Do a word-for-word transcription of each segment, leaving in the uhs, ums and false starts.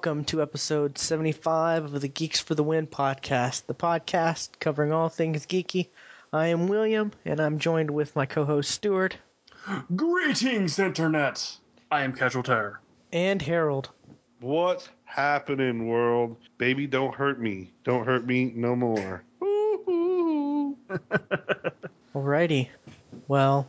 welcome to episode seventy-five of the Geeks for the Win podcast, the podcast covering all things geeky. I am William, and I'm joined with my co-host Stuart. Greetings, Internet! I am Casual Terror. And Harold. What's happening, world? Baby, don't hurt me. Don't hurt me no more. Alrighty. Well,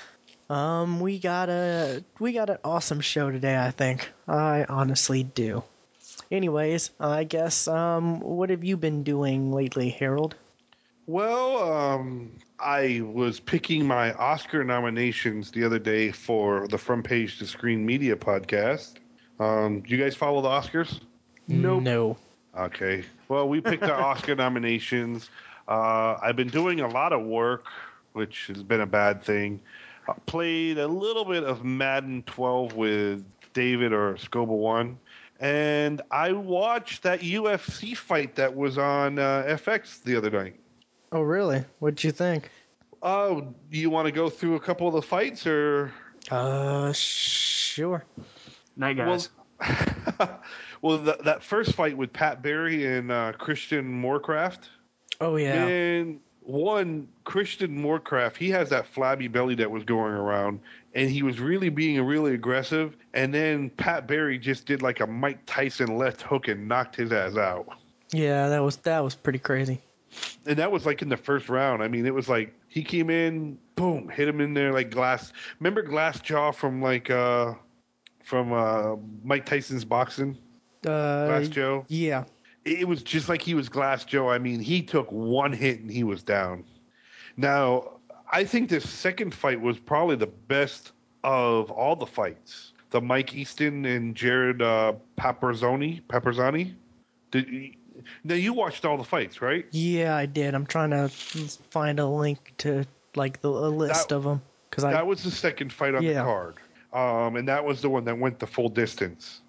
um, we got a we got an awesome show today, I think. I honestly do. Anyways, I guess, um, what have you been doing lately, Harold? Well, um, I was picking my Oscar nominations the other day for the Front Page to Screen Media podcast. Um, do you guys follow the Oscars? Nope. No. Okay. Well, we picked our Oscar nominations. Uh, I've been doing a lot of work, which has been a bad thing. I played a little bit of Madden twelve with David or Scoba One. And I watched that U F C fight that was on uh, F X the other night. Oh, really? What'd you think? Oh, do you want to go through a couple of the fights, or? Uh, sure. Night, guys. Well, well th- that first fight with Pat Barry and uh, Christian Moorcraft. Oh, yeah. Man, one, Christian Moorcraft, he has that flabby belly that was going around, and he was really being really aggressive. And then Pat Barry just did like a Mike Tyson left hook and knocked his ass out. Yeah, that was that was pretty crazy. And that was like in the first round. I mean, it was like he came in, boom, hit him in there like glass. Remember Glass Jaw from like uh from uh Mike Tyson's boxing? Uh, Glass Joe? Yeah. It was just like he was Glass Joe. I mean, he took one hit and he was down. Now, I think this second fight was probably the best of all the fights. The Mike Easton and Jared uh, Paperzoni. Paperzani. Did now you watched all the fights, right? Yeah, I did. I'm trying to find a link to like the a list That, of them because I that was the second fight on yeah. the card, um, and that was the one that went the full distance.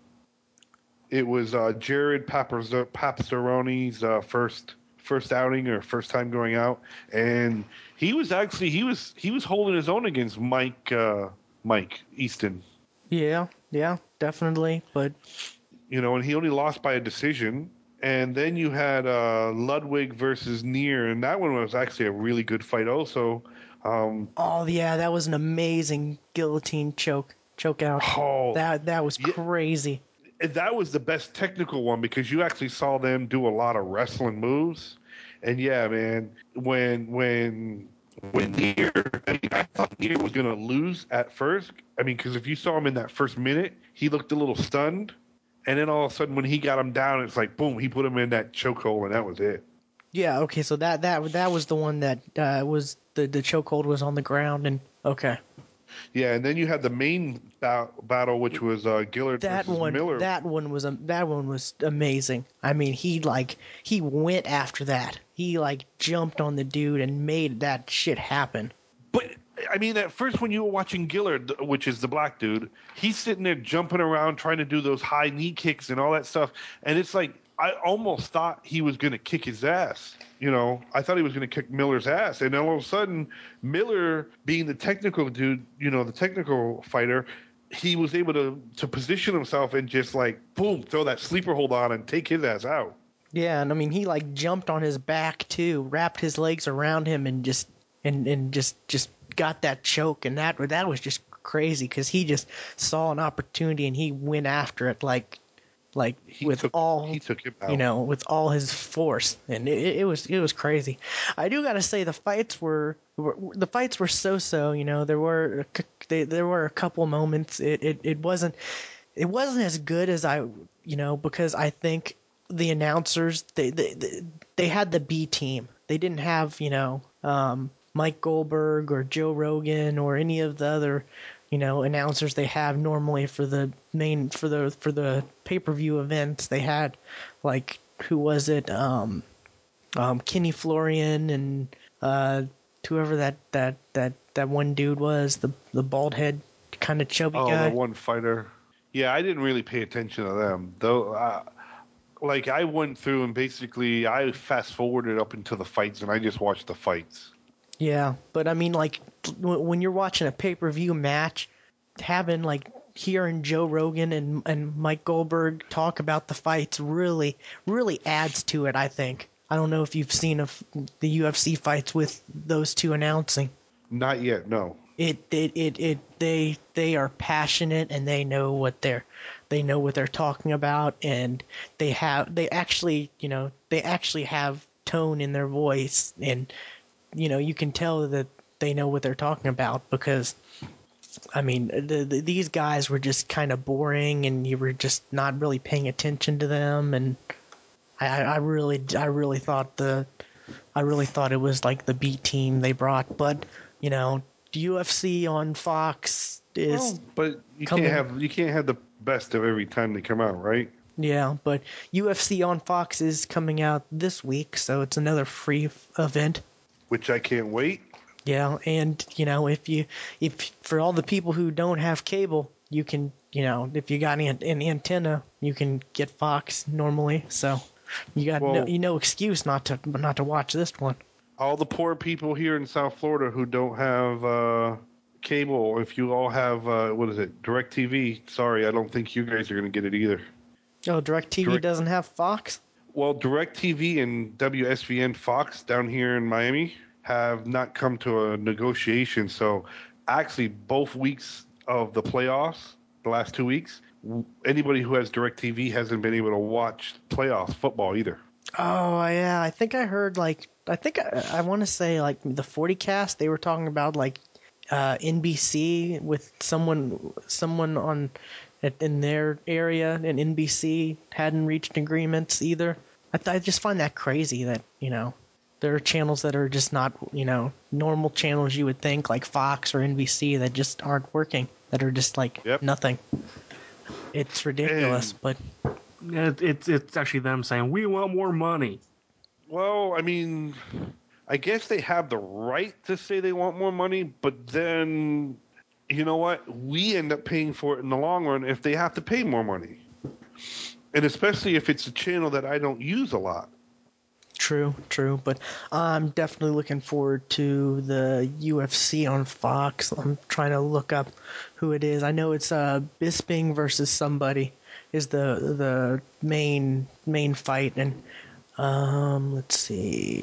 It was uh, Jared Paperz- Paperzoni's uh, first first outing or first time going out, and he was actually he was he was holding his own against Mike uh, Mike Easton. Yeah, yeah, definitely. But You know, and he only lost by a decision. And then you had uh, Ludwig versus Neer, and that one was actually a really good fight also. Um, oh yeah, that was an amazing guillotine choke choke out. oh, That that was yeah, crazy. that was the best technical one because you actually saw them do a lot of wrestling moves. And yeah, man, when when when Neer, I mean, I thought Neer was going to lose at first. I mean, because if you saw him in that first minute, he looked a little stunned. And then all of a sudden, when he got him down, it's like boom, he put him in that chokehold, and that was it. Yeah, okay, so that that that was the one that uh, was the the chokehold was on the ground and okay. Yeah, and then you had the main ba- battle, which was uh, Gillard That versus one, Miller. that one was um, that one was amazing. I mean, he like he went after that. He like jumped on the dude and made that shit happen. But I mean, at first, when you were watching Gillard, which is the black dude, he's sitting there jumping around trying to do those high knee kicks and all that stuff, and it's like I almost thought he was going to kick his ass. You know, I thought he was going to kick Miller's ass, and then all of a sudden, Miller, being the technical dude, you know, the technical fighter, he was able to to position himself and just like boom, throw that sleeper hold on and take his ass out. Yeah, and I mean he like jumped on his back too, wrapped his legs around him, and just and and just just got that choke, and that that was just crazy because he just saw an opportunity and he went after it like like He with took all he took him out. you know with all his force, and it, it was it was crazy. I do gotta say the fights were, were the fights were so so. You know there were they, there were a couple moments. It, it it wasn't it wasn't as good as I you know because I think the announcers they they they, they had the B team. They didn't have you know um, Mike Goldberg or Joe Rogan or any of the other you know announcers they have normally for the main for the for the pay-per-view events. They had like who was it um um Kenny Florian and uh whoever that that that that one dude was, the the bald head kind of chubby Oh, guy. the one fighter. Yeah, I didn't really pay attention to them though. Uh, like I went through and basically I fast forwarded up into the fights and I just watched the fights. Yeah, but I mean like w- when you're watching a pay-per-view match, having like hearing Joe Rogan and and Mike Goldberg talk about the fights really really adds to it. I think. I don't know if you've seen a, the U F C fights with those two announcing. Not yet, no. It, it it it they they are passionate and they know what they're they know what they're talking about, and they have they actually you know they actually have tone in their voice, and you know you can tell that they know what they're talking about, because I mean the, the, these guys were just kind of boring and you were just not really paying attention to them, and I, I really I really thought the I really thought it was like the B team they brought, but you know U F C on Fox is Well, but you coming. can't have you can't have the best of every time they come out, right? Yeah, but U F C on Fox is coming out this week, so it's another free f- event. Which I can't wait. Yeah, and you know if you if for all the people who don't have cable, you can you know if you got an, an antenna, you can get Fox normally. So you got no Well, you no excuse not to not to watch this one. all the poor people here in South Florida who don't have uh, cable, if you all have uh, what is it, DirecTV? Sorry, I don't think you guys are going to get it either. Oh, DirecTV Direct- doesn't have Fox? Well, DirecTV and W S V N Fox down here in Miami have not come to a negotiation. So, actually, both weeks of the playoffs, the last two weeks, w- anybody who has DirecTV hasn't been able to watch playoffs football either. Oh yeah, I think I heard like I think I, I want to say like the forty cast they were talking about like uh, N B C with someone someone on in their area, and N B C hadn't reached agreements either. I th- I just find that crazy that you know there are channels that are just not you know normal channels you would think like Fox or N B C that just aren't working, that are just like Yep. nothing. It's ridiculous, And- but It, it's it's actually them saying we want more money. Well, I mean, I guess they have the right to say they want more money, but then, you know what? We end up paying for it in the long run if they have to pay more money. And especially if it's a channel that I don't use a lot. True, true, but I'm definitely looking forward to the U F C on Fox. I'm trying to look up who it is. I know it's uh, Bisping versus somebody is the the main main fight, and um, let's see.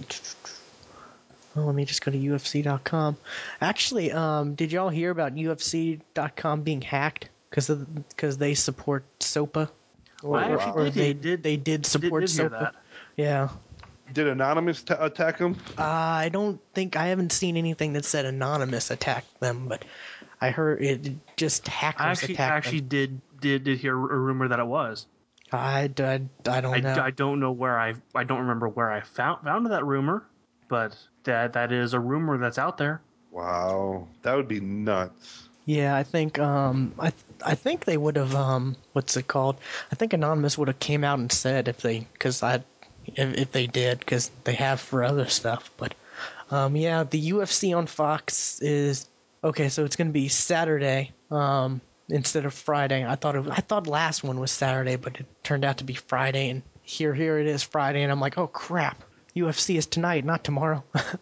Oh, let me just go to U F C dot com. Actually, um, did y'all hear about U F C dot com being hacked because because they support SOPA? Or, I actually or did, they did they did support did, did hear SOPA. that. Yeah. Did Anonymous t- attack him? Uh, I don't think I haven't seen anything that said Anonymous attacked them, but I heard it just hackers I actually attacked actually them. did did did hear a rumor that it was. I, I, I don't I, know. I don't know where I I don't remember where I found found that rumor, but that that is a rumor that's out there. Wow. That would be nuts. Yeah, I think um I I think they would have um what's it called? I think Anonymous would have came out and said if they because I if, if they did because they have for other stuff, but um yeah, the U F C on Fox is okay, so it's gonna be Saturday um instead of Friday. I thought it, I thought last one was Saturday, but it turned out to be Friday, and here here it is Friday, and I'm like, oh crap, U F C is tonight, not tomorrow.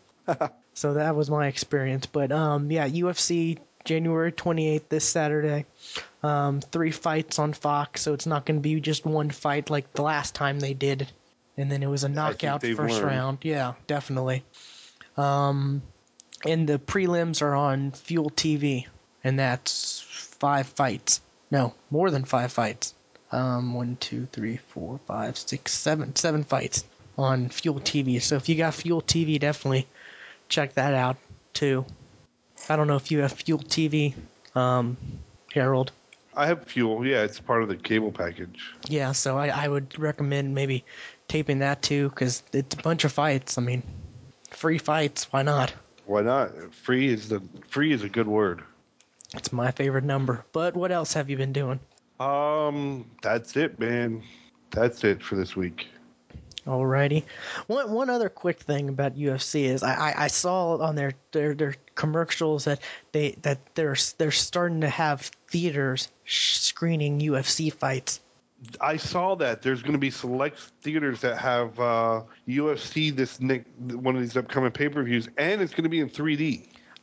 So that was my experience. But um, yeah, U F C January twenty-eighth this Saturday. Um, three fights on Fox, so it's not going to be just one fight like the last time they did. And then it was a knockout they've first learned. round. Yeah, definitely. Um, and the prelims are on Fuel T V, and that's five fights. No, more than five fights. Um, one, two, three, four, five, six, seven, seven fights on Fuel T V. So if you got Fuel T V, definitely check that out too. I don't know if you have Fuel T V, um, Harold. I have Fuel. Yeah, it's part of the cable package. Yeah, so I, I would recommend maybe taping that too, because it's a bunch of fights. I mean, free fights, why not? Why not? Free is the free is a good word. It's my favorite number. But what else have you been doing? Um, that's it, man. That's it for this week. Alrighty. One one other quick thing about U F C is I, I, I saw on their, their their commercials that they that they're they're starting to have theaters screening U F C fights. I saw that there's going to be select theaters that have uh, U F C this Nick one of these upcoming pay per views, and it's going to be in three D.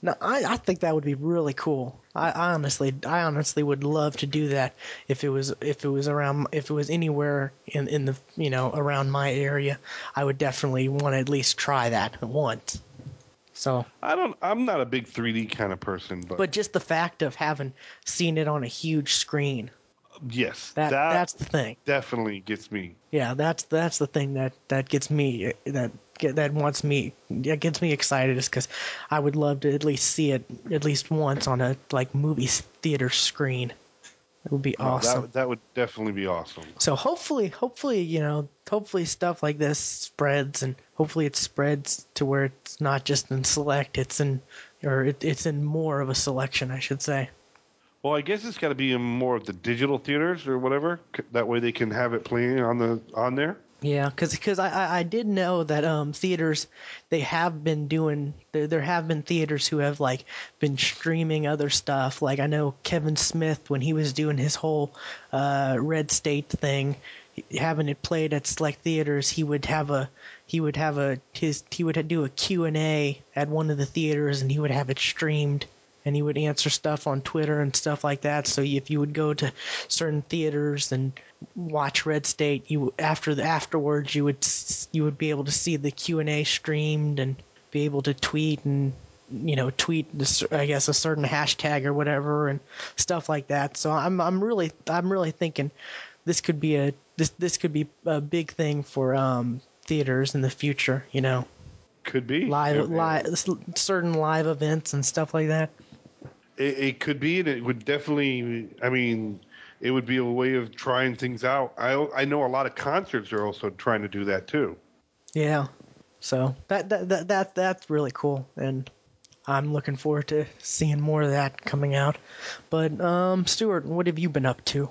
No, I, I think that would be really cool. I, I honestly, I honestly would love to do that if it was if it was around if it was anywhere in in the you know around my area. I would definitely want to at least try that once. So, I don't. I'm not a big three D kind of person, but, but just the fact of having seen it on a huge screen, yes, that that that's the thing. definitely gets me. Yeah, that's that's the thing that that gets me that get, that wants me that gets me excited is because I would love to at least see it at least once on a like movie theater screen. It would be No, awesome. that that would definitely be awesome. So hopefully, hopefully you know, hopefully stuff like this spreads, and hopefully it spreads to where it's not just in select, it's in or it, it's in more of a selection, I should say. Well, I guess it's got to be in more of the digital theaters or whatever. c- That way they can have it playing on the on there. Yeah, because I, I I did know that um theaters they have been doing there there have been theaters who have like been streaming other stuff. Like I know Kevin Smith when he was doing his whole uh Red State thing, having it played at select theaters, he would have a he would have a his he would do a Q and A at one of the theaters and he would have it streamed and he would answer stuff on Twitter and stuff like that. So if you would go to certain theaters and watch Red State, you after the afterwards you would s- you would be able to see the Q and A streamed and be able to tweet and you know tweet this, I guess a certain hashtag or whatever and stuff like that. So I'm I'm really I'm really thinking this could be a this this could be a big thing for um theaters in the future. You know, Could be. live It, live certain live events and stuff like that. it, it could be, and it would definitely. I mean, it would be a way of trying things out. I I know a lot of concerts are also trying to do that too. Yeah. So that that that, that that's really cool, and I'm looking forward to seeing more of that coming out. But um, Stuart, what have you been up to?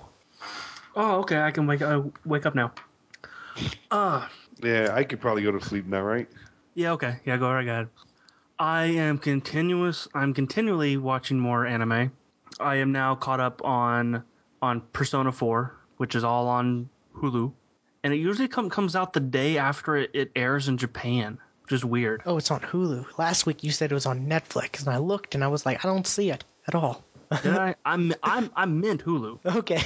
Oh, okay. I can wake uh, wake up now. Uh, Yeah, I could probably go to sleep now, right? yeah. Okay. Yeah. Go right ahead. I am continuous. I'm continually watching more anime. I am now caught up on on Persona four, which is all on Hulu, and it usually come, comes out the day after it, it airs in Japan, which is weird. Oh, it's on Hulu. Last week you said it was on Netflix, and I looked and I was like, I don't see it at all. Did I? I'm I'm I meant Hulu. Okay,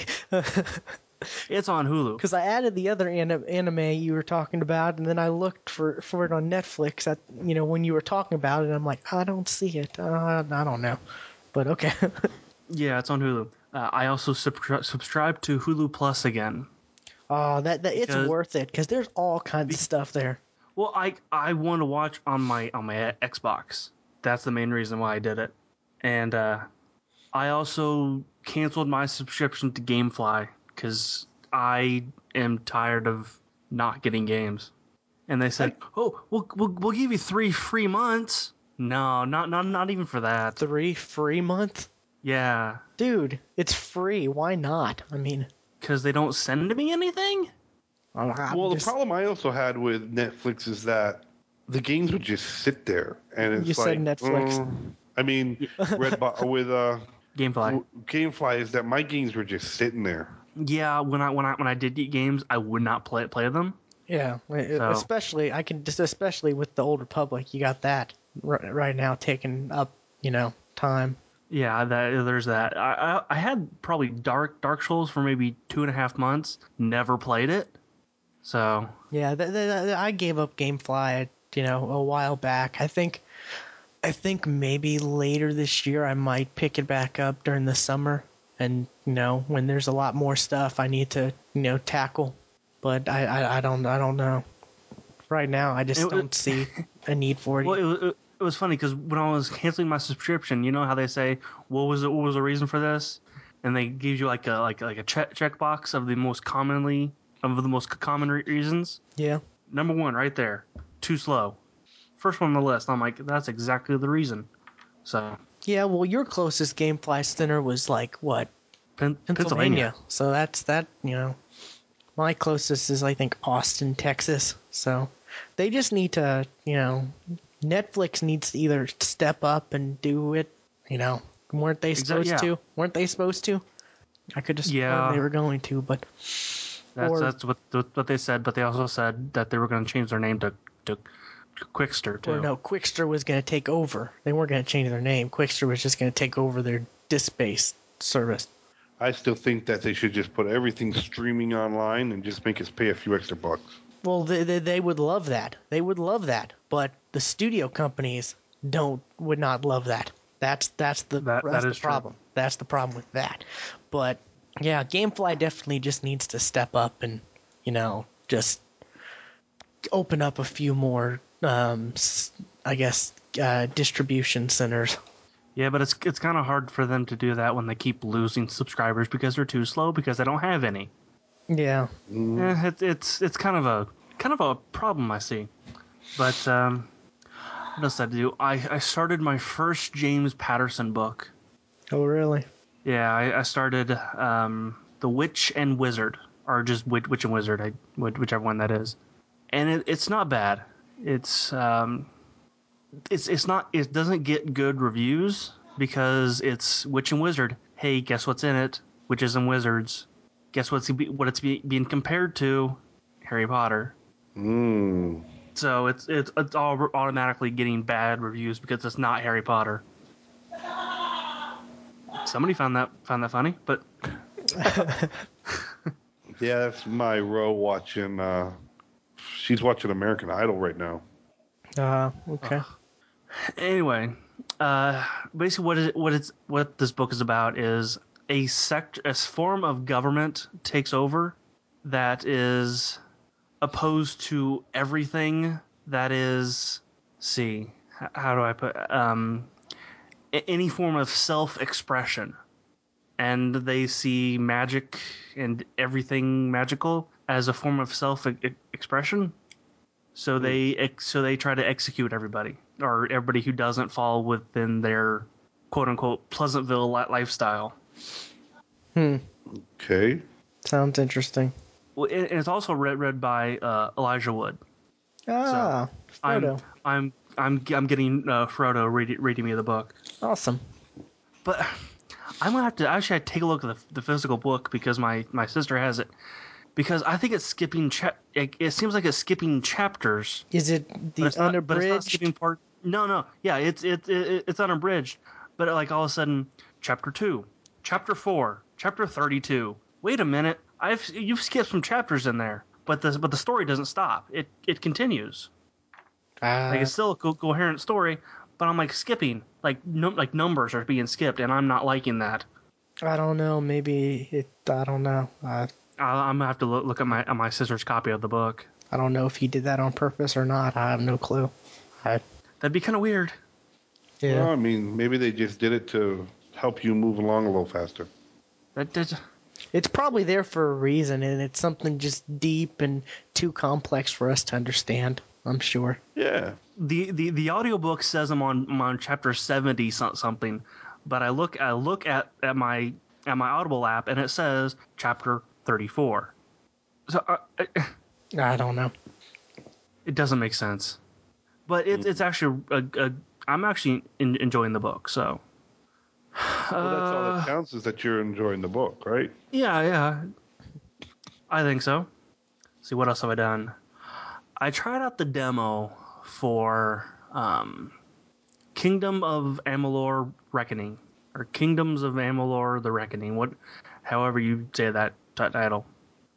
It's on Hulu. because I added the other anim- anime you were talking about, and then I looked for, for it on Netflix. At you know when you were talking about it, I'm like, I don't see it. Uh, I don't know, but okay. Yeah, it's on Hulu. Uh, I also subscri- subscribe to Hulu Plus again. Oh, that, that it's Because- worth it because there's all kinds of stuff there. Well, I I want to watch on my on my Xbox. That's the main reason why I did it. And uh, I also canceled my subscription to GameFly because I am tired of not getting games. And they said, "Oh, we'll we'll, we'll give you three free months." No, not not not even for that. Three free months, Yeah, dude. It's free. Why not? I mean, because they don't send me anything. I'm I'm Well, the just- problem I also had with Netflix is that the games would just sit there, and it's You said like Netflix. uh, I mean, Redbox with uh, GameFly. GameFly is that my games were just sitting there. Yeah, when I when I when I did get games, I would not play play them. yeah, So- especially I can just especially with the Old Republic, you got that right, right now taking up you know time. Yeah, that there's that. I, I I had probably Dark Dark Souls for maybe two and a half months. Never played it. So Yeah, th- th- th- I gave up GameFly, you know, a while back. I think, I think maybe later this year I might pick it back up during the summer, and you know, when there's a lot more stuff I need to, you know, tackle. But I, I, I don't, I don't know. Right now, I just It- don't see a need for it. well, it was it, it was funny because when I was canceling my subscription, you know how they say what was it, what was the reason for this, and they give you like a like like a check checkbox of the most commonly of the most common re- reasons. Yeah, Number one, right there, too slow. First one on the list. I'm like, that's exactly the reason. So yeah. Well, your closest GameFly center was like what? Pen- Pennsylvania. Pennsylvania. So that's that. You know, my closest is I think Austin, Texas. So they just need to, you know, Netflix needs to either step up and do it. You know, weren't they Exa- supposed yeah. to? Weren't they supposed to? I could just Yeah. they were going to, but That's or that's what what they said, but they also said that they were going to change their name to to Quickster too. Or no, Quickster was going to take over. They weren't going to change their name. Quickster was just going to take over their disc-based service. I still think that they should just put everything streaming online and just make us pay a few extra bucks. Well, they, they, they would love that. They would love that. But the studio companies don't would not love that. That's that's the That- that's that the is true. problem. That's the problem with that. But yeah, GameFly definitely just needs to step up and, you know, just open up a few more, um, s- I guess, uh, distribution centers. Yeah, but it's it's kind of hard for them to do that when they keep losing subscribers because they're too slow because they don't have any. Yeah. Eh, it, it's it's kind of a kind of a problem I see. But um, what else did I do? I, I started my first James Patterson book. Oh, really? Yeah, I, I started um, The Witch and Wizard, or just Witch, Witch and Wizard, I, whichever one that is. And it, it's not bad. It's um, it's it's not. It doesn't get good reviews because it's Witch and Wizard. Hey, guess what's in it? Witches and wizards. Guess what's be, what it's be, being compared to? Harry Potter. Mm. So it's it's it's all automatically getting bad reviews because it's not Harry Potter. Somebody found that found that funny, but Yeah, that's my row watching. Uh, she's watching American Idol right now. Uh, okay. anyway, uh, basically what it what it's what this book is about is a sect a form of government takes over that is opposed to everything that is see h- how do I put um a- any form of self-expression, and they see magic and everything magical as a form of self-expression. So they ex- so they try to execute everybody or everybody who doesn't fall within their quote unquote Pleasantville li- lifestyle. Hmm. Okay. Sounds interesting. Well, it, it's also read read by uh, Elijah Wood. Ah, Frodo. I'm I'm I'm I'm getting uh, Frodo read, reading me the book, Awesome. but I'm gonna have to actually take a look at the, the physical book because my, my sister has it, because I think it's skipping cha- it, it seems like it's skipping chapters. Is it But the it's not, but it's not unabridged? skipping part. No, no, yeah, it's it, it it's unabridged. But like all of a sudden, chapter two, chapter four, chapter thirty-two. Wait a minute, I've you've skipped some chapters in there, but the but the story doesn't stop. It it continues. Like Uh, it's still a co- coherent story, but I'm like skipping, like no, like numbers are being skipped, and I'm not liking that. I don't know. Maybe it. I don't know. Uh, I, I'm gonna have to look, look at my at my sister's copy of the book. I don't know if he did that on purpose or not. I have no clue. I, That'd be kind of weird. yeah. Well, I mean, maybe they just did it to help you move along a little faster. That, that It's probably there for a reason, and it's something just deep and too complex for us to understand. I'm sure. Yeah. the the the audiobook says I'm on I'm on chapter seventy so- something, but I look I look at, at my at my Audible app and it says chapter thirty-four. So uh, it, I don't know. it doesn't make sense. But it, it's actually a, a, I'm actually in, enjoying the book. So Well, that's all Uh, that counts is that you're enjoying the book, right? yeah, yeah, I think so. See, what else have I done? I tried out the demo for um, Kingdom of Amalur Reckoning, or Kingdoms of Amalur: The Reckoning, what, however you say that t- title.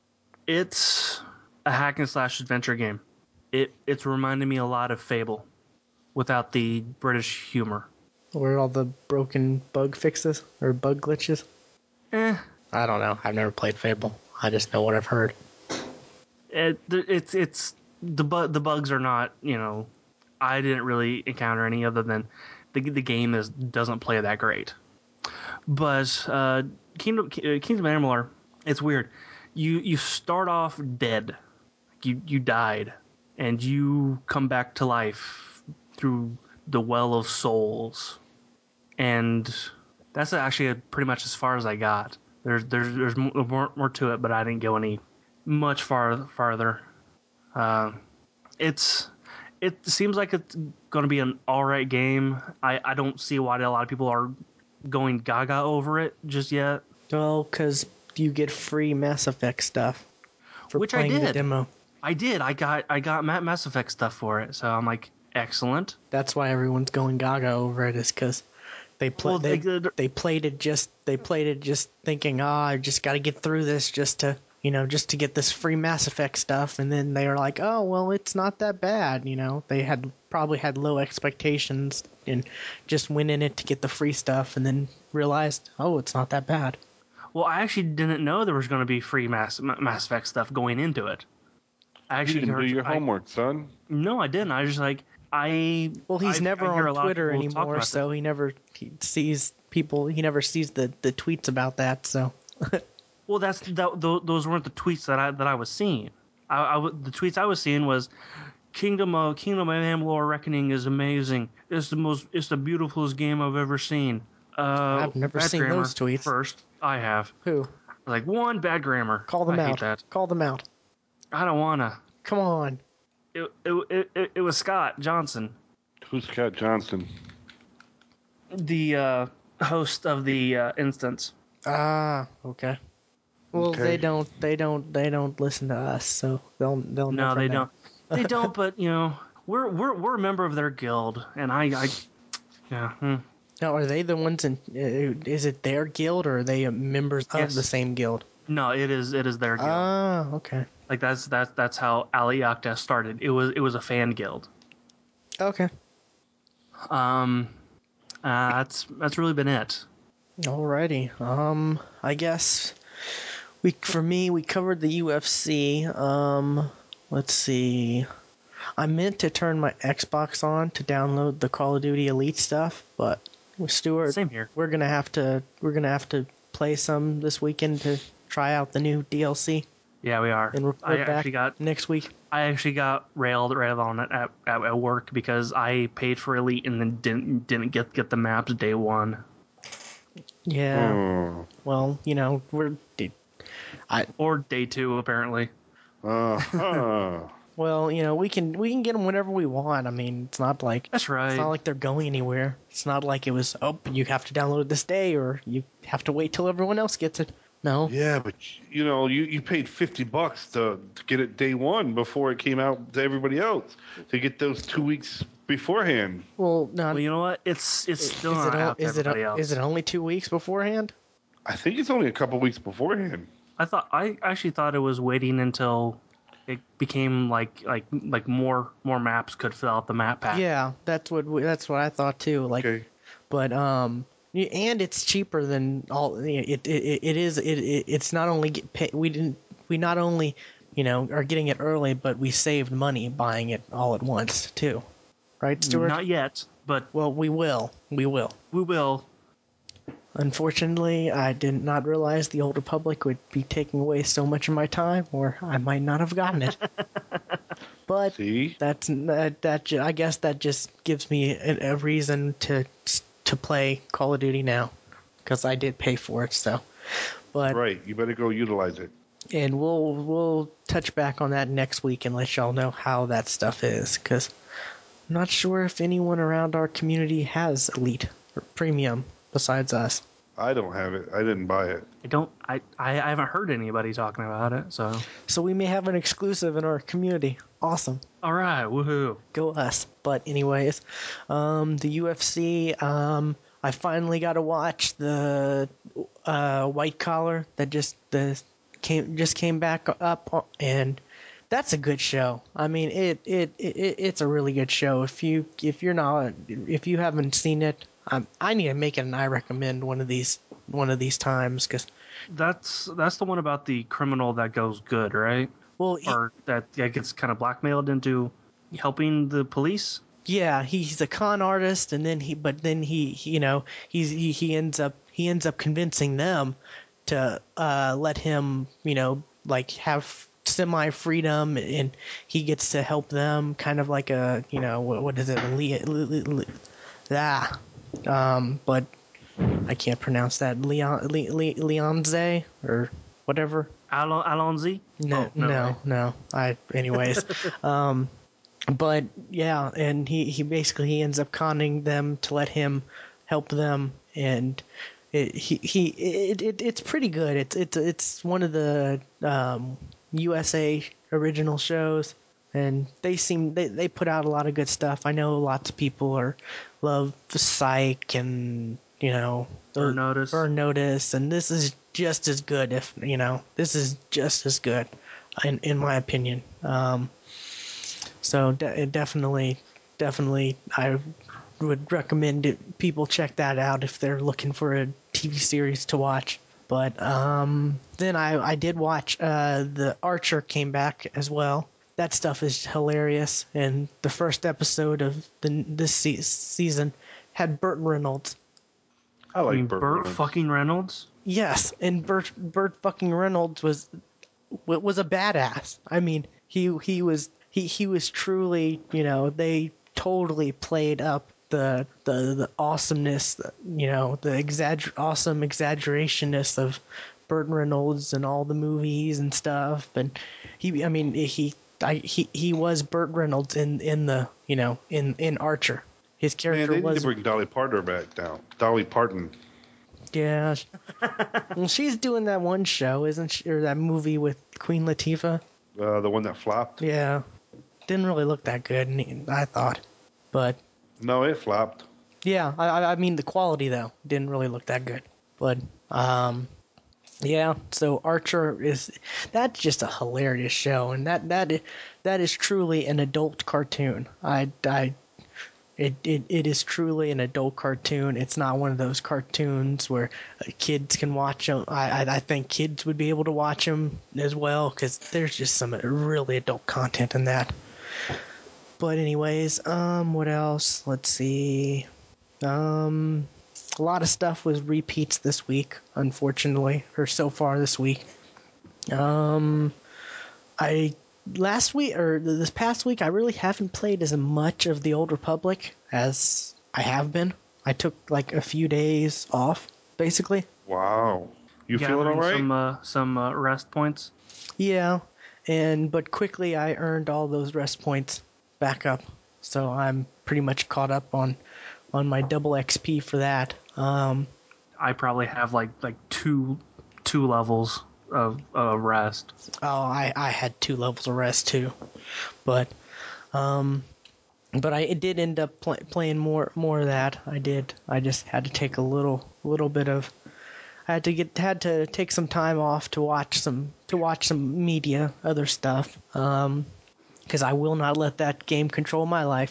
It's a hack and slash adventure game. It it's reminding me a lot of Fable, without the British humor. Where are all the broken bug fixes or bug glitches? Eh, I don't know. I've never played Fable. I just know what I've heard. it, it's it's the bu- the bugs are not, you know, I didn't really encounter any other than the the game is doesn't play that great. But uh, Kingdom uh, Kingdom of Amalur, it's weird. You you start off dead, you you died, and you come back to life through the Well of Souls, and that's actually pretty much as far as I got. There's there's there's more more to it, but I didn't go any much far farther. Uh, it's it seems like it's going to be an all right game. I, I don't see why a lot of people are going gaga over it just yet. Well, because you get free Mass Effect stuff for Which I playing the did. demo. I did. I got I got Mass Effect stuff for it. So I'm like, excellent. That's why everyone's going gaga over it, is because they play Well, they, they- they played it just they played it just thinking, ah, I just got to get through this just to you know just to get this free Mass Effect stuff, and then they were like, oh well, it's not that bad, you know. They had probably had low expectations and just went in it to get the free stuff, and then realized, oh, it's not that bad. Well, I actually didn't know there was going to be free Mass Mass Effect stuff going into it. I You actually didn't do heard, your I- homework, son. No, I didn't. I was just like, I. Well, he's I, never I hear a on lot of Twitter people talk anymore, about so he never he sees people. He never sees the, the tweets about that. So, this. Well, that's that, th- those weren't the tweets that I that I was seeing. I, I w- the tweets I was seeing was Kingdom of Kingdom of Amalur Reckoning is amazing. It's the most. It's the beautifulest game I've ever seen. Uh, I've never bad seen grammar those tweets. First, I have. who Like one bad grammar. call them I out? hate that. Call them out. I don't wanna. Come on. It it, it, it was Scott Johnson, Who's Cat Johnson? the uh, host of the uh, instance. Ah, okay. Well, Okay. they don't. They don't. They don't listen to us, so they'll they'll No, never they know. don't. They don't. But you know, we're we're we're a member of their guild, and I, I yeah. Hmm. Now, are they the ones in? Uh, is it their guild, or are they uh, members Yes. of the same guild? No, it is it is their guild. Ah, okay. Like that's that's that's how Ali Yakta started. It was it was a fan guild. Okay. Um, uh, that's that's really been it. Alrighty. Um, I guess we for me we covered the U F C. Um, let's see. I meant to turn my Xbox on to download the Call of Duty Elite stuff, but with Stuart, Same here. we're gonna have to we're gonna have to play some this weekend to try out the new D L C Yeah, we are. and I report back actually got next week. I actually got railed railed on it at, at, at work because I paid for Elite and then didn't didn't get get the maps day one. Yeah. Oh. Well, you know, we're I Or day two, apparently. Uh-huh. well, you know, we can we can get them whenever we want. I mean, it's not like That's right. it's not like they're going anywhere. It's not like it was, oh, you have to download it this day or you have to wait till everyone else gets it. No. Yeah, but you know, you, you paid fifty bucks to, to get it day one before it came out to everybody else to get those two weeks beforehand. Well, no. Well, you know what? It's it's still is not it o- out to is it everybody o- else. is it only two weeks beforehand? I think it's only a couple weeks beforehand. I thought I actually thought it was waiting until it became like like like more more maps could fill out the map pack. Yeah, that's what we, that's what I thought too. Like, Okay. but um, y- and it's cheaper than all. It it, it, it is it, it it's not only get pay, we didn't we not only you know are getting it early, but we saved money buying it all at once too, right, Stuart? Not yet, but Well, we will, we will. we will. Unfortunately, I did not realize the Old Republic would be taking away so much of my time, or I might not have gotten it. But See? that's that. that ju- I guess that just gives me a, a reason to to play Call of Duty now, because I did pay for it. So, but Right. You better go utilize it. and we'll we'll touch back on that next week and let y'all know how that stuff is, because I'm not sure if anyone around our community has Elite or Premium besides us. I don't have it. I didn't buy it. I don't. I, I I haven't heard anybody talking about it. So So we may have an exclusive in our community. Awesome. all right, woohoo! Go us. But anyways, um, the U F C, um, I finally got to watch the uh, White Collar that just the came just came back up, and that's a good show. I mean, it it, it it's a really good show. If you if you're not if you haven't seen it, um, I need to make it an I recommend one of these one of these times, because That's that's the one about the criminal that goes good, right? well, he, Or that, that gets kind of blackmailed into helping the police. yeah, he's a con artist, and then he, but then he, he you know, he's he, he ends up he ends up convincing them to uh, let him, you know, like have semi freedom, and he gets to help them, kind of like a, you know, what, what is it, Le, Le, Le, Le, ah, um, but I can't pronounce that, Leon Le, Le, Leonze or whatever. Alon Alonzi? No, Oh, no, no, right. no. I, anyways, um, but yeah, and he, he basically he ends up conning them to let him help them, and it, he he it, it it's pretty good. It's it's it's one of the um U S A original shows, and they seem they, they put out a lot of good stuff. I know lots of people are love Psych and you know Burn Notice. Burn Notice, and this is just as good. If you know, this is just as good, in in my opinion. Um, so de- definitely, definitely, I would recommend it, people check that out if they're looking for a T V series to watch. But um, then I, I did watch uh, the Archer came back as well. That stuff is hilarious. And the first episode of the this se- season had Burt Reynolds. I like I mean, Burt Burt Reynolds. fucking Reynolds. Yes, and Burt Burt fucking Reynolds was was a badass. I mean, he he was he, he was truly, you know, they totally played up the the, the awesomeness, you know, the exagger awesome exaggerationness of Burt Reynolds and all the movies and stuff. And he, I mean, he I, he he was Burt Reynolds in in the you know in in Archer. His Man, character they need was to bring Dolly Parton back down. Dolly Parton. yeah. Well, she's doing that one show, isn't she? Or that movie with Queen Latifah. Uh, the one that flopped. Yeah, didn't really look that good, I thought. But No, it flopped. yeah, I, I mean the quality though didn't really look that good. But um, yeah. So Archer is that's just a hilarious show, and that that that is truly an adult cartoon. I I. It, it it is truly an adult cartoon. It's not one of those cartoons where kids can watch them. I, I I think kids would be able to watch them as well because there's just some really adult content in that. But anyways, um, what else? Let's see. Um, a lot of stuff was repeats this week, unfortunately, or so far this week. Um, I last week or this past week, I really haven't played as much of the Old Republic as I have been. I took like a few days off, basically. Wow. You feeling all Gathering right? some uh, some uh, rest points. Yeah, and but quickly I earned all those rest points back up, so I'm pretty much caught up on on my double X P for that. Um, I probably have like like two two levels of of rest. oh, I I had two levels of rest too, but um. But I it did end up pl- playing more more of that. I did. I just had to take a little little bit of. I had to get had to take some time off to watch some to watch some media, other stuff. Um, because I will not let that game control my life.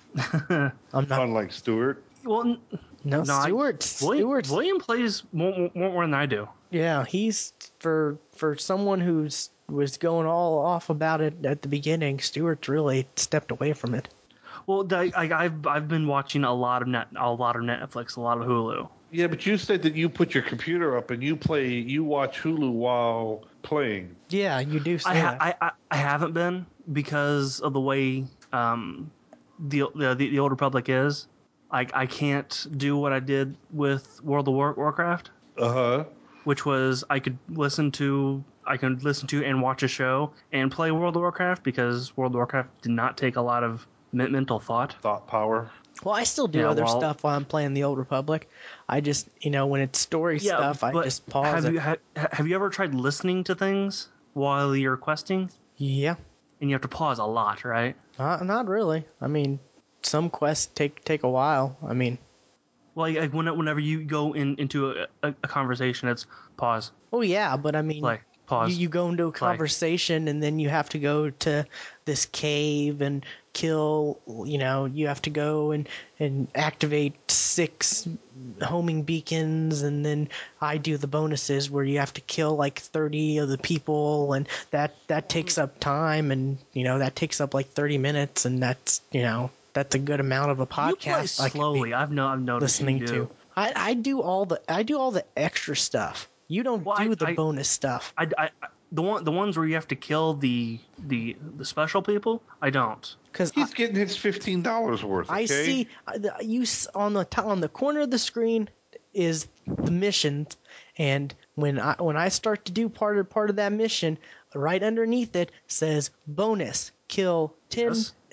I'm not. Unlike Stewart. Well, n- No, no, I, Stewart. William, Stewart's. William plays more, more, more than I do. Yeah, he's for for someone who's was going all off about it at the beginning. Stewart's really stepped away from it. Well, I, I, I've I've been watching a lot of net a lot of Netflix, a lot of Hulu. Yeah, but you said that you put your computer up and you play, you watch Hulu while playing. Yeah, you do say I, ha- that. I, I I haven't been because of the way um the the, the Old Republic is. I I can't do what I did with World of War- Warcraft, Uh huh. which was I could listen to I could listen to and watch a show and play World of Warcraft because World of Warcraft did not take a lot of men- mental thought. Thought power. Well, I still do Yeah, other well- stuff while I'm playing the Old Republic. I just, you know, when it's story Yeah, stuff, I but just pause have it. you ha- have you ever tried listening to things while you're questing? Yeah, And you have to pause a lot, right? not not really. I mean, some quests take take a while. I mean, Well, like, like when, whenever you go in into a, a, a conversation, it's pause, oh yeah, but I mean, play, you pause. you go into a play. conversation and then you have to go to this cave and kill. You know, you have to go and and activate six homing beacons, and then I do the bonuses where you have to kill like thirty of the people, and that that takes up time, and you know that takes up like thirty minutes, and that's you know that's a good amount of a podcast You play I could be slowly. I've no, I've noticed listening you do. to. I, I do all the I do all the extra stuff. You don't Well, do I- the I- bonus stuff. I, I, I- the one, the ones where you have to kill the the the special people. I don't. Because He's getting his fifteen dollars worth. Okay? I see uh, the- you s- on the top, on the corner of the screen is the missions, and when I when I start to do part of part of that mission, right underneath it says bonus: kill ten Yes.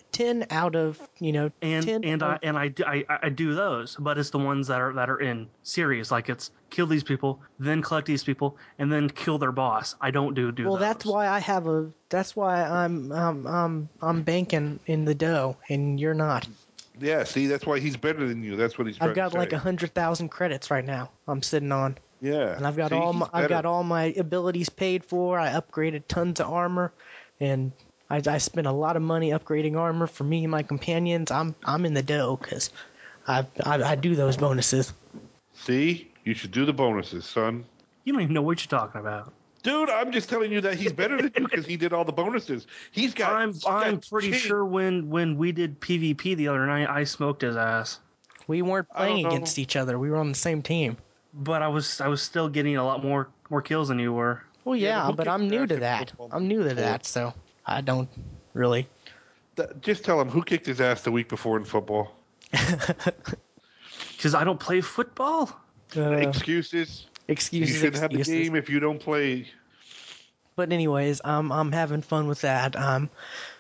ten out of you know and ten. and of, I and I, do- I I do those, but it's the ones that are that are in series. Like it's kill these people, then collect these people, and then kill their boss. I don't do do. well, those. that's why I have a. That's why I'm um um I'm banking in the dough, and you're not. Yeah, see, that's why he's better than you. That's what he's trying I've got to say. like a hundred thousand credits right now. I'm sitting on, Yeah, and I've got see, all he's my, I've better. got all my abilities paid for. I upgraded tons of armor, and I, I spent a lot of money upgrading armor for me and my companions. I'm I'm in the dough because I, I I do those bonuses. See, you should do the bonuses, son. You don't even know what you're talking about. Dude, I'm just telling you that he's better than you because he did all the bonuses. He's got. I'm he's got I'm pretty chain- sure when when we did PvP the other night, I smoked his ass. We weren't I don't playing know. against each other. We were on the same team. But I was I was still getting a lot more more kills than you were. Well, Yeah, yeah, but who but kicks I'm your new ass to in that. football I'm new to before? that, so I don't really. Th- Just tell him who kicked his ass the week before in football. Because I don't play football. Uh, Excuses. excuses. You shouldn't have the excuses. game if you don't play. But anyways, um, I'm having fun with that. Um,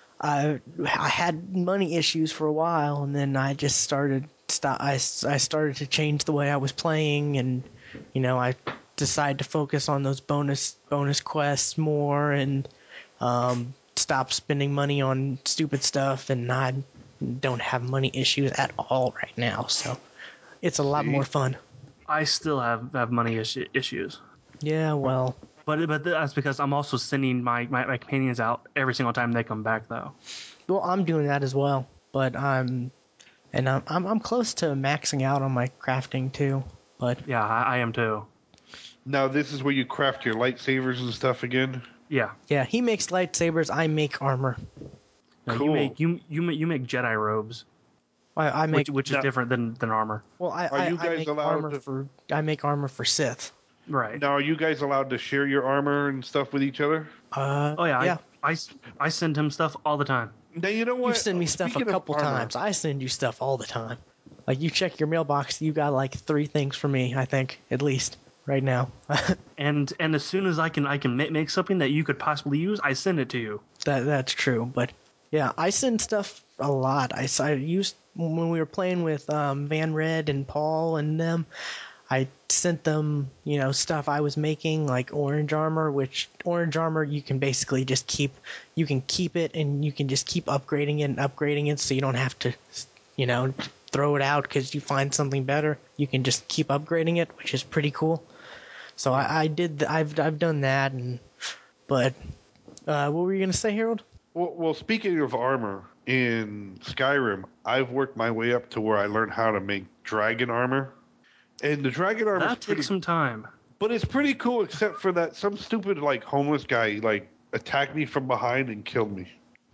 I I had money issues for a while, and then I just started stop. I, I started to change the way I was playing, and you know I decided to focus on those bonus bonus quests more, and um, stop spending money on stupid stuff. And I don't have money issues at all right now, so it's a lot See? more fun. I still have have money issu- issues. Yeah, well, But but that's because I'm also sending my, my, my companions out every single time they come back though. well, I'm doing that as well, but I'm and I'm I'm, I'm close to maxing out on my crafting too. But Yeah, I, I am too. Now, this is where you craft your lightsabers and stuff again. Yeah. yeah, he makes lightsabers. I make armor. No, Cool. You make you you make, you make Jedi robes, I, I make which which is Now- different than, than armor. well. I Are I, you I guys make allowed armor to- for I make armor for Sith. Right. Now, are you guys allowed to share your armor and stuff with each other? Uh, Oh yeah. yeah. I, I, I send him stuff all the time. Now, you know what? You send me stuff a Speaking of couple armor- times. I send you stuff all the time. Like you check your mailbox, you got like three things for me. I think at least right now. And and as soon as I can I can ma- make something that you could possibly use, I send it to you. That that's true, but yeah, I send stuff a lot. I, I used when we were playing with um, Van Red and Paul and them. I sent them, you know, stuff I was making like orange armor, which orange armor you can basically just keep. You can keep it and you can just keep upgrading it and upgrading it, so you don't have to, you know, throw it out because you find something better. You can just keep upgrading it, which is pretty cool. So I, I did. th- I've I've done that, and but uh, what were you gonna say, Harold? Well, well, speaking of armor, in Skyrim, I've worked my way up to where I learned how to make dragon armor. And the dragon armor is That pretty, takes some time. but it's pretty cool. Except for that, some stupid like homeless guy like attacked me from behind and killed me.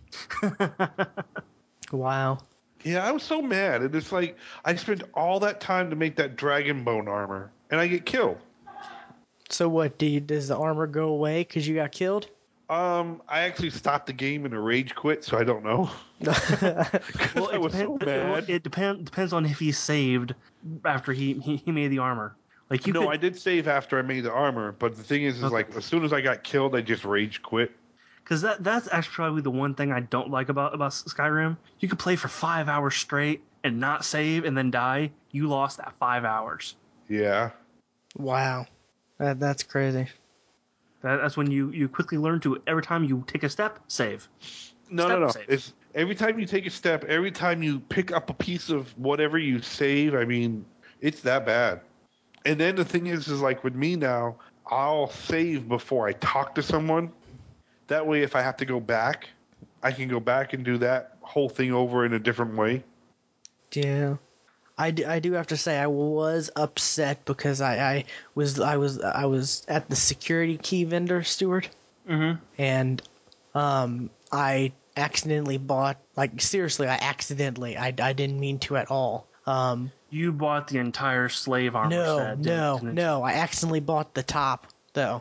Wow. Yeah, I was so mad, and it's like I spent all that time to make that dragon bone armor, and I get killed. So what? Do you, does the armor go away because you got killed? Um, I actually stopped the game in a rage quit, so I don't know. Well, I it, was depend, so well, mad. it depend, depends on if he saved after he, he, he made the armor. Like you no, could, I did save after I made the armor, but the thing is, is Okay. like as soon as I got killed, I just rage quit. because that that's actually probably the one thing I don't like about about Skyrim. You could play for five hours straight and not save and then die. You lost that five hours. Yeah. Wow. That, that's crazy. That, that's when you, you quickly learn to every time you take a step, save. No, Step no, no. save. It's every time you take a step, every time you pick up a piece of whatever you save. I mean, it's that bad. And then the thing is, is like with me now, I'll save before I talk to someone. That way, if I have to go back, I can go back and do that whole thing over in a different way. Yeah. I do, I do have to say I was upset because I, I was I was I was at the security key vendor, Stuart, Mm-hmm. and um I accidentally bought like seriously I accidentally I, I didn't mean to at all. Um You bought the entire slave armor no set. didn't- no didn't you? no I accidentally bought the top though.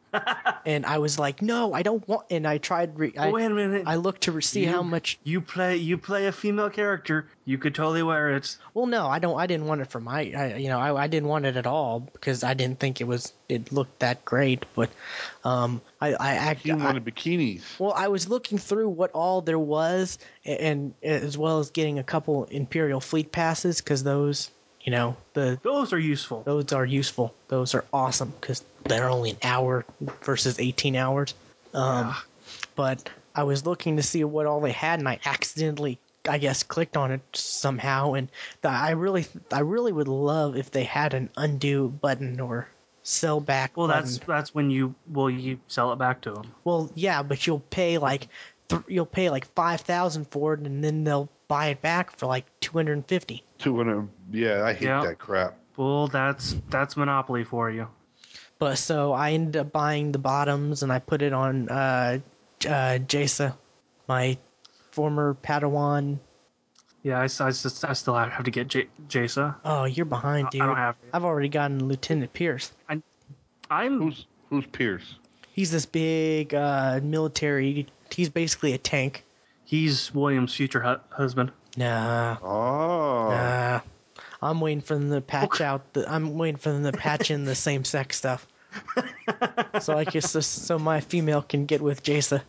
And I was like, no, I don't want. And I tried. Re- I, Oh, wait a minute. I looked to see you, how much. you play. You play a female character. You could totally wear it. Well, no, I don't. I didn't want it for my. I, you know, I, I didn't want it at all because I didn't think it was. It looked that great. But, um, I, I, I, He I wanted bikinis. well, I was looking through what all there was, and, and as well as getting a couple Imperial Fleet passes because those, you know, the Those are useful. those are useful. Those are awesome because they're only an hour versus eighteen hours. Um, Yeah. But I was looking to see what all they had, and I accidentally, I guess, clicked on it somehow. And the, I really, I really would love if they had an undo button or sell back Well, button. that's that's when you well you sell it back to them. Well, yeah, but you'll pay like th- you'll pay like five thousand for it, and then they'll buy it back for like two hundred and fifty. two hundred. Yeah, I hate Yeah. that crap. Well, that's that's Monopoly for you. But so I ended up buying the bottoms, and I put it on uh, uh, Jaisa, my former Padawan. Yeah, I, I, just, I still have to get J, Jaisa. Oh, you're behind, dude. I don't have. I've already gotten Lieutenant Pierce. I, I'm. Who's who's Pierce? He's this big uh, military. He's basically a tank. He's William's future hu- husband. Nah, Oh, nah. I'm waiting for them to patch out. The, I'm waiting for them to patch in the same sex stuff. So I guess this, so my female can get with Jaisa.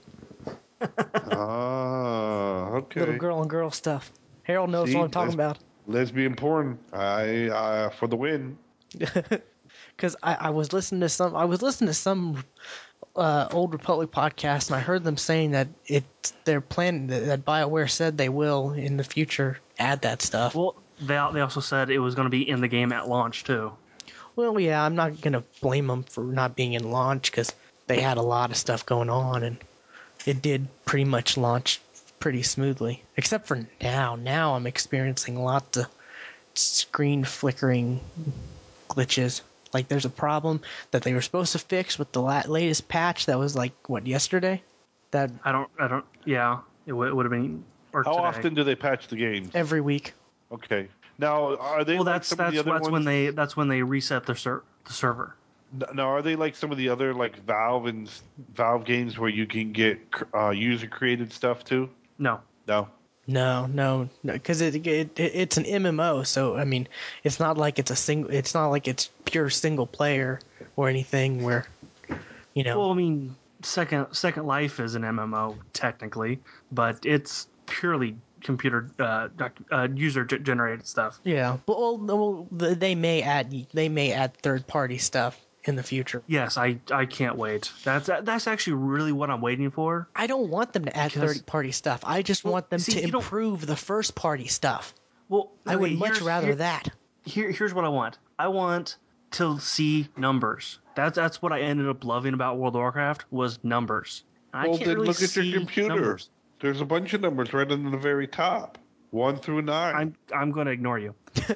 oh, okay. Little girl and girl stuff. Harold knows See, what I'm talking that's- about. Lesbian porn. I uh, for the win. Because I, I was listening to some. I was listening to some uh, Old Republic podcast, and I heard them saying that it's their plan that, that BioWare said they will in the future add that stuff. Well, they al- they also said it was going to be in the game at launch too. Well, yeah, I'm not gonna blame them for not being in launch because they had a lot of stuff going on, and it did pretty much launch pretty smoothly. Except for now. Now I'm experiencing lots of screen flickering glitches. Like there's a problem that they were supposed to fix with the la- latest patch that was like what yesterday. That I don't. I don't. Yeah, it, w- it would have been. Or How today. often do they patch the games? every week. Okay. Now, are they Well, like that's some that's of the other that's ones? when they that's when they reset the ser- the server. Now, are they like some of the other like Valve and Valve games where you can get uh, user created stuff too? No. No. No, no, no, because it, it it's an M M O, so I mean, it's not like it's a single. It's not like it's pure single player or anything where, you know. Well, I mean, Second Second Life is an M M O technically, but it's purely computer uh, doc, uh, user g- generated stuff. Yeah, but well, well, they may add they may add third party stuff in the future. Yes, I I can't wait. That's that's actually really what I'm waiting for. I don't want them to add Because- third party stuff. I just Well, want them see, to you don't- improve the first party stuff. Well, I would okay, much here's- rather here- that. Here, here's what I want. I want to see numbers. That's that's what I ended up loving about World of Warcraft was numbers. I Well, can't then really look at your see computer. numbers. There's a bunch of numbers right in the very top, one through nine. I'm I'm going to ignore you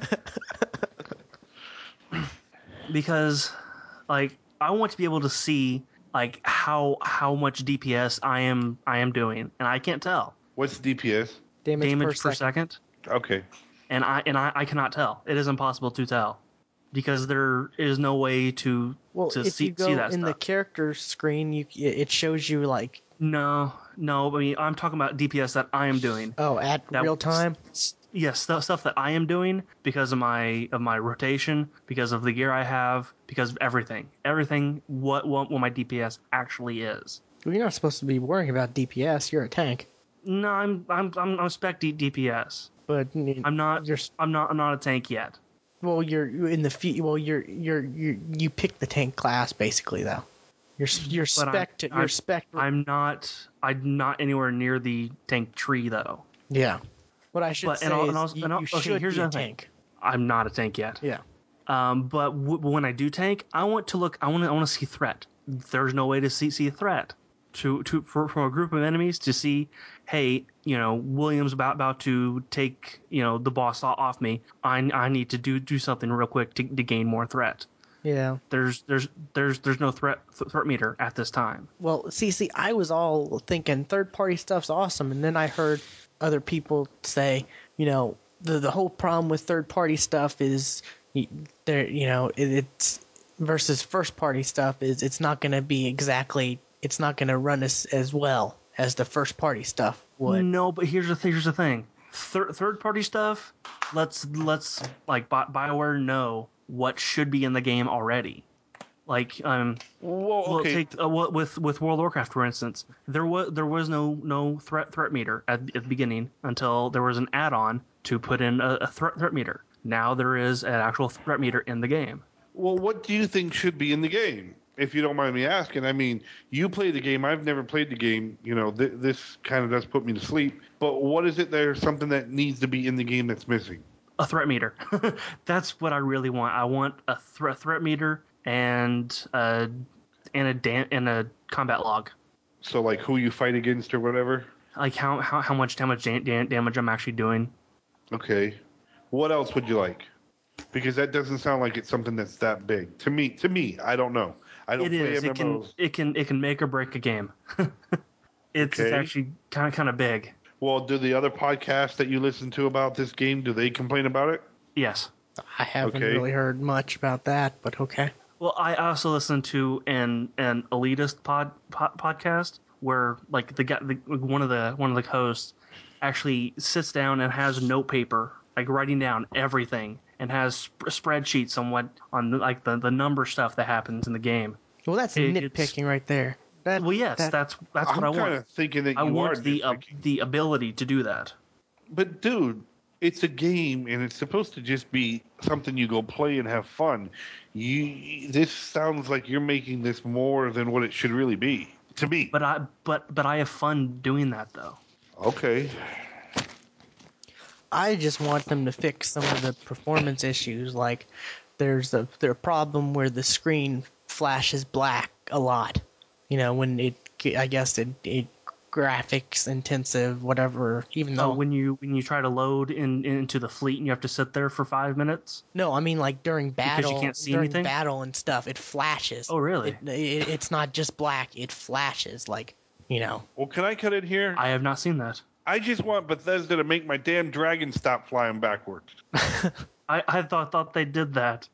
because, like, I want to be able to see like how how much D P S I am I am doing, and I can't tell What's D P S? Damage, damage per, per second. second, Okay. and I and I, I cannot tell. It is impossible to tell because there is no way to Well, to if see you go see that in the stuff. character screen, you it shows you like No, no. I mean, I'm talking about D P S that I am doing. oh at That- real time. Yes, stuff stuff that I am doing because of my of my rotation, because of the gear I have, because of everything, everything. What what, what my D P S actually is. Well, you're not supposed to be worrying about D P S. You're a tank, No, I'm I'm I'm, I'm spec D- DPS. but I'm not. You're I'm not. I'm not a tank yet. well, you're you're in the fe- well, you're you're you you pick the tank class basically though. You're you're But I'm- spec you're I'm- spec I'm not. I'm not anywhere near the tank tree though. yeah. What I should But- say and I'll- is and I'll- you, and I'll- you okay, should here's be a the thing. tank. I'm not a tank yet. Yeah. Um, but w- when I do tank, I want to look. I want to. I want to see threat. There's no way to see see a threat to to for, from a group of enemies to see. Hey, you know, William's about about to take you know the boss o- off me. I I need to do do something real quick to, to gain more threat. Yeah. There's there's there's there's no threat th- threat meter at this time. Well, see, see, I was all thinking third party stuff's awesome, and then I heard other people say, you know, the the whole problem with third party stuff is y- there, you know, it, it's versus first party stuff is it's not going to be exactly it's not going to run as as well as the first party stuff would. No, but here's the here's the thing. Third third party stuff. Let's let's like Bi- BioWare know what should be in the game already. Like um, Well, well, okay. take uh, well, with with World of Warcraft for instance. There was there was no no threat threat meter at, at the beginning until there was an add-on to put in a, a threat threat meter. Now there is an actual threat meter in the game. Well, what do you think should be in the game? If you don't mind me asking, I mean, you play the game. I've never played the game. You know, th- this kind of does put me to sleep. But what is it there's something that needs to be in the game that's missing? A threat meter. That's what I really want. I want a threat threat meter and uh and a dan- and a combat log. So, like, who you fight against or whatever? Like how how, how much damage dan- dan- damage I'm actually doing. Okay. What else would you like? Because that doesn't sound like it's something that's that big. To me, to me, I don't know. I don't It play is. It can M M Os. it can it can make or break a game. it's, it's Okay. actually kind of kind of big. Well, do the other podcasts that you listen to about this game, do they complain about it? Yes. I haven't Okay. really heard much about that, but okay. Well, I also listen to an an elitist pod, pod podcast where like the guy, the, one of the one of the hosts actually sits down and has note paper, like writing down everything, and has sp- spreadsheets on what on the, like the, the number stuff that happens in the game. Well, that's It- nitpicking it's- right there. That, Well, yes, that, that's that's I'm what I kind want. of thinking that I you are want the uh, nitpicking. the ability to do that. But dude, it's a game and it's supposed to just be something you go play and have fun. You this sounds like you're making this more than what it should really be. To me. But I but but I have fun doing that though. Okay. I just want them to fix some of the performance issues. Like, there's a there's a problem where the screen flashes black a lot. You know, when it, I guess it, it graphics intensive, whatever. Even though, Oh, when you when you try to load in into the fleet and you have to sit there for five minutes. no, I mean like during battle, can't see during anything? battle and stuff, it flashes. Oh, really? It, it, it's not just black; it flashes. Like, you know. Well, can I cut in here? I have not seen that. I just want Bethesda to make my damn dragon stop flying backwards. I, I thought thought they did that.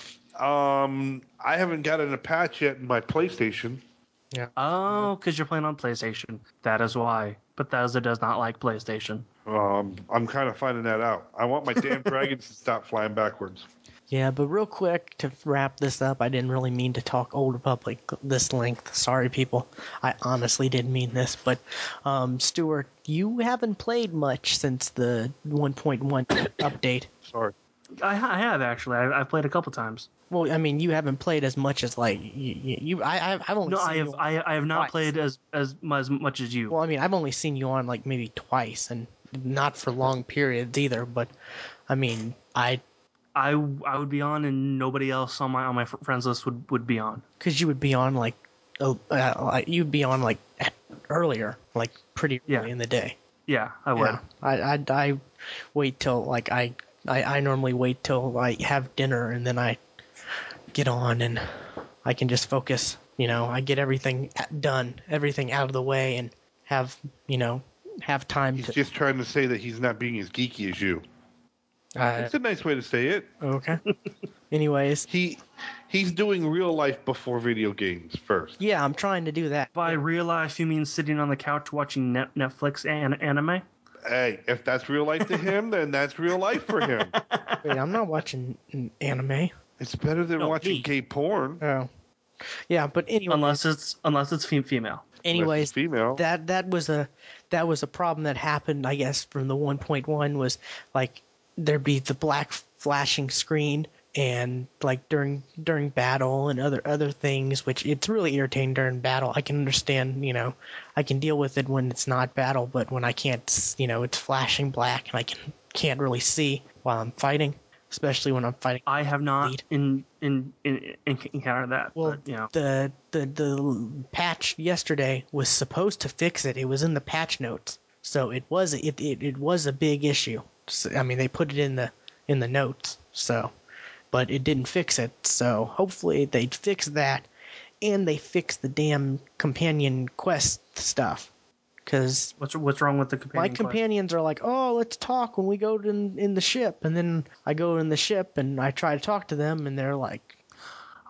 Um, I haven't gotten a patch yet in my PlayStation. Yeah. Oh, because you're playing on PlayStation. That is why. Bethesda does not like PlayStation. Um, I'm kind of finding that out. I want my damn dragons to stop flying backwards. Yeah, but real quick to wrap this up, I didn't really mean to talk Old Republic this length. Sorry, people. I honestly didn't mean this. But, um, Stuart, you haven't played much since the one point one update. Sorry. I, I have actually. I, I've played a couple times. Well, I mean, you haven't played as much as like you. you I, I've only No, seen I you have. on I, I have not twice. played as, as as much as you. Well, I mean, I've only seen you on like maybe twice, and not for long periods either. But, I mean, I I I would be on, and nobody else on my on my fr- friends list would, would be on. because you would be on like, oh, uh, like you'd be on like at, earlier, like pretty early Yeah. in the day. Yeah, I would. Yeah, I, I, I wait till like I, I I normally wait till I have dinner and then I get on and I can just focus. You know, I get everything done, everything out of the way, and have you know have time He's to. just trying to say that he's not being as geeky as you. Uh, It's a nice way to say it. okay. Anyways, He he's doing real life before video games first. yeah, I'm trying to do that. By Yeah. real life, you mean sitting on the couch watching net, Netflix and anime? Hey, if that's real life to him, then that's real life for him. Wait, I'm not watching n- anime. It's better than No, watching me. gay porn. Oh, yeah, but anyway. Unless it's unless it's fem- female. anyways, it's female. that that was a that was a problem that happened, I guess, from the one point one was like there'd be the black flashing screen and like during during battle and other other things, which it's really irritating during battle. I can understand, you know, I can deal with it when it's not battle, but when I can't, you know, it's flashing black and I can can't really see while I'm fighting, especially when I'm fighting. I have not Lead. in, in, in, in encountered that. Well, but, you know, the, the the patch yesterday was supposed to fix it. It was in the patch notes, so it was it it, it was a big issue. So, I mean, they put it in the in the notes, so, but it didn't fix it. So hopefully they fix that, and they fix the damn companion quest stuff, because what's what's wrong with the my companion? quest? companions are like, oh, let's talk when we go in in the ship, and then I go in the ship and I try to talk to them, and they're like.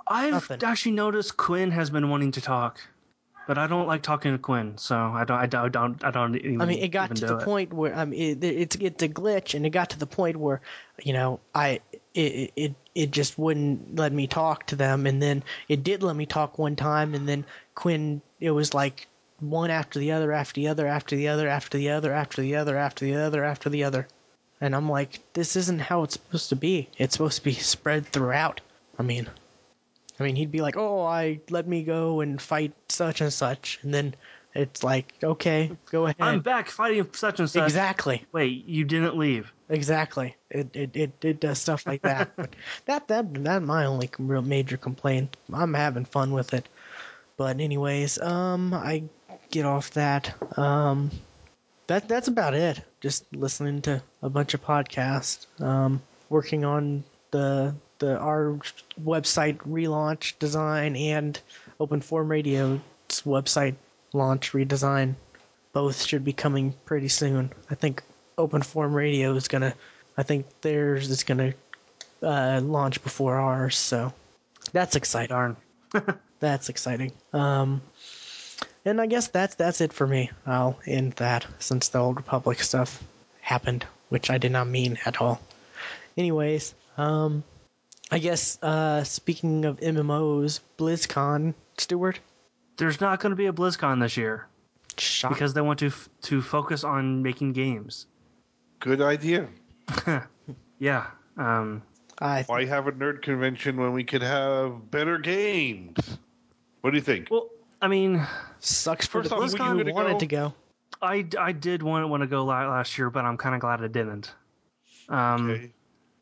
I've Nothing. actually noticed Quinn has been wanting to talk, but I don't like talking to Quinn, so I don't. I don't. I don't. I don't even. I mean, it got even to do the it. point where I mean, it, it's it's a glitch, and it got to the point where, you know, I it it it just wouldn't let me talk to them, and then it did let me talk one time, and then Quinn, it was like one after the other, after the other, after the other, after the other, after the other, after the other, after the other, and I'm like, this isn't how it's supposed to be. It's supposed to be spread throughout. I mean. I mean, he'd be like, "Oh, I let me go and fight such and such," and then it's like, "Okay, go ahead." I'm back fighting such and such. Exactly, Wait, you didn't leave. exactly. It it it, it does stuff like that. But that that that my only real major complaint. I'm having fun with it. But anyways, um, I get off that. Um, that that's about it. Just listening to a bunch of podcasts. Um, working on the the our website relaunch design and Open Forum Radio's website launch redesign. Both should be coming pretty soon. I think Open Forum Radio is gonna. I think theirs is gonna uh, launch before ours. So that's exciting. Darn. That's exciting. Um, and I guess that's that's it for me. I'll end that since the Old Republic stuff happened, which I did not mean at all. Anyways, um, I guess uh, speaking of M M Os, BlizzCon, Stuart. There's not going to be a BlizzCon this year Shock. because they want to f- to focus on making games. Good idea. Yeah. Um, I Why have a nerd convention when we could have better games? What do you think? well, I mean, sucks for First the off, people were you who gonna wanted go? to go. I, I did want want to go la- last year, but I'm kind of glad I didn't. Um, Okay.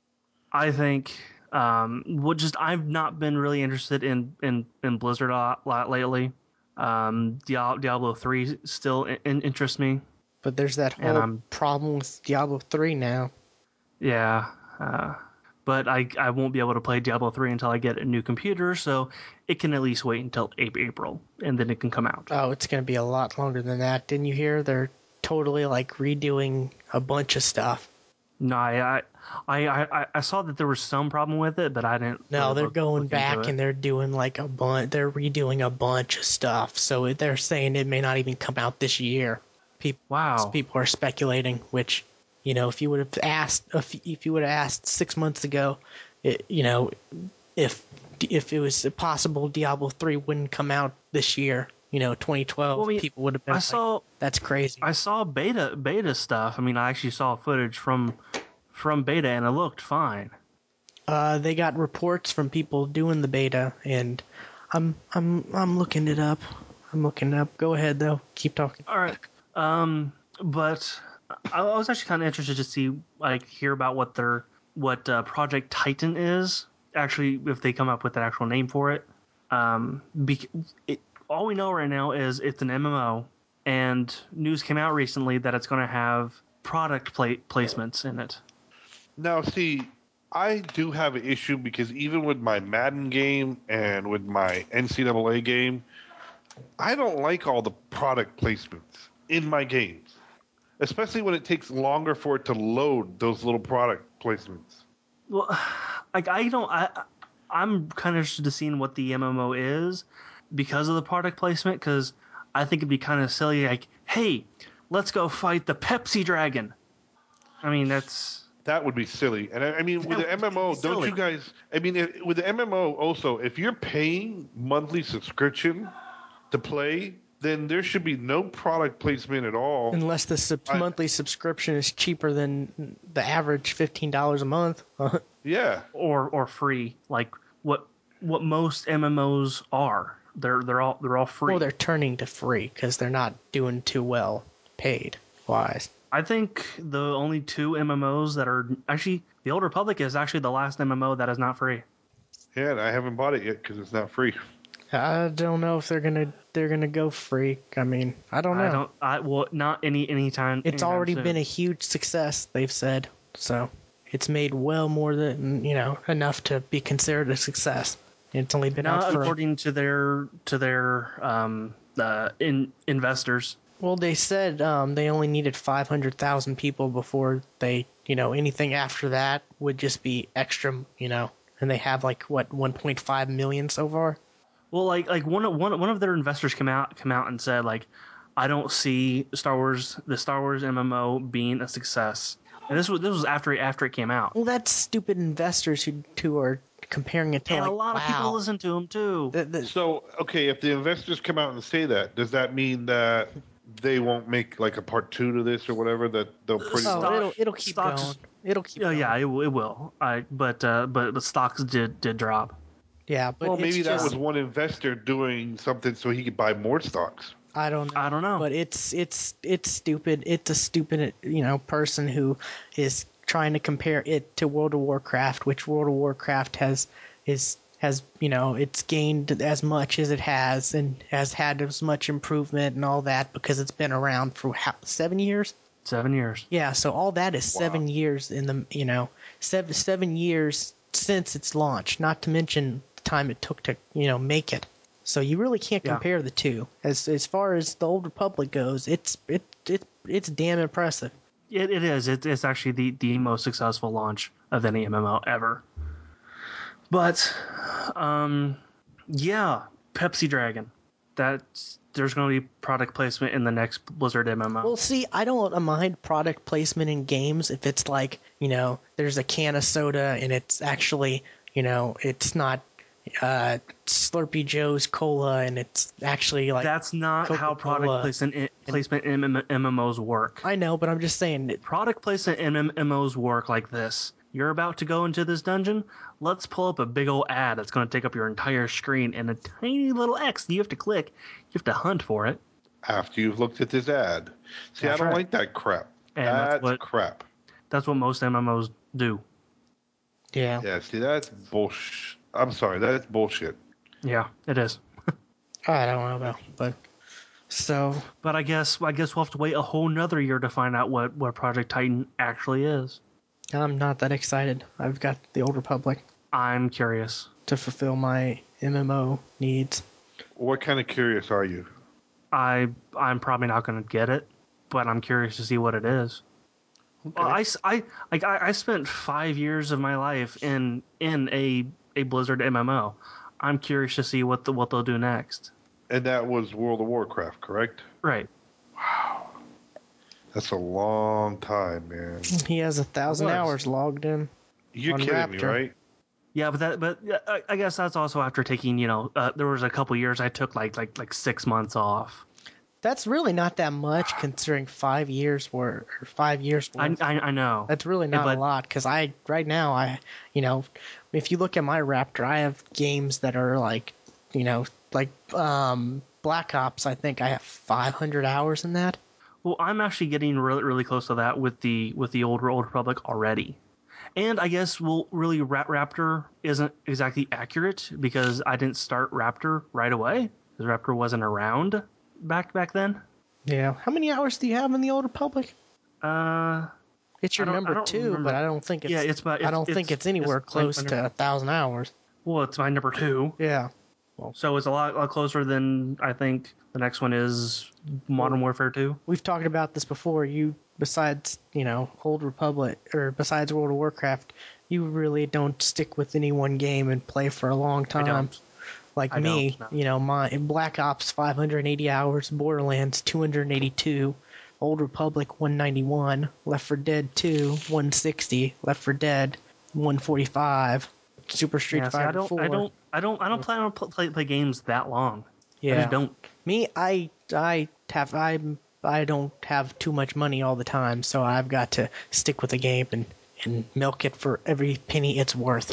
I think um, what just I've not been really interested in in, in Blizzard a lot, lot lately. Um, Diablo, Diablo three still in, in, interests me, But there's that and whole I'm problem with Diablo three now. yeah. Uh, but I I won't be able to play Diablo three until I get a new computer, so it can at least wait until April, and then it can come out. Oh, it's going to be a lot longer than that. Didn't you hear? They're totally like redoing a bunch of stuff. No, I I I, I saw that there was some problem with it, but I didn't. No, really they're look, going look back into and it. they're doing like a bunch. They're redoing a bunch of stuff. So they're saying it may not even come out this year. People, Wow. people are speculating. Which, you know, if you would have asked, if, if you would have asked six months ago, it, you know, if if it was possible Diablo three wouldn't come out this year, you know, twenty twelve, Well, I mean, people would have been I like, saw "That's crazy." I saw beta beta stuff. I mean, I actually saw footage from from beta, and it looked fine. Uh, they got reports from people doing the beta, and I'm I'm I'm looking it up. I'm looking it up. Go ahead though. Keep talking. All right. Um, but I, I was actually kind of interested to see, like, hear about what their what uh, Project Titan is. Actually, if they come up with an actual name for it. Um, bec- it, all we know right now is it's an M M O, and news came out recently that it's going to have product pla- placements in it. Now, see, I do have an issue because even with my Madden game and with my N C double A game, I don't like all the product placements in my games, especially when it takes longer for it to load those little product placements. Well, like I don't. I I'm kind of interested to seeing what the M M O is because of the product placement. Because I think it'd be kind of silly. Like, hey, let's go fight the Pepsi Dragon. I mean, that's That would be silly. And I, I mean, with that the would be M M O, don't silly. you guys? I mean, if, with the M M O also, if you're paying monthly subscription to play, then there should be no product placement at all. Unless the sub- I- monthly subscription is cheaper than the average fifteen dollars a month. Yeah, or or free, like what what most M M Os are. They're they're all they're all free. Well, they're turning to free because they're not doing too well paid wise. I think the only two M M Os that are actually the Old Republic is actually the last M M O that is not free. yeah. And I haven't bought it yet because it's not free. I don't know if they're gonna they're gonna go free. I mean, I don't know. I don't. I well, not any anytime. It's anytime already soon. been a huge success, they've said. So it's made well more than, you know, enough to be considered a success. It's only been Not out for. according to their to their um uh in investors. Well, they said um, they only needed five hundred thousand people before they, you know, anything after that would just be extra, you know, and they have like what one point five million so far. Well, like like one of one one of their investors come out come out and said like, I don't see Star Wars the Star Wars M M O being a success. And this was this was after after it came out. Well, that's stupid investors who who are comparing it to And like a lot wow. of people listen to him too. The- the- So, okay, if the investors come out and say that, does that mean that they won't make like a part two to this or whatever? That they'll pretty Stock- oh, much. it'll it'll keep stocks- going. It'll keep Yeah, going. yeah, it, will- it will. I but uh, but the stocks did did drop. Yeah, but Well, it's maybe that just, was one investor doing something so he could buy more stocks. I don't know. I don't know. But it's it's it's stupid. It's a stupid, you know, person who is trying to compare it to World of Warcraft, which World of Warcraft has is has, you know, it's gained as much as it has and has had as much improvement and all that because it's been around for how, seven years. Seven years. Yeah, so all that is Wow. seven years in the, you know, seven seven years since its launch. Not to mention the time it took to, you know, make it. So you really can't Yeah. compare the two. As as far as the Old Republic goes, it's it it it's damn impressive. It, it is. It, it's actually the, the most successful launch of any M M O ever. But, um, yeah, Pepsi Dragon. That's there's going to be product placement in the next Blizzard M M O. Well, see, I don't mind product placement in games if it's like, you know, there's a can of soda and it's actually, you know, it's not uh, Slurpee Joe's cola and it's actually like That's not how Coca-Cola product placement in, placement in M M Os work. I know, but I'm just saying it, Product placement in M M Os work like this. You're about to go into this dungeon. Let's pull up a big old ad that's going to take up your entire screen and a tiny little X that you have to click. You have to hunt for it. After you've looked at this ad. See, That's I don't right. like that crap. And that's that's what- crap. That's what most M M Os do. yeah. Yeah, see, that's bullshit. I'm sorry, that's bullshit. Yeah, it is. I don't know about, but so But I guess I guess we'll have to wait a whole nother year to find out what, what Project Titan actually is. I'm not that excited. I've got the Old Republic I'm curious. to fulfill my M M O needs. What kind of curious are you? I I'm probably not going to get it, but I'm curious to see what it is. Well, I, s- I- like I, I spent five years of my life in in a, a Blizzard M M O. I'm curious to see what the, what they'll do next. And that was World of Warcraft, correct? Right. That's a long time, man. He has a thousand was. hours logged in. You're On kidding me, Raptor. right? Yeah, but that but yeah, I, I guess that's also after taking you know uh, there was a couple years I took like like like six months off. That's really not that much considering five years worth or five years I worth. I, I know. That's really Yeah, not but- a lot because I right now I you know if you look at my Raptor I have games that are like you know like um Black Ops I think I have five hundred hours in that. Well, I'm actually getting really really close to that with the with the old Old Republic already. And I guess, well, really, Ra- Raptor isn't exactly accurate because I didn't start Raptor right away because Raptor wasn't around back back then. Yeah. How many hours do you have in the Old Republic? Uh, It's your I don't- I number don't two, remember. but I don't think it's. Yeah, it's my- I it's- don't think it's- it's anywhere it's my- close my to a thousand hours. well, it's my number two, Yeah. so it's a lot, lot closer than I think the next one is Modern Warfare two. We've talked about this before. You, besides, you know, Old Republic, or besides World of Warcraft, you really don't stick with any one game and play for a long time. don't. Like I me, don't, no. you know, my Black Ops five hundred eighty hours, Borderlands two hundred eighty-two, Old Republic one ninety-one, Left four Dead two one sixty, Left four Dead one forty-five, Super Street Yeah, see, I Fighter don't, four. I don't, I don't, I don't plan on pl- play play games that long. Yeah. I just don't. Me, I I have I I don't have too much money all the time, so I've got to stick with the game and, and milk it for every penny it's worth.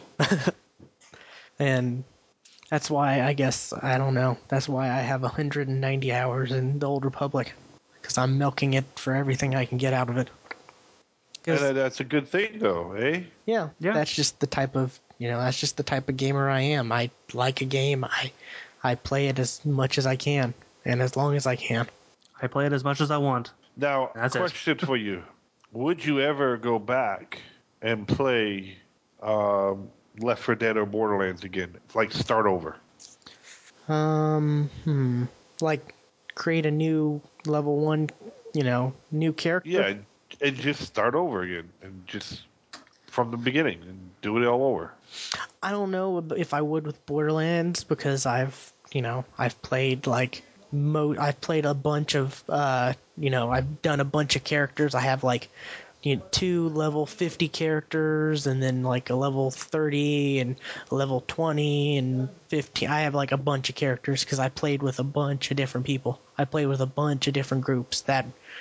And that's why I guess I don't know. That's why I have one hundred ninety hours in the Old Republic because I'm milking it for everything I can get out of it. 'Cause- And uh, that's a good thing, though, eh? yeah, Yeah. that's just the type of you know that's just the type of gamer I am. I like a game. I I play it as much as I can and as long as I can. I play it as much as I want. Now, That's it. question for you: would you ever go back and play um, Left four Dead or Borderlands again? Like start over? Um, hmm. Like create a new level one, you know, new character. Yeah, and just start over again, and just from the beginning and do it all over. I don't know if I would with Borderlands because I've, you know, I've played like mo I've played a bunch of uh, you know, I've done a bunch of characters. I have like you know, two level fifty characters and then like a level thirty and a level twenty and fifteen. I have like a bunch of characters because I played with a bunch of different people. I played with a bunch of different groups. That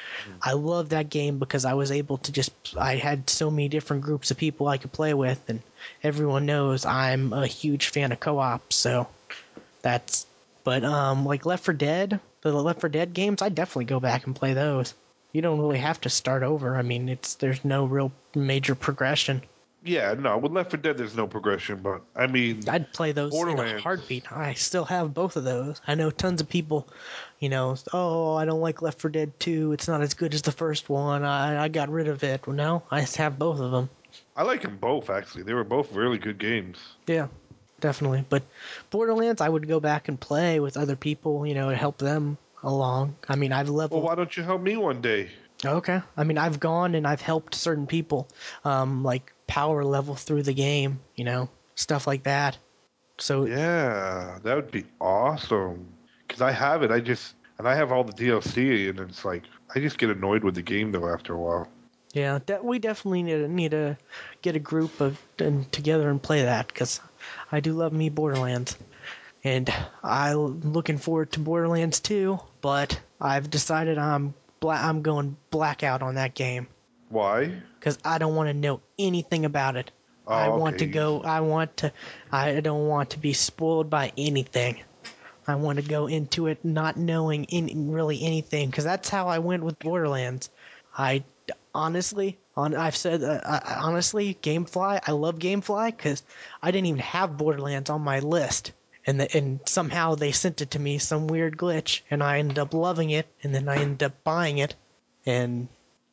I love that game because I was able to just I had so many different groups of people I could play with, and everyone knows I'm a huge fan of co-op, so that's but um like Left four Dead, the Left four Dead games, I definitely go back and play those. You don't really have to start over. I mean, it's there's no real major progression. Yeah, no, with Left four Dead, there's no progression, but I mean, I'd play those in a Borderlands. heartbeat. I still have both of those. I know tons of people, you know, oh, I don't like Left four Dead two. It's not as good as the first one. I, I got rid of it. Well, no, I just have both of them. I like them both, actually. They were both really good games. Yeah, definitely. But Borderlands, I would go back and play with other people, you know, to help them along. I mean, I've Well, leveled. why don't you help me one day? Okay. I mean, I've gone and I've helped certain people, um, like power level through the game, you know, stuff like that. So Yeah, that would be awesome. Because I have it. I just, and I have all the D L C, and it's like, I just get annoyed with the game, though, after a while. yeah, de- we definitely need to, need to get a group of and together and play that because I do love me Borderlands, and I'm looking forward to Borderlands two. But I've decided I'm bla- I'm going blackout on that game Why? because I don't want to know anything about it. Oh, I want to okay. go. I want to. I don't want to be spoiled by anything. I want to go into it not knowing any, really anything because that's how I went with Borderlands. I honestly, on I've said uh, I, honestly, GameFly. I love GameFly because I didn't even have Borderlands on my list, and the, and somehow they sent it to me some weird glitch, and I ended up loving it, and then I ended up buying it, and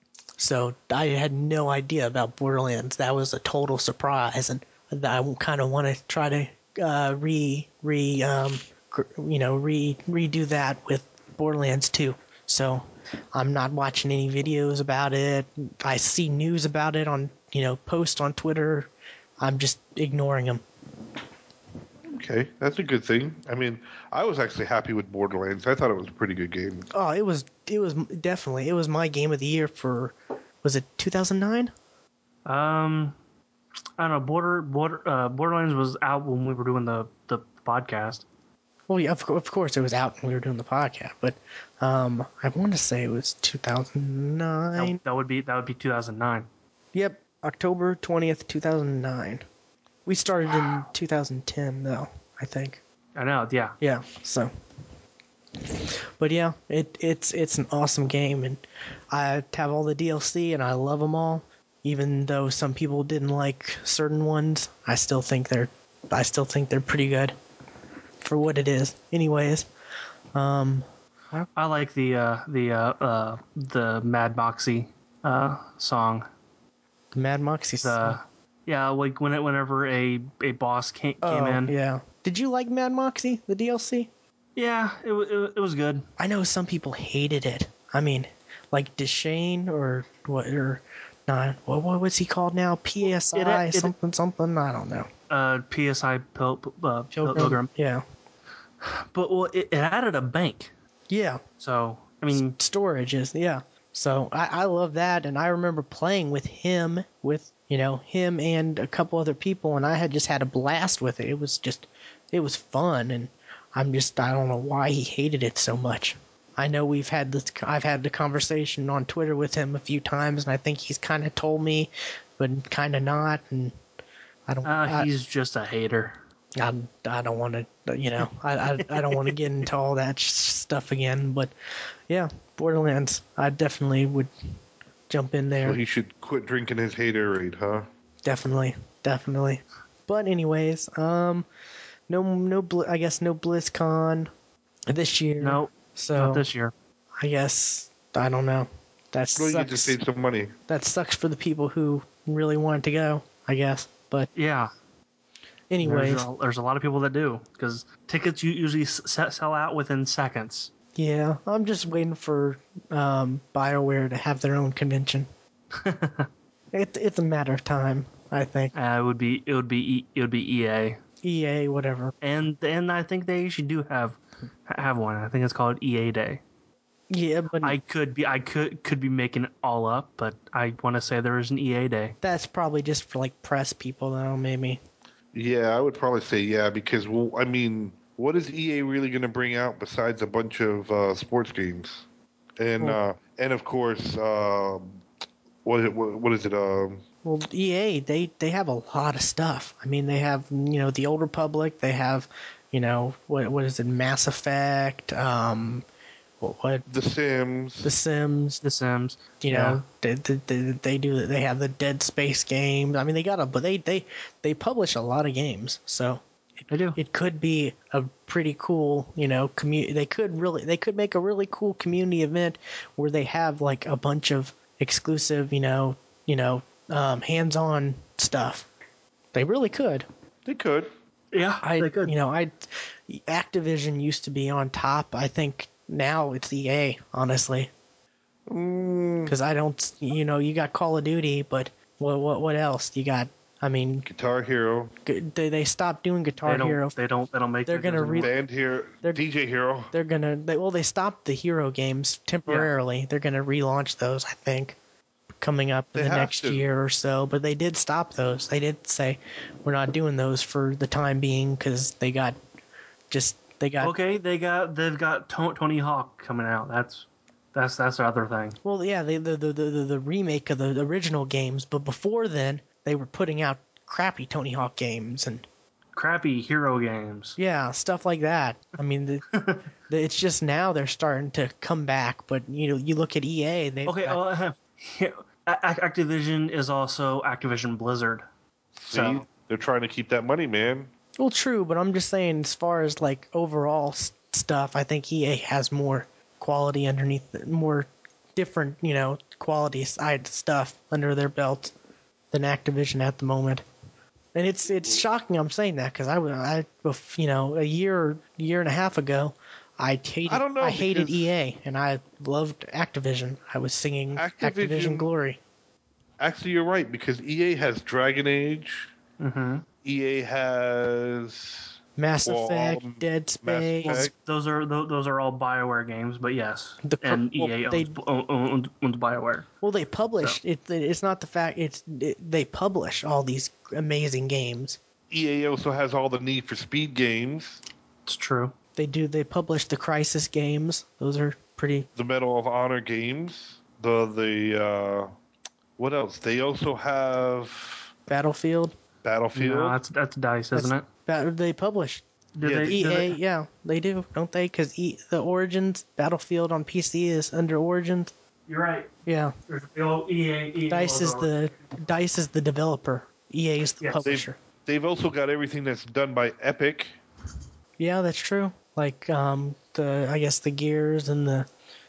so I had no idea about Borderlands. That was a total surprise, and I kind of want to try to uh, re re um, you know re redo that with Borderlands two. So I'm not watching any videos about it. I see news about it on you know posts on Twitter. I'm just ignoring them. Okay, that's a good thing. I mean, I was actually happy with Borderlands. I thought it was a pretty good game. Oh, it was it was definitely it was my game of the year for was it two thousand nine? Um, I don't know. Border Border uh, Borderlands was out when we were doing the the podcast. Well, yeah, of, of course it was out when we were doing the podcast, but um, I want to say it was two thousand nine. That, that would be that would be two thousand nine. Yep, October twentieth, two thousand nine. We started in two thousand ten, though, I think. I know. Yeah. Yeah, so. But yeah, it it's it's an awesome game, and I have all the D L C, and I love them all. Even though some people didn't like certain ones, I still think they're I still think they're pretty good for what it is. Anyways, um, I like the uh, the uh, uh, the Mad Moxie uh, song. the Mad Moxie song. The yeah, like when it whenever a a boss came, came Oh, in. yeah. Did you like Mad Moxie, the D L C? Yeah, it, wa- it it was good. I know some people hated it. I mean, like Deshane or what or not? What what was he called now? P S I It- it- something something. I don't know. Uh, P S I Pil- uh, Pilgrim. Pilgrim, Yeah. but well, it, it added a bank. Yeah. So I mean, Storage is yeah. So I I love that, and I remember playing with him with you know him and a couple other people, and I had just had a blast with it. It was just it was fun, and I'm just I don't know why he hated it so much. I know we've had this I've had the conversation on Twitter with him a few times, and I think he's kind of told me, but kind of not, and I don't uh, I, he's just a hater. I, I don't want to you know I I, I don't want to get into all that sh- stuff again, but yeah, Borderlands I definitely would jump in there. So he should quit drinking his haterade, huh? Definitely, definitely. But anyways, um, no, no, Bl- I guess no BlizzCon this year. No, so not this year. I guess I don't know. That Well, you get to sucks. save some money. That sucks for the people who really wanted to go. I guess, but Yeah, anyways, there's a, there's a lot of people that do because tickets u- usually s- sell out within seconds. yeah, I'm just waiting for um, BioWare to have their own convention. it, it's a matter of time. I think. Uh, it would be it would be e, it would be E A, E A, whatever. and and I think they actually do have have one. I think it's called E A Day. Yeah, but I could be I could could be making it all up, but I want to say there is an E A Day. that's probably just for like press people, though. Maybe. Yeah, I would probably say yeah because well, I mean, what is E A really going to bring out besides a bunch of uh, sports games, and Well- uh, and of course, um what is it, what, what is it? Um, Well, E A, they they have a lot of stuff. I mean, they have, you know, the Old Republic. They have, you know, what what is it? Mass Effect. Um, what, what The Sims. The Sims. The Sims. You Yeah. know, they, they, they, they do. They have the Dead Space games. I mean, they got a, but they they they publish a lot of games. So They do. it could be a pretty cool, you know, community. They could really, they could make a really cool community event where they have like a bunch of exclusive, you know, you know, um, hands-on stuff. They really could. They could. Yeah, I, they could. you know, I, Activision used to be on top. I think now it's E A, honestly, Mm, because I don't, you know, you got Call of Duty, but what, what, what else? You got, I mean, Guitar Hero. they they stopped doing Guitar they don't. Hero. They don't. They don't make. They're those gonna re- anymore. Band Hero. They're- D J Hero. They're gonna they, well they stopped the hero games temporarily. They're gonna relaunch those, I think, coming up in They the have next to. year or so. But they did stop those. They did say we're not doing those for the time being because they got just they got Okay, they got they've got To- Tony Hawk coming out. That's that's that's the other thing. well yeah they, the, the the the remake of the original games. But before then they were putting out crappy Tony Hawk games and Crappy hero games. yeah stuff like that. I mean the, the, it's just now they're starting to come back. But you know you look at E A they Okay, uh, Activision is also Activision Blizzard. See, So they're trying to keep that money, man. Well, true, but I'm just saying, as far as like overall s- stuff, I think E A has more quality underneath, it, more different, you know, quality side stuff under their belt than Activision at the moment. And it's it's shocking I'm saying that because I, w- I, bef- you know, a year year and a half ago, I hated I don't know, I hated because- E A and I loved Activision. I was singing Activision, Activision- Glory. Actually, you're right because E A has Dragon Age. hmm E A has Mass well, all Effect, of Dead Mass Space. Effect. those are tho- those are all BioWare games, but yes, The cr- and well, E A they- owns, owns, owns BioWare. Well, they publish So. it. It's not the fact. It's it, they publish all these amazing games. E A also has all the Need for Speed games, It's true. They do. They publish the Crisis games. Those are pretty. the Medal of Honor games, the the uh, what else? They also have Battlefield. Battlefield. No, that's that's Dice, That's, isn't it? Ba- they publish. Do Yeah, they, E A, do they- yeah, they do, don't they? Because e, the Origins Battlefield on P C is under Origins. You're right. Yeah, There's the old E A. E A Dice is logo. the Dice is the developer. E A is the Yes. publisher. They've also got everything that's done by Epic. Yeah, that's true. Like um the I guess the Gears and the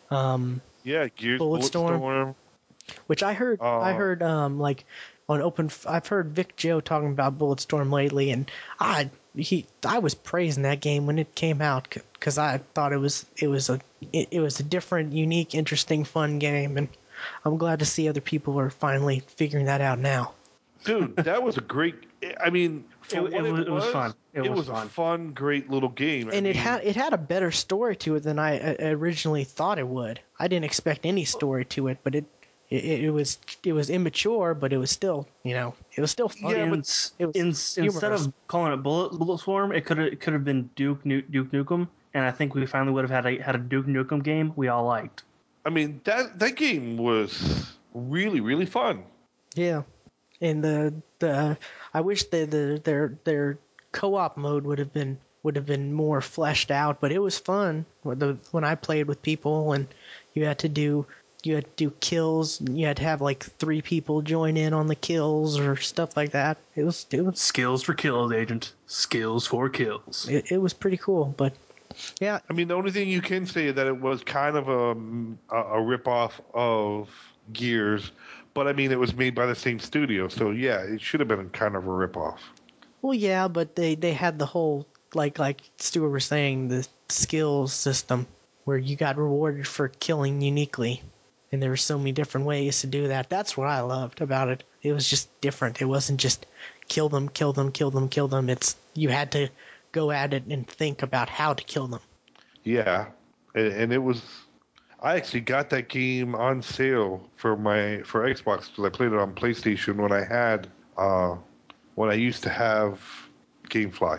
um Yeah, Gears, Bulletstorm. Bulletstorm. Which I heard, Uh, I heard, um, like on open. I've heard Vic Joe talking about Bulletstorm lately, and I he I was praising that game when it came out because I thought it was it was a it, it was a different, unique, interesting, fun game, and I'm glad to see other people are finally figuring that out now. Dude, that was a great. I mean, for It- what it it, was- was, it was fun. It was a fun. fun, great little game. I And it mean, had it had a better story to it than I uh, originally thought it would. I didn't expect any story to it, but it. It, it was it was immature, but it was still you know it was still fun. Yeah, In- but it was in- instead humorous. of calling it Bullet Bulletstorm, it could have it could have been Duke Nu- Duke Nukem, and I think we finally would have had a had a Duke Nukem game we all liked. I mean that that game was really, really fun. Yeah, and the the I wish the, the their their co-op mode would have been would have been more fleshed out, but it was fun when the when I played with people and you had to do you had to do kills. You had to have like three people join in on the kills or stuff like that. It was it was Skills for kills, agent. Skills for kills. it, it was pretty cool, but yeah, I mean, the only thing you can say is that it was kind of a a, a ripoff of Gears, but I mean, it was made by the same studio, so yeah, it should have been kind of a ripoff. well yeah, but they they had the whole like like Stuart was saying the skills system where you got rewarded for killing uniquely. and there were so many different ways to do that. That's what I loved about it. It was just different. It wasn't just kill them, kill them, kill them, kill them. It's you had to go at it and think about how to kill them. Yeah, and, and it was. I actually got that game on sale for my for Xbox because I played it on PlayStation when I had uh, when I used to have GameFly.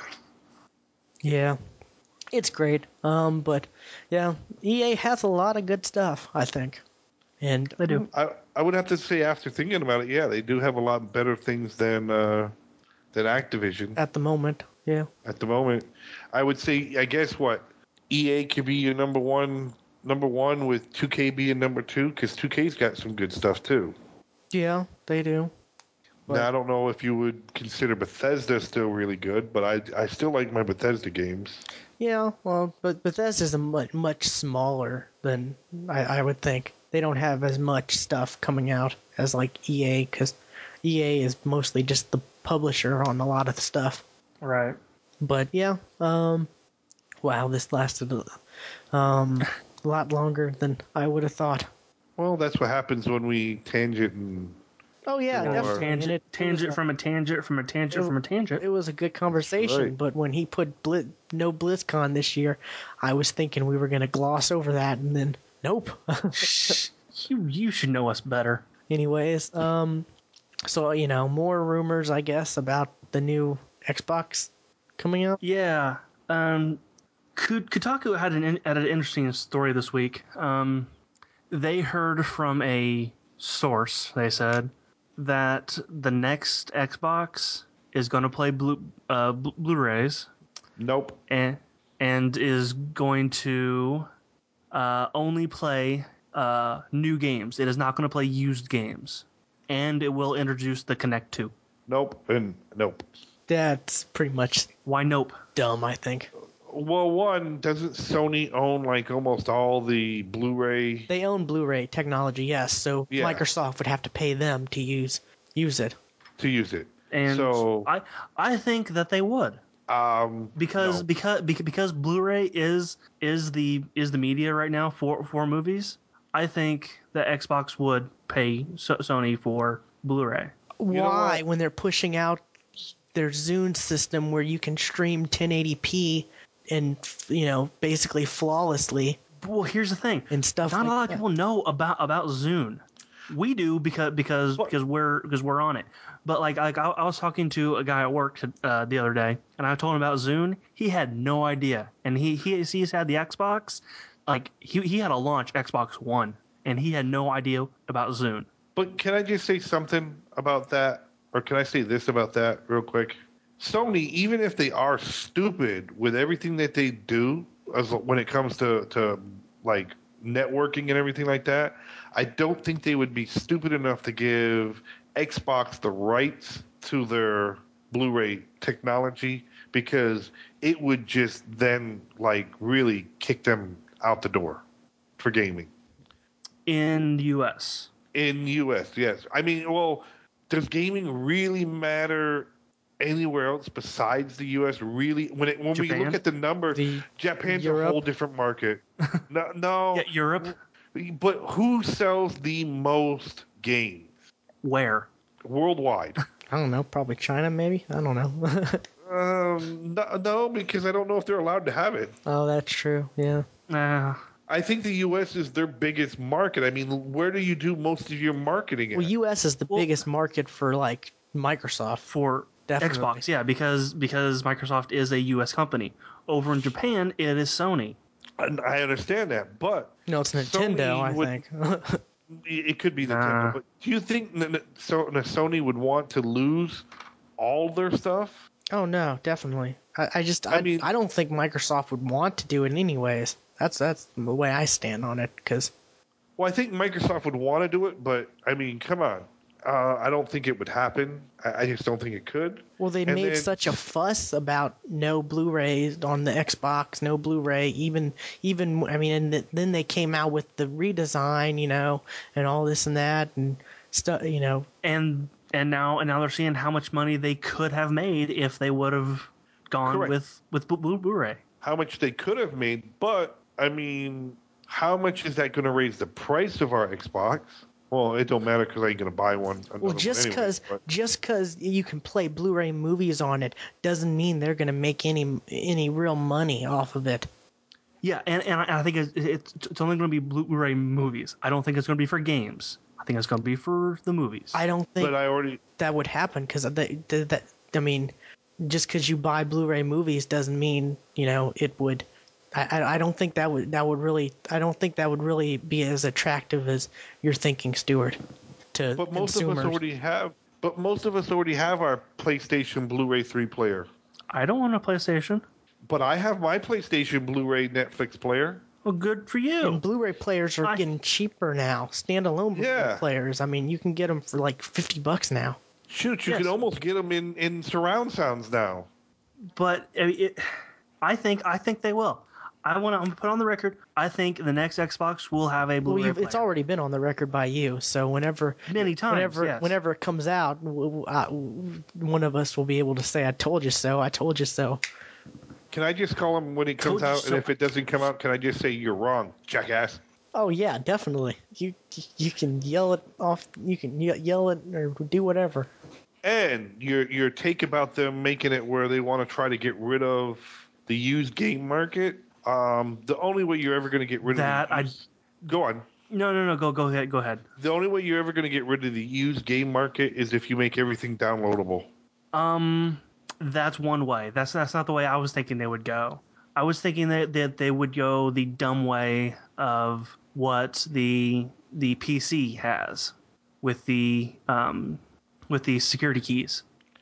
Yeah, it's great. Um, but yeah, E A has a lot of good stuff, I think, and They do. I I would have to say after thinking about it, yeah, they do have a lot better things than uh, than Activision at the moment, yeah, at the moment. I would say, I guess what E A could be your number one number one with two K being number two because two K's got some good stuff too. yeah, they do. But, now I don't know if you would consider Bethesda still really good, but I I still like my Bethesda games. yeah, well, but Bethesda's a much much smaller than I, I would think. They don't have as much stuff coming out as like E A because E A is mostly just the publisher on a lot of the stuff. Right. But yeah, um, wow, this lasted um, a lot longer than I would have thought. Well, that's what happens when we tangent and Oh yeah, Or- definitely. And Tangent, it, it tangent was a, from a tangent from a tangent it- from a tangent. it was a good conversation, right. but when he put Blitz, no BlizzCon this year, I was thinking we were gonna gloss over that, and then nope. Shh, you you should know us better. Anyways, um, so you know, more rumors, I guess, about the new Xbox coming out. Yeah. Um, Kotaku had an in- had an interesting story this week. Um, they heard from a source. They said that the next Xbox is going to play blue uh, bl- Blu-rays Nope. and and is going to uh, only play uh, new games. It is not going to play used games, and it will introduce the Kinect two. Nope. And nope. That's pretty much Why nope? dumb, I think. Well, one, doesn't Sony own like almost all the Blu-ray? They own Blu-ray technology, yes, so Yeah. Microsoft would have to pay them to use use it. To use it. And so, I I think that they would. um, because no. because because because Blu-ray is is the is the media right now for for movies. I think that Xbox would pay so- Sony for Blu-ray. You know Why, what? when they're pushing out their Zune system where you can stream ten eighty p and you know basically flawlessly Well, here's the thing: and stuff not like a lot of that. people know about about Zune. We do because because But- because we're because we're on it. But like like I, I was talking to a guy at work uh, the other day, and I told him about Zune. He had no idea, and he he he's had the Xbox. Like he he had a launch Xbox One, and he had no idea about Zune. But can I just say something about that? Or can I say this about that real quick? Sony, even if they are stupid with everything that they do as when it comes to, to like networking and everything like that, I don't think they would be stupid enough to give Xbox the rights to their Blu-ray technology because it would just then like really kick them out the door for gaming. In the U S. In U S, yes. I mean, well, does gaming really matter anywhere else besides the U S? Really, when it when we Japan? look at the numbers, The Japan's Europe? a whole different market. No, no. Yeah, Europe. But who sells the most games Where? worldwide? I don't know, probably China, maybe. I don't know. um, no, no, because I don't know if they're allowed to have it. Oh, that's true. Yeah. Uh, I think the U S is their biggest market. I mean, where do you do most of your marketing at? Well, U S is the Well- biggest market for like Microsoft. for Definitely. Xbox, yeah, because because Microsoft is a U S company. Over in Japan, it is Sony. And I understand that, but No, it's Nintendo, Sony I would- think. It could be Nintendo, Nah. but do you think N- N- so Sony would want to lose all their stuff? Oh no, definitely. I, I just I I, mean- I don't think Microsoft would want to do it anyways. That's that's the way I stand on it because Well, I think Microsoft would want to do it, but I mean, come on. Uh, I don't think it would happen. I, I just don't think it could. well they And made then- such a fuss about no Blu-rays on the Xbox, no Blu-ray. Even even I mean, and th- then they came out with the redesign, you know, and all this and that and stuff, you know. And and now and now they're seeing how much money they could have made if they would have gone Correct. with with Blu- Blu- Blu-ray. How much they could have made, but I mean, how much is that going to raise the price of our Xbox? Well, it don't matter because I ain't going to buy one. Well, just because just because you can play Blu-ray movies on it doesn't mean they're going to make any any real money off of it. Yeah, and, and I think it's, it's, it's only going to be Blu-ray movies. I don't think it's going to be for games. I think it's going to be for the movies. I don't think but I already... that would happen because that, that, I mean, just because you buy Blu-ray movies doesn't mean, you know, it would... I, I don't think that would that would really I don't think that would really be as attractive as you're thinking, Stuart. To but most consumers. of us already have. But most of us already have our PlayStation Blu-ray three player. I don't want a PlayStation. But I have my PlayStation Blu-ray Netflix player. Well, good for you. And Blu-ray players are I... getting cheaper now. Standalone Blu-ray yeah. players. I mean, you can get them for like fifty bucks now. Shoot, you yes. can almost get them in, in surround sounds now. But it, I think I think they will. I want to put on the record. I think the next Xbox will have a Blu-ray well, player. It's already been on the record by you. So whenever many times, whenever yes. whenever it comes out, uh, one of us will be able to say, "I told you so. I told you so." Can I just call him when it comes out, so. And if it doesn't come out, can I just say you're wrong, jackass? Oh yeah, definitely. You you can yell it off. You can yell it or do whatever. And your your take about them making it where they want to try to get rid of the used game market. Um, the only way you're ever going to get rid that of the used, I go on. No, no, no. Go, go ahead. Go ahead. The only way you're ever going to get rid of the used game market is if you make everything downloadable. Um, that's one way. That's that's not the way I was thinking they would go. I was thinking that, that they would go the dumb way of what the the P C has with the um with the security keys.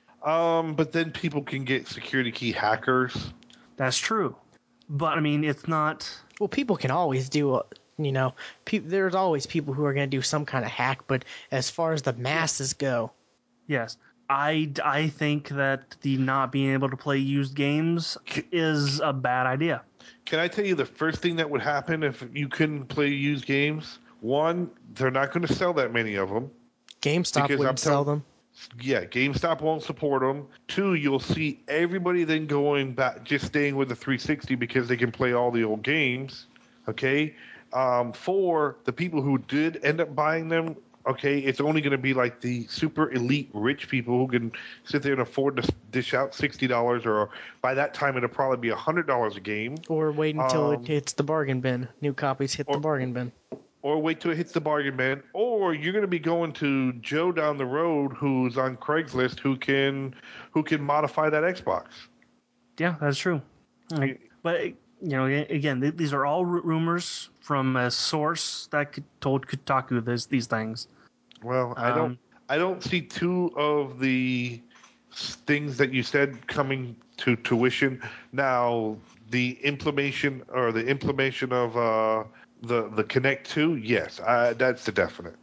Um, but then people can get security key hackers. That's true. But, I mean, it's not... Well, people can always do, you know, pe- there's always people who are going to do some kind of hack, but as far as the masses go... Yes. I, I think that the not being able to play used games is a bad idea. Can I tell you the first thing that would happen if you couldn't play used games? One, they're not going to sell that many of them. GameStop wouldn't tell- sell them. Yeah, GameStop won't support them. Two, you'll see everybody then going back, just staying with the three sixty because they can play all the old games. Okay. Um, four, the people who did end up buying them, okay, it's only going to be like the super elite rich people who can sit there and afford to dish out sixty dollars, or by that time it'll probably be one hundred dollars a game. Or wait until um, it hits the bargain bin. New copies hit or, the bargain bin. Or wait till it hits the bargain bin, or you're going to be going to Joe down the road who's on Craigslist who can who can modify that Xbox. Yeah, that's true. Like, but you know, again, these are all rumors from a source that told Kotaku this, these things. Well, I don't, um, I don't see two of the things that you said coming to tuition. Now, the implementation or the implementation of uh, the the Kinect two, yes, I, that's the definite.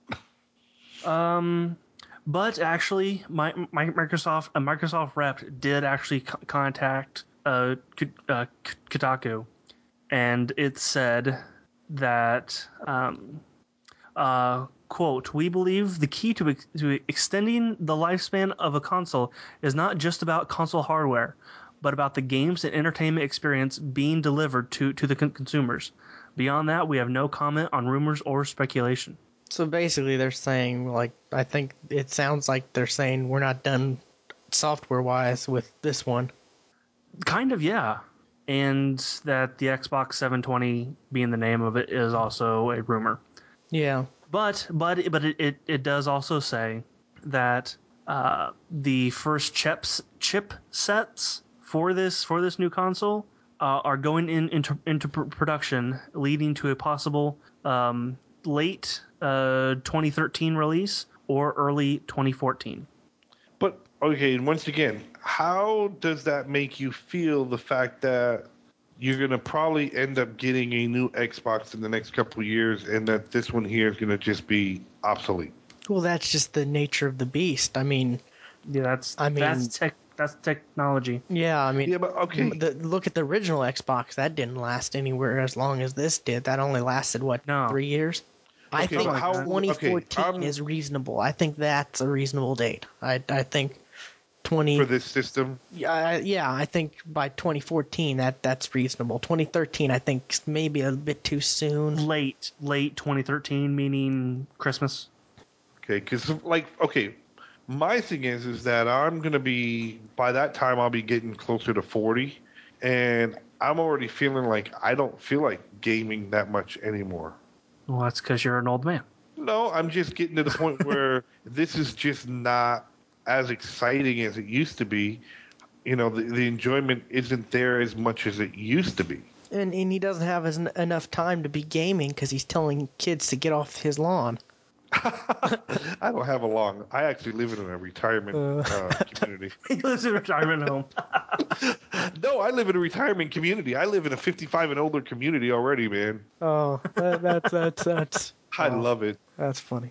Um, but actually, my, my Microsoft a Microsoft rep did actually c- contact uh, uh Kotaku, and it said that um uh quote, we believe the key to ex- to extending the lifespan of a console is not just about console hardware, but about the games and entertainment experience being delivered to to the con- consumers. Beyond that, we have no comment on rumors or speculation. So basically, they're saying, like, I think it sounds like they're saying we're not done software-wise with this one. Kind of, yeah. And that the Xbox seven twenty being the name of it is also a rumor. Yeah. But but but it, it, it does also say that uh, the first chips chip sets for this for this new console uh, are going in into into pr- production, leading to a possible um, late uh, twenty thirteen release or early twenty fourteen. But okay, and once again, how does that make you feel? The fact that you're going to probably end up getting a new Xbox in the next couple of years, and that this one here is going to just be obsolete. Well, that's just the nature of the beast. I mean, yeah, that's I mean that's tech that's technology. Yeah, I mean, yeah, but okay. The, look at the original Xbox. That didn't last anywhere as long as this did. That only lasted what no. three years. I okay, think how, twenty fourteen okay, um, is reasonable. I think that's a reasonable date. I I think twenty for this system. Yeah, yeah, I think by twenty fourteen that that's reasonable. twenty thirteen, I think maybe a bit too soon. Late, late twenty thirteen, meaning Christmas. Okay, because like, okay, my thing is, is that I'm gonna be by that time I'll be getting closer to forty, and I'm already feeling like I don't feel like gaming that much anymore. Well, that's because you're an old man. No, I'm just getting to the point where this is just not as exciting as it used to be. You know, the, the enjoyment isn't there as much as it used to be. And and he doesn't have as, enough time to be gaming because he's telling kids to get off his lawn. I don't have a long. I actually live in a retirement Uh. uh, community. He lives in a retirement home. No, I live in a retirement community. I live in a fifty-five and older community already, man. Oh, that, that's that's that's. I oh, love it. That's funny.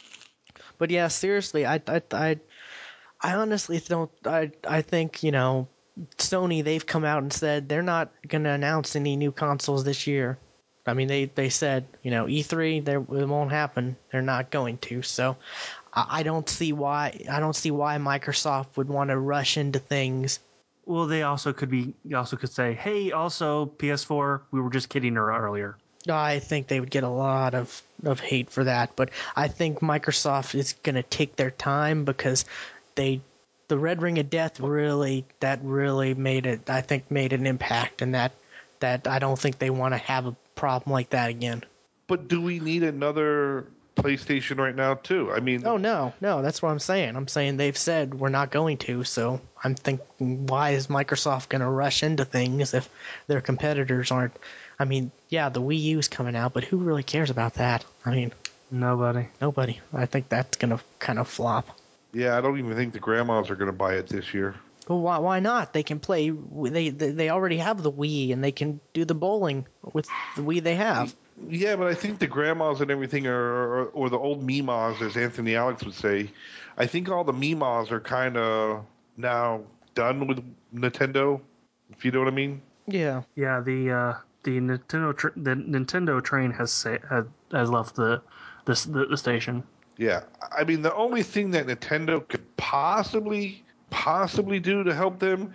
But yeah, seriously, I I I, I honestly don't. I I think you know, Sony, they've come out and said they're not going to announce any new consoles this year. I mean, they, they said, you know, E three, there it won't happen. They're not going to. So I, I don't see why I don't see why Microsoft would want to rush into things. Well, they also could be. You also could say, "Hey, also P S four. We were just kidding her earlier." I think they would get a lot of, of hate for that, but I think Microsoft is going to take their time because they the Red Ring of Death really that really made it. I think made an impact, and that that I don't think they want to have a problem like that again. But do we need another PlayStation right now, too? I mean, Oh no, no, that's what I'm saying. I'm saying they've said we're not going to, so I'm thinking, why is Microsoft going to rush into things if their competitors aren't? I mean, yeah, the Wii U's coming out, but who really cares about that? I mean, Nobody. nobody. I think that's going to kind of flop. yeah, I don't even think the grandmas are going to buy it this year. Well, why, why not? They can play. They, they they already have the Wii, and they can do the bowling with the Wii they have. Yeah, but I think the grandmas and everything are, or, or the old memas, as Anthony Alex would say, I think all the memas are kind of now done with Nintendo, if you know what I mean. Yeah. Yeah, the uh, the Nintendo tr- the Nintendo train has sa- has, has left the, the the the station. Yeah, I mean, the only thing that Nintendo could possibly possibly do to help them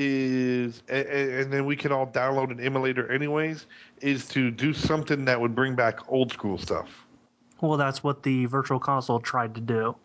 is, and, and then we can all download an emulator anyways, is to do something that would bring back old school stuff. Well, that's what the Virtual Console tried to do.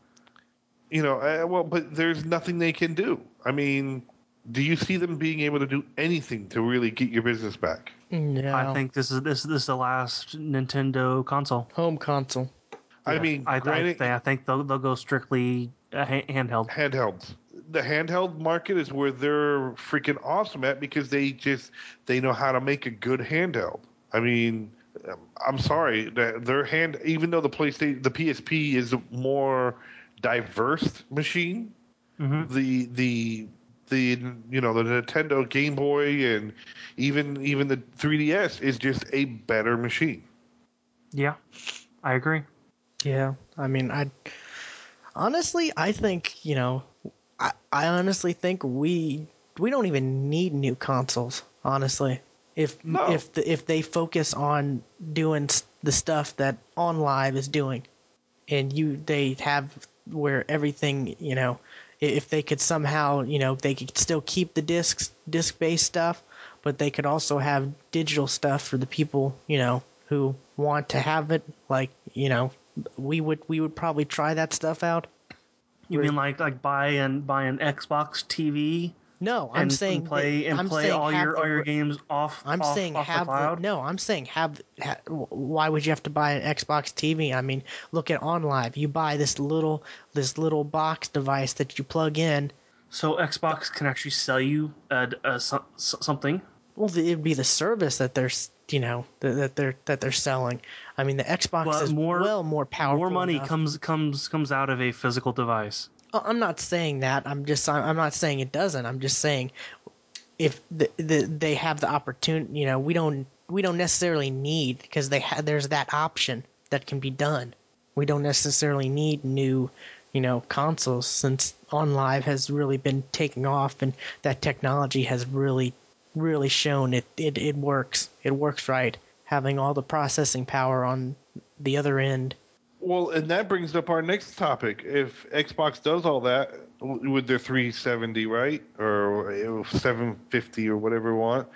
You know, uh, well, but there's nothing they can do. I mean, do you see them being able to do anything to really get your business back? No. I think this is this this is the last Nintendo console. Home console. I Yeah. mean, I, granted, I, I think they'll they'll go strictly uh, ha- handheld. handhelds. The handheld market is where they're freaking awesome at because they just they know how to make a good handheld. I mean, um, I'm sorry that their hand, even though the PlayStation, the P S P is a more diverse machine, Mm-hmm. the the the you know the Nintendo Game Boy and even even the three D S is just a better machine. Yeah, I agree. Yeah. I mean, I honestly, I think you know, I I honestly think we we don't even need new consoles. Honestly, if No. if the, if they focus on doing s- the stuff that On Live is doing, and you they have where everything you know, i- if they could somehow you know they could still keep the discs disc based stuff, but they could also have digital stuff for the people you know who want to have it. Like you know, we would we would probably try that stuff out. You mean like like buy and buy an Xbox T V No, I'm and, saying and play that, and I'm play saying all have your the all your r- games off I'm off, saying off the have the cloud? no. I'm saying have, ha, why would you have to buy an Xbox T V? I mean, look at OnLive. You buy this little this little box device that you plug in. So Xbox can actually sell you uh, uh, so, so- something. Well, it'd be the service that they're s- you know that, that they're that they're selling. I mean, the Xbox But is more well more powerful. more money enough. comes comes comes out of a physical device. Oh, I'm not saying that. I'm just I'm not saying it doesn't. I'm just saying if the, the they have the opportunity, you know, we don't we don't necessarily need because they ha- there's that option that can be done. We don't necessarily need new, you know, consoles since OnLive has really been taking off and that technology has really really shown it it, it works. It works right. Having all the processing power on the other end. Well, and that brings up our next topic. If Xbox does all that with their three seventy, right, or seven fifty or whatever we want,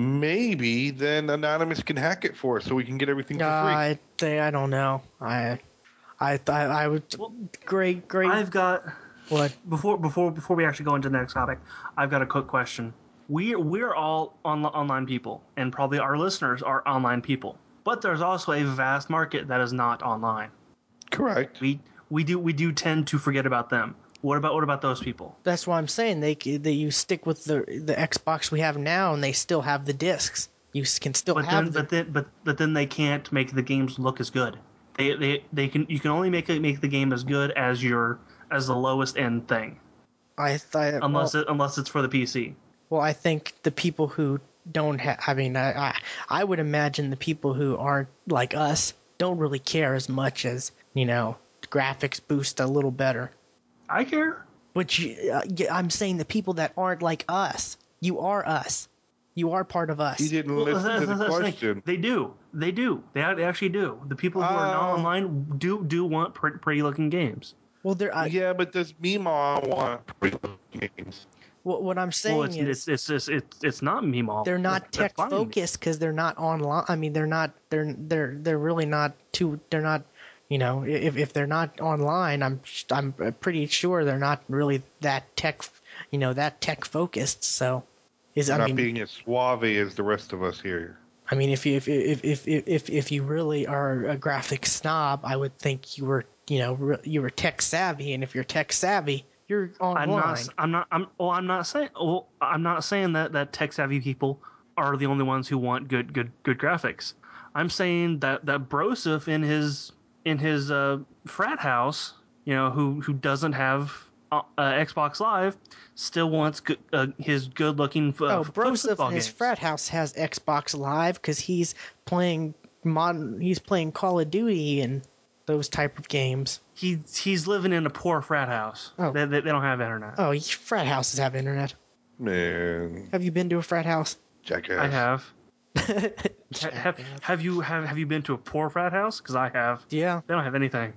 maybe then Anonymous can hack it for us, so we can get everything for Uh, free. I think I don't know. I, I, I, I would. Well, Great, great. I've got What? before before before we actually go into the next topic. I've got a quick question. We we're all on, online people, and probably our listeners are online people. But there's also a vast market that is not online. Correct. We we do we do tend to forget about them. What about what about those people? That's why I'm saying they that you stick with the the Xbox we have now, and they still have the discs. You s- can still But have then the. but then but but then they can't make the games look as good. They they, they can you can only make it make the game as good as your as the lowest end thing. I thought. Unless well, it unless it's for the P C. well, I think the people who don't have. I mean, I, I I would imagine the people who aren't like us don't really care as much as you know graphics boost a little better. I care. But you, uh, yeah, I'm saying the people that aren't like us. You are us. You are part of He us. didn't Well, listen to that's- the that's the thing. question. They do. They do. They they actually do. The people who are not Oh. online do do want pretty, pretty looking games. Well, there. I, Yeah, but does Meemaw want free games? what, what I'm saying Well, it's is it's it's it's it's, it's not Meemaw. they're not That's- that's tech fine. focused because they're not online. I mean, they're not. They're they're they're really not too. They're not. You know, if if they're not online, I'm I'm pretty sure they're not really that tech. You know, that tech focused. So, is I Not mean, being as suave as the rest of us here. I mean, if you if if if if if, if you really are a graphic snob, I would think you were you know re- you were tech savvy, and if you're tech savvy, you're online. I'm not. I'm not. I'm. Oh, I'm not saying. Oh, I'm not saying that that tech savvy people are the only ones who want good good good graphics. I'm saying that that Broseph in his in his uh, frat house, you know, who who doesn't have uh, uh, Xbox Live, still wants good, uh, his good looking uh, Oh, foot- Broseph football in his games. frat house has Xbox Live because he's playing modern. He's playing Call of Duty and those type of games. He he's living in a poor frat house. Oh. They, they, they don't have internet. Oh, frat houses have internet. Man, Have you been to a frat house? jackass. I have. Ha- have, have you have have you been to a poor frat house? Because I have. Yeah. They don't have anything.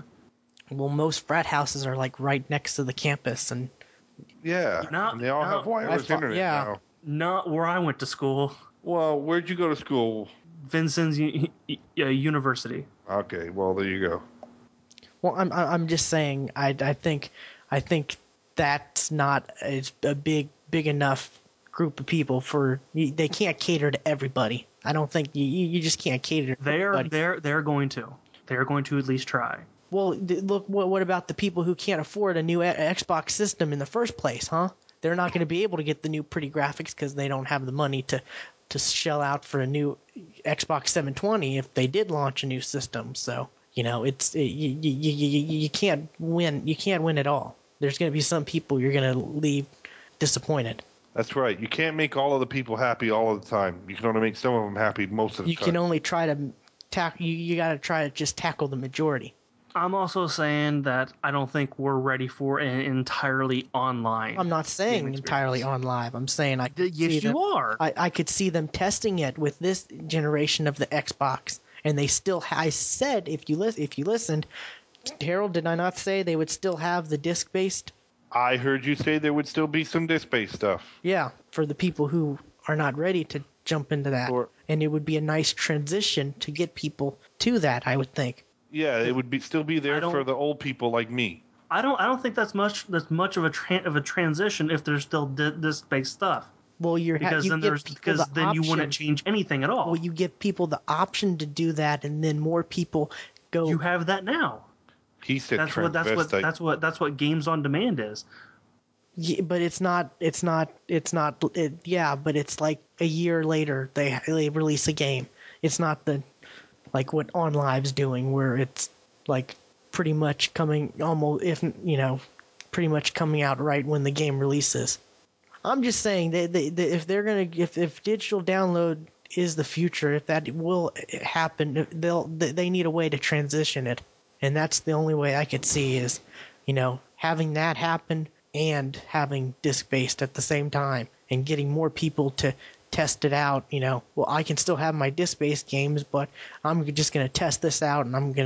Well, most frat houses are like right next to the campus, and Yeah, No, and they all no, have wireless I thought- internet yeah. now. Not where I went to school. Well, where'd you go to school? Vincennes U- U- uh, University. Okay, well there you go. well, I'm I'm just saying. I I think I think that's not a, a big big enough group of people for they can't cater to everybody. I don't think you you you just can't cater to They're everybody. they're they're going to. They're going to at least try. Well, th- look, what, what about the people who can't afford a new a- Xbox system in the first place, huh? They're not going to be able to get the new pretty graphics because they don't have the money to, to shell out for a new Xbox seven twenty if they did launch a new system. So, you know, it's it, you, you, you, you, you can't win. You can't win at all. There's going to be some people you're going to leave disappointed. That's right. You can't make all of the people happy all of the time. You can only make some of them happy most of the You time. can only try to tackle. You, you got to try to just tackle the majority. I'm also saying that I don't think we're ready for an entirely online. I'm not saying game entirely experience. on live. I'm saying I could see Yes, them, you are. I, I could see them testing it with this generation of the Xbox, and they still. Ha- I said if you listen, if you listened, Harold, did I not say they would still have the disc based? I heard you say there would still be some disc-based stuff. Yeah, for the people who are not ready to jump into that, Or- and it would be a nice transition to get people to that. I would think. Yeah, it would be still be I there don't- for the old people like me. I don't I don't think that's much that's much of a tran of a transition if there's still di- disc based stuff. Well, you're ha- Because you then give there's people because the then you wouldn't option- change anything at all. Well, you give people the option to do that, and then more people go. You have that now. He said That's what that's what transvestite. that's what that's what games on demand is. Yeah, but it's not. It's not. It's not. It, yeah, but it's like a year later they they release a game. It's not the like what OnLive's doing, where it's like pretty much coming almost if you know, pretty much coming out right when the game releases. I'm just saying that they, they, if they're gonna if if digital download is the future, if that will happen, they'll they need a way to transition it, and that's the only way I could see is, you know, having that happen and having disc based at the same time and getting more people to test it out. You know, well, I can still have my disc based games, but I'm just gonna test this out and I'm gonna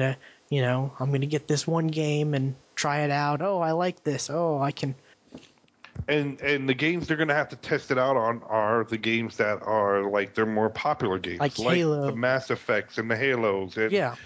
you know, I'm going to get this one game and try it out. Oh, I like this. Oh, I can. And and the games they're going to have to test it out on are the games that are like they're more popular games, Like like Halo. the Mass Effects and the Halos. And, Yeah.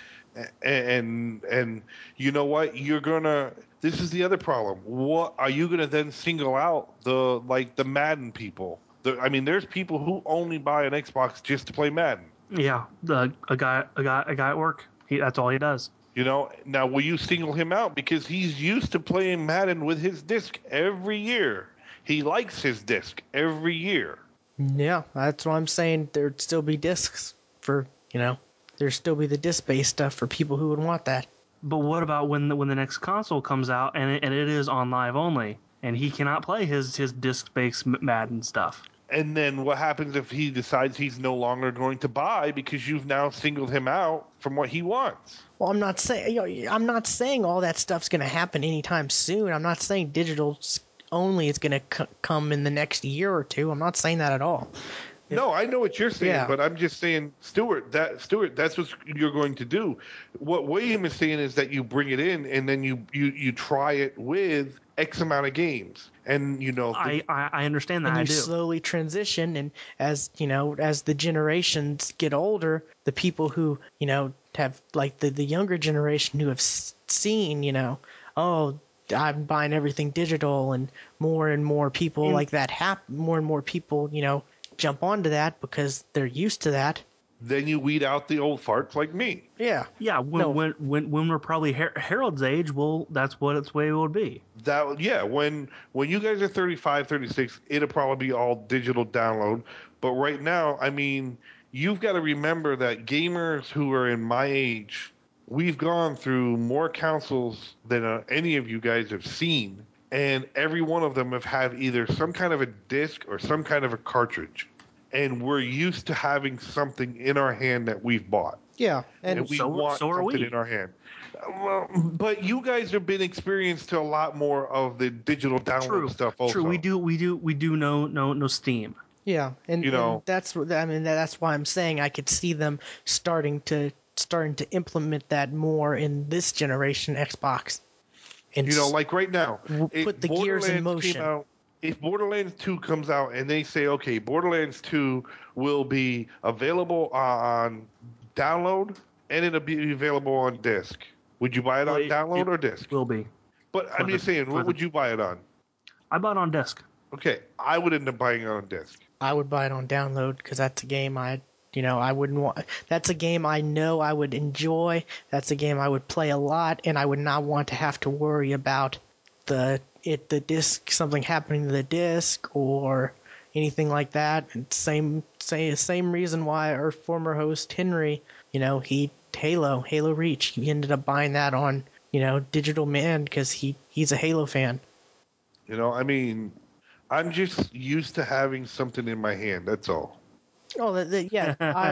And and you know what? You're gonna. This is the other problem. What are you gonna then single out the like the Madden people? The, I mean, there's people who only buy an Xbox just to play Madden. Yeah, the a guy a guy a guy at work. He, that's all he does. You know, now will you single him out because he's used to playing Madden with his disc every year? He likes his disc every year. Yeah, that's what I'm saying. There'd still be discs for, you know, there'd still be the disc-based stuff for people who would want that. But what about when the, when the next console comes out and it, and it is on live only, and he cannot play his his disc-based Madden stuff? And then what happens if he decides he's no longer going to buy because you've now singled him out from what he wants? Well, I'm not saying, you know, I'm not saying all that stuff's going to happen anytime soon. I'm not saying digital only is going to c- come in the next year or two. I'm not saying that at all. No, I know what you're saying, Yeah. but I'm just saying, Stuart, that Stuart, that's what you're going to do. What William is saying is that you bring it in and then you you, you try it with X amount of games, and you know, the, I, I I understand that. And I you do. slowly transition, and as you know, as the generations get older, the people who you know have like the the younger generation who have s- seen, you know, oh, I'm buying everything digital, and more and more people In- like that happen. More and more people, you know, jump onto that because they're used to that. then you weed out the old farts like me. Yeah. Yeah, when No. when when when we're probably Har- Harold's age, well, that's what its way it would be. That yeah, when when you guys are thirty-five, thirty-six, it'll probably be all digital download. But right now, I mean, you've got to remember that gamers who are in my age, we've gone through more consoles than uh, any of you guys have seen, and every one of them have had either some kind of a disc or some kind of a cartridge. And we're used to having something in our hand that we've bought. Yeah. And, And we so- want so are something we. in our hand. Well, but you guys have been experienced to a lot more of the digital download True, stuff. Also, true. We do we do we do know no no Steam. yeah, and, You know. and that's what I mean. That's why I'm saying I could see them starting to starting to implement that more in this generation Xbox. And You know, s- like right now, w- if put the gears in Borderlands motion. Came out, if Borderlands two comes out and they say, okay, Borderlands two will be available on download and it'll be available on disc, would you buy it Well, on it- download it or disc? Will be. But for I'm the- just saying, for what the- would you buy it on? I bought it on disc. Okay, I would end up buying it on disc. I would buy it on download because that's a game I, you know, I wouldn't want. That's a game I know I would enjoy. That's a game I would play a lot, and I would not want to have to worry about the it the disc something happening to the disc or anything like that. And same say same reason why our former host Henry, you know, he Halo Halo Reach, he ended up buying that on you know Digital Man because he he's a Halo fan. You know, I mean, I'm just used to having something in my hand. That's all. Oh, the, the, yeah, I,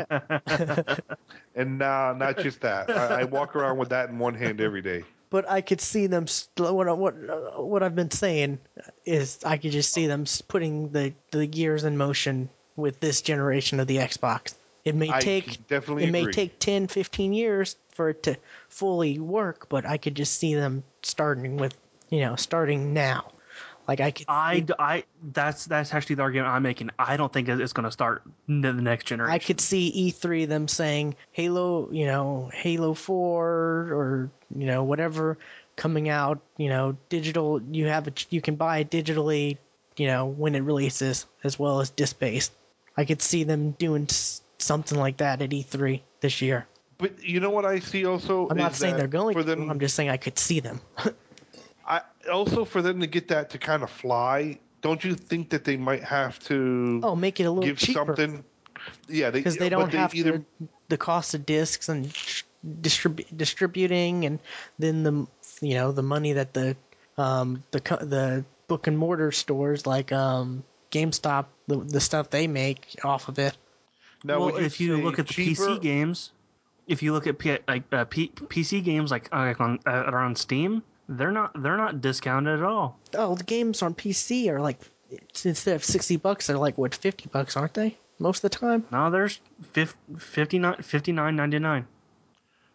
And now, not just that. I, I walk around with that in one hand every day. but I could see them. st- What I- what uh, what I've been saying is I could just see them s- putting the the gears in motion with this generation of the Xbox. It may I take can definitely it may agree. take ten, fifteen years for it to fully work, but I could just see them starting with you know starting now. Like I could. I, I that's that's actually the argument I'm making. I don't think it's going to start in the next generation. I could see E three them saying Halo, you know, Halo four or you know whatever coming out, you know, digital. You have it, you can buy it digitally, you know, when it releases, as well as disc based. I could see them doing s- something like that at E three this year. But you know what I see also? I'm not is saying that they're going for to. them. I'm just saying I could see them. I also for them to get that to kind of fly. Don't you think that they might have to Oh, make it a little give cheaper something? Yeah, they because they but don't have either, to the cost of discs and distrib- distributing, and then the you know the money that the um the co- the book and mortar stores like um GameStop the the stuff they make off of it. Now, well, would you if you say look at the P C cheaper? games, if you look at P, like uh, P, PC games like uh, like on uh, that are on Steam, they're not they're not discounted at all. Oh, the games on P C are like instead of sixty bucks, they're like what fifty bucks, aren't they? Most of the time. No, there's fifty-nine ninety-nine.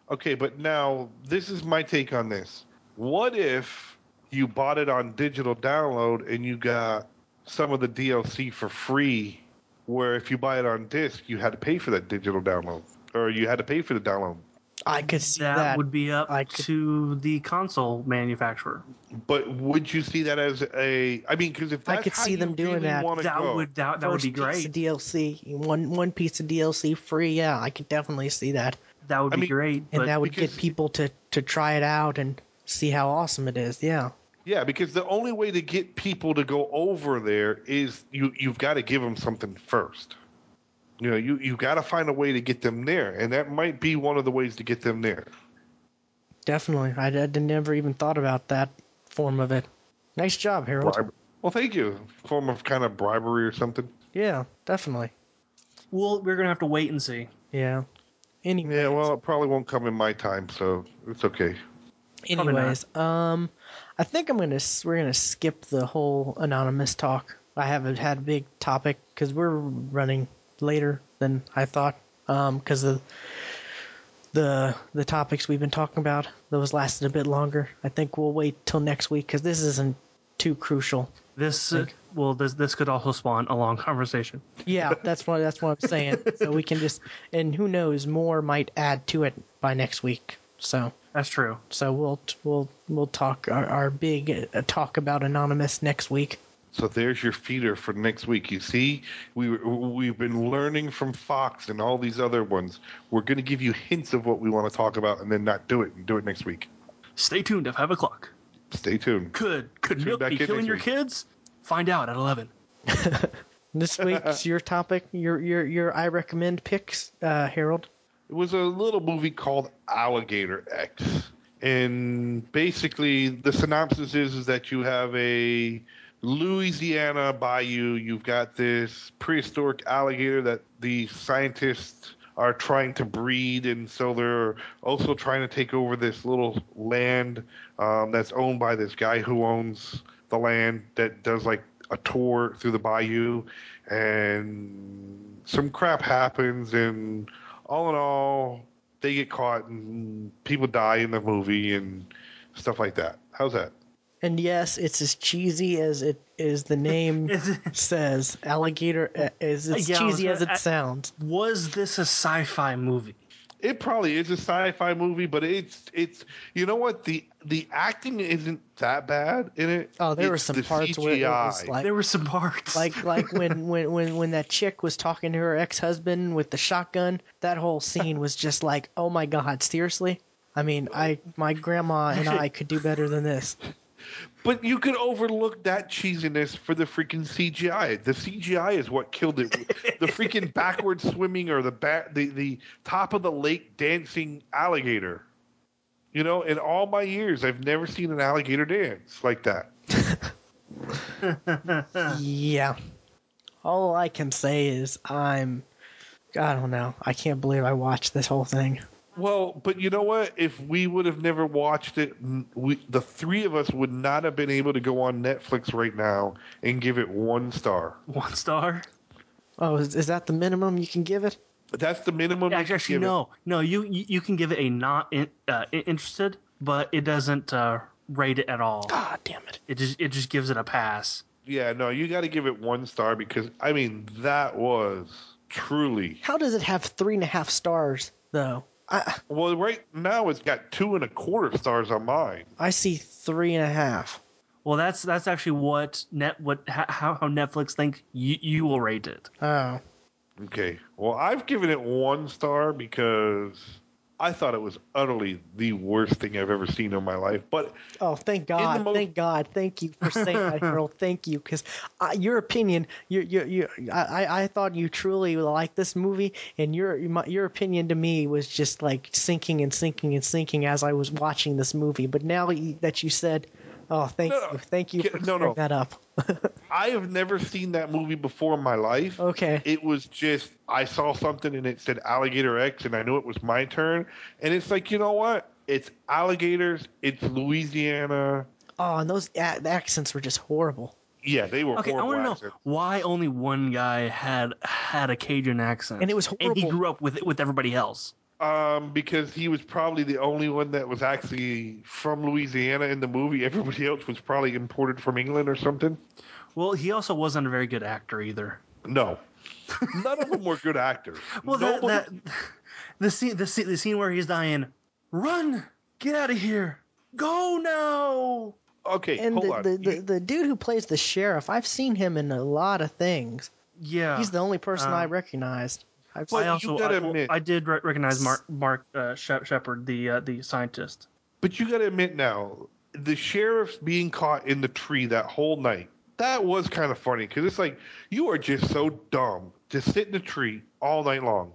Okay, but now this is my take on this. What if you bought it on digital download and you got some of the D L C for free, where if you buy it on disc, you had to pay for that digital download, or you had to pay for the download? I could see that, that. would be up I could- to the console manufacturer. But would you see that as a? I mean, because if I that's could how see you them doing really that. want to That go, would that, that would First be piece great. of D L C, one one piece of D L C free. Yeah, I could definitely see that, That would I be mean, great. and But that would because- get people to to try it out and see how awesome it is. Yeah. yeah, because the only way to get people to go over there is you you've got to give them something first. You know, you you got to find a way to get them there, and that might be one of the ways to get them there. Definitely. I, I never even thought about that form of it. Nice job, Harold. Bribe- Well, thank you. Form of kind of bribery or something. Yeah, definitely. well, we're gonna have to wait and see. Yeah. Anyways, Yeah, well, it probably won't come in my time, so it's okay. probably not. anyways, um, I think I'm gonna s- we're gonna skip the whole anonymous talk. I haven't had a big topic because we're running later than I thought. Um, because of the the topics we've been talking about, those lasted a bit longer. I think we'll wait till next week because this isn't too crucial. This uh, well, this this could also spawn a long conversation. Yeah, that's what that's what I'm saying. So we can just, and who knows, more might add to it by next week. So That's true. so we'll we'll we'll talk our, our big uh, talk about Anonymous next week. So there's your feeder for next week. You see, we we've been learning from Fox and all these other ones. We're going to give you hints of what we want to talk about, and then not do it and do it next week. Stay tuned at five o'clock. Stay tuned. Could could Tune milk back be in killing next your week. kids? Find out at eleven. This week's your topic, your your your I recommend picks, uh, Harold. It was a little movie called Alligator X, and basically the synopsis is is that you have a Louisiana bayou. You've got this prehistoric alligator that the scientists are trying to breed, and so they're also trying to take over this little land um, that's owned by this guy who owns the land that does like a tour through the bayou, and some crap happens, and all in all, they get caught and people die in the movie and stuff like that. How's that? And yes, it's as cheesy as it is the name says. Alligator uh, is as Yeah, I was cheesy as it gonna- I- sounds. Was this a sci-fi movie? It probably is a sci-fi movie, but it's it's you know what, the the acting isn't that bad in it. Oh, there were It's some the parts where it was C G I. like There were some parts. like like when, when, when, when that chick was talking to her ex-husband with the shotgun. That whole scene was just like, oh my god, seriously? I mean, I my grandma and I could do better than this. But you could overlook that cheesiness for the freaking C G I. The C G I is what killed it. The freaking backward swimming or the back, the, the top of the lake dancing alligator. You know, in all my years, I've never seen an alligator dance like that. Yeah. All I can say is I'm I don't know. I can't believe I watched this whole thing. Well, but you know what? If we would have never watched it, we, the three of us would not have been able to go on Netflix right now and give it one star. One star. Oh, is, is that the minimum you can give it? But that's the minimum. you Actually, can actually give it. no, no. You, you you can give it a not in, uh, interested, but it doesn't uh, rate it at all. God damn it. It just it just gives it a pass. Yeah, no, you got to give it one star because I mean that was truly. How does it have three and a half stars though? I Well, right now it's got two and a quarter stars on mine. I see three and a half. Well, that's that's actually what net what how how Netflix think you, you will rate it. Oh. Okay, well I've given it one star because I thought it was utterly the worst thing I've ever seen in my life. But Oh, thank God! most- Thank God! Thank you for saying that, Harold. Thank you, because uh, your opinion, your, your, your, I, I thought you truly liked this movie, and your, my, your opinion to me was just like sinking and sinking and sinking as I was watching this movie. But now you, that you said, oh, thank No, no. you, thank you Ki- for no, clearing no. that up. I have never seen that movie before in my life. Okay. It was just, I saw something and it said Alligator X, and I knew it was my turn. And it's like, you know what? It's alligators. It's Louisiana. Oh, and those a- the accents were just horrible. Yeah, they were Okay, I horrible want to know accents. why only one guy had had a Cajun accent, And it was and he horrible. grew up with it with everybody else. Um, because he was probably the only one that was actually from Louisiana in the movie. Everybody else was probably imported from England or something. Well, he also wasn't a very good actor either. No, none of them were good actors. Well, that, Nobody. that the scene, the scene, the scene where he's dying. Run! Get out of here! Go now! Okay, And hold the, on. the, the, You- the dude who plays the sheriff, I've seen him in a lot of things. Yeah, He's the only person I um, recognized. I've But I you also gotta I, well, admit- I did re- recognize Mark Mark uh, Shep- Shepard, the uh, the scientist. But you got to admit now, the sheriff's being caught in the tree that whole night. That was kind of funny because it's like you are just so dumb to sit in a tree all night long.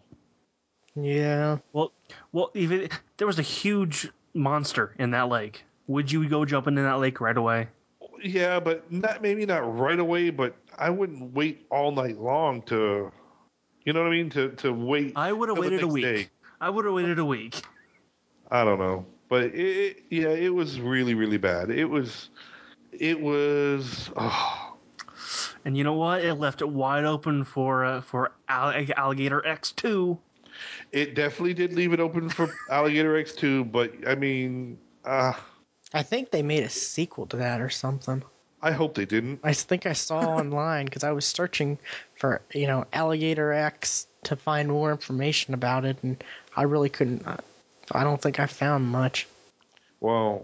Yeah. Well, well, even there was a huge monster in that lake. Would you go jumping in that lake right away? Yeah, but not maybe not right away. But I wouldn't wait all night long to, you know what I mean? To to wait. I would have till the waited a next week. day. I would have waited a week. I don't know, but it, it yeah, it was really really bad. It was, it was. Oh, And you know what? It left it wide open for uh, for All- Alligator X two. it definitely did leave it open for Alligator X two, but I mean, uh, I think they made a sequel to that or something. I hope they didn't. I think I saw online because I was searching for, you know, Alligator X to find more information about it, and I really couldn't. uh, I don't think I found much. Well,